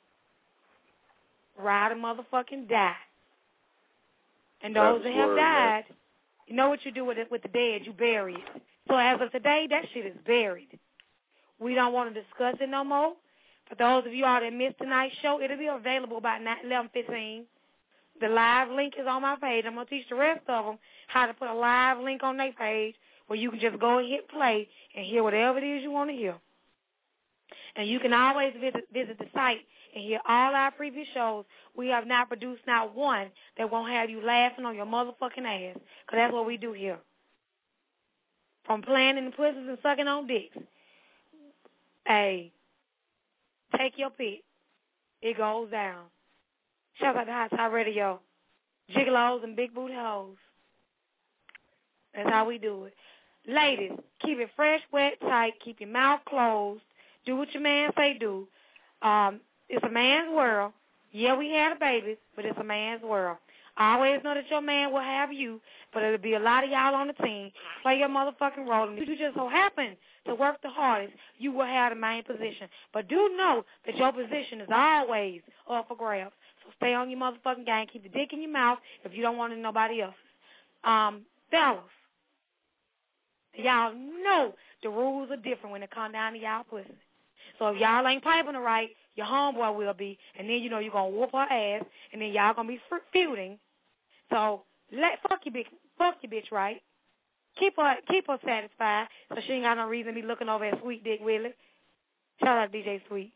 Ride or motherfucking die. And those that have died, you know what you do with the dead, you bury it. So as of today, that shit is buried. We don't want to discuss it no more. For those of you all that missed tonight's show, it'll be available by 11:15. The live link is on my page. I'm going to teach the rest of them how to put a live link on their page where you can just go and hit play and hear whatever it is you want to hear. And you can always visit the site and hear all our previous shows. We have not produced not one that won't have you laughing on your motherfucking ass, because that's what we do here. From playing in the pussies and sucking on dicks. Hey, take your pick. It goes down. Shout out to Hot Talk Radio. Gigolos and big booty hoes. That's how we do it. Ladies, keep it fresh, wet, tight. Keep your mouth closed. Do what your man say do. It's a man's world. Yeah, we had a baby, but it's a man's world. Always know that your man will have you, but it'll be a lot of y'all on the team. Play your motherfucking role. And if you just so happen to work the hardest, you will have the main position. But do know that your position is always up for grabs. So stay on your motherfucking game. Keep the dick in your mouth if you don't want it nobody else. Fellas, y'all know the rules are different when it comes down to y'all pussy. So if y'all ain't piping it right, your homeboy will be, and then you know you're going to whoop her ass, and then y'all going to be feuding. So fuck your bitch right. Keep her satisfied so she ain't got no reason to be looking over at Sweet Dick Willie. Shout out DJ Sweet.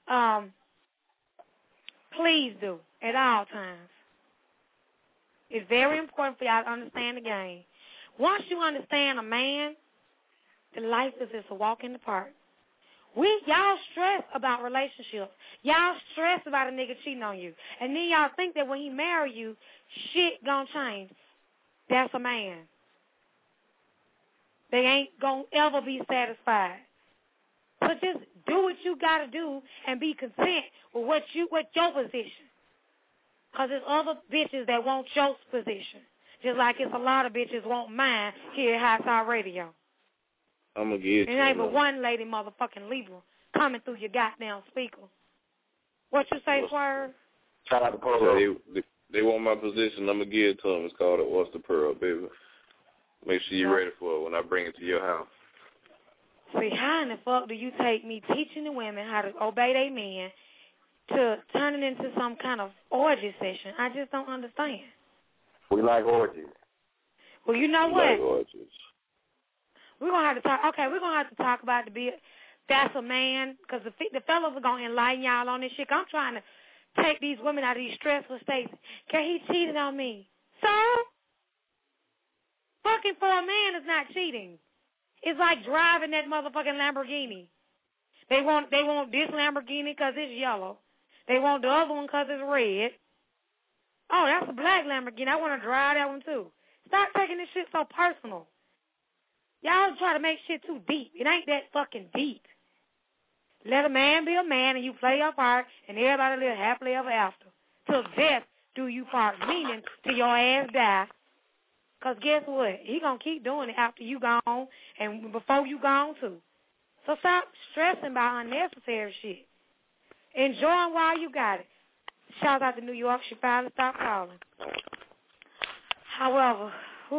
Please do, at all times. It's very important for y'all to understand the game. Once you understand a man, the life is just a walk in the park. Y'all stress about relationships. Y'all stress about a nigga cheating on you. And then y'all think that when he marry you, shit gonna change. That's a man. They ain't gonna ever be satisfied. So just do what you gotta do and be content with your position. Because there's other bitches that want your position. Just like it's a lot of bitches want mine here at Hot Talk Radio. I'm going to get you. It ain't but one lady motherfucking Libra coming through your goddamn speaker. What you say, Swerve? Shout out to Polo. They want my position. I'm going to give it to them. It's called What's the Pearl, baby. Make sure you're ready for it when I bring it to your house. See, how in the fuck do you take me teaching the women how to obey their men to turn it into some kind of orgy session? I just don't understand. We like orgies. Well, you know what? We like orgies. We're going to have to talk. Okay, we're going to have to talk about that's a man, because the fellas are going to enlighten y'all on this shit. I'm trying to take these women out of these stressful states. Okay, he cheated on me. So? Fucking for a man is not cheating. It's like driving that motherfucking Lamborghini. They want this Lamborghini because it's yellow. They want the other one because it's red. Oh, that's a black Lamborghini. I want to drive that one too. Stop taking this shit so personal. Y'all try to make shit too deep. It ain't that fucking deep. Let a man be a man and you play your part and everybody live happily ever after. Till death do you part, meaning till your ass die. Because guess what? He going to keep doing it after you gone and before you gone too. So stop stressing about unnecessary shit. Enjoy them while you got it. Shout out to New York. She finally stopped calling. However,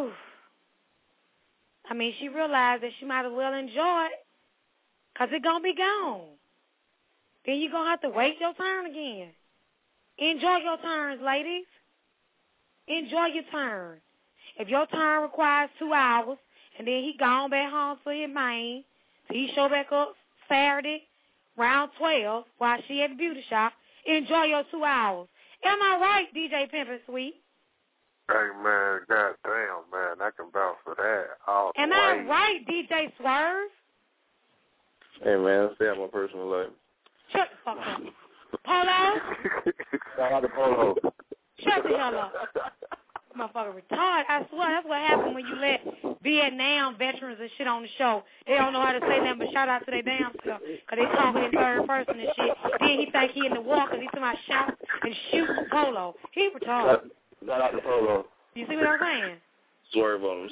she realized that she might as well enjoy it because it's going to be gone. Then you're going to have to wait your turn again. Enjoy your turns, ladies. Enjoy your turn. If your turn requires 2 hours and then he gone back home to his man, so he show back up Saturday around 12 while she at the beauty shop, enjoy your 2 hours. Am I right, DJ Pimpin' Sweet? Hey, man, goddamn, man, I can vouch for that all the way. Am I right, DJ Swerve? Hey, man, stay out my personal life. Shut the fuck up. Polo? Shout out to Polo. Shut the hell up. Motherfucker retarded. I swear, that's what happened when you let Vietnam veterans and shit on the show. They don't know how to say nothing but shout out to their damn self because they talking in third person and shit. Then he think he in the war because he somebody shout and shoot Polo. He retarded. Shout out to Polo. You see what I'm saying? Swerve on him.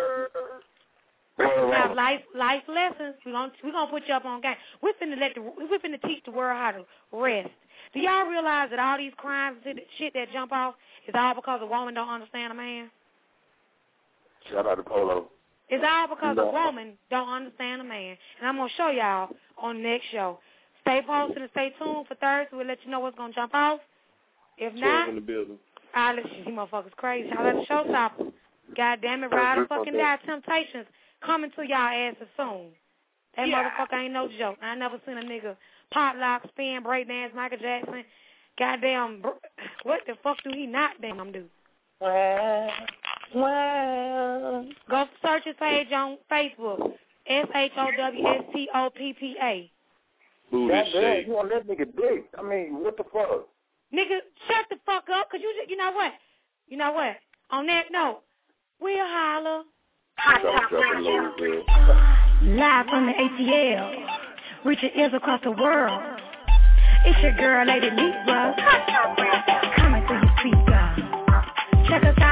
We have life lessons. We're gonna put you up on game. We're finna teach the world how to rest. Do y'all realize that all these crimes and shit that jump off is all because a woman don't understand a man? Shout out to Polo. It's all because a woman don't understand a man. And I'm going to show y'all on the next show. Stay posted and stay tuned for Thursday. We'll let you know what's going to jump off. If not, in the building. I'll let you see motherfuckers crazy. Shout out to Showstopper. God damn it, Ride and fucking Die Temptations coming to y'all asses soon. That motherfucker ain't no joke. I never seen a nigga pop lock, spin, breakdance, Michael Jackson. Goddamn, what the fuck do he not damn do? Well. Go search his page on Facebook. SHOWSTOPPA. That bad. You want that nigga dick? I mean, what the fuck? Nigga, shut the fuck up, because you know what? You know what? On that note, we'll holler. Live from the ATL, reaching ears across the world. It's your girl, Lady Libra, coming through your speaker. Check us out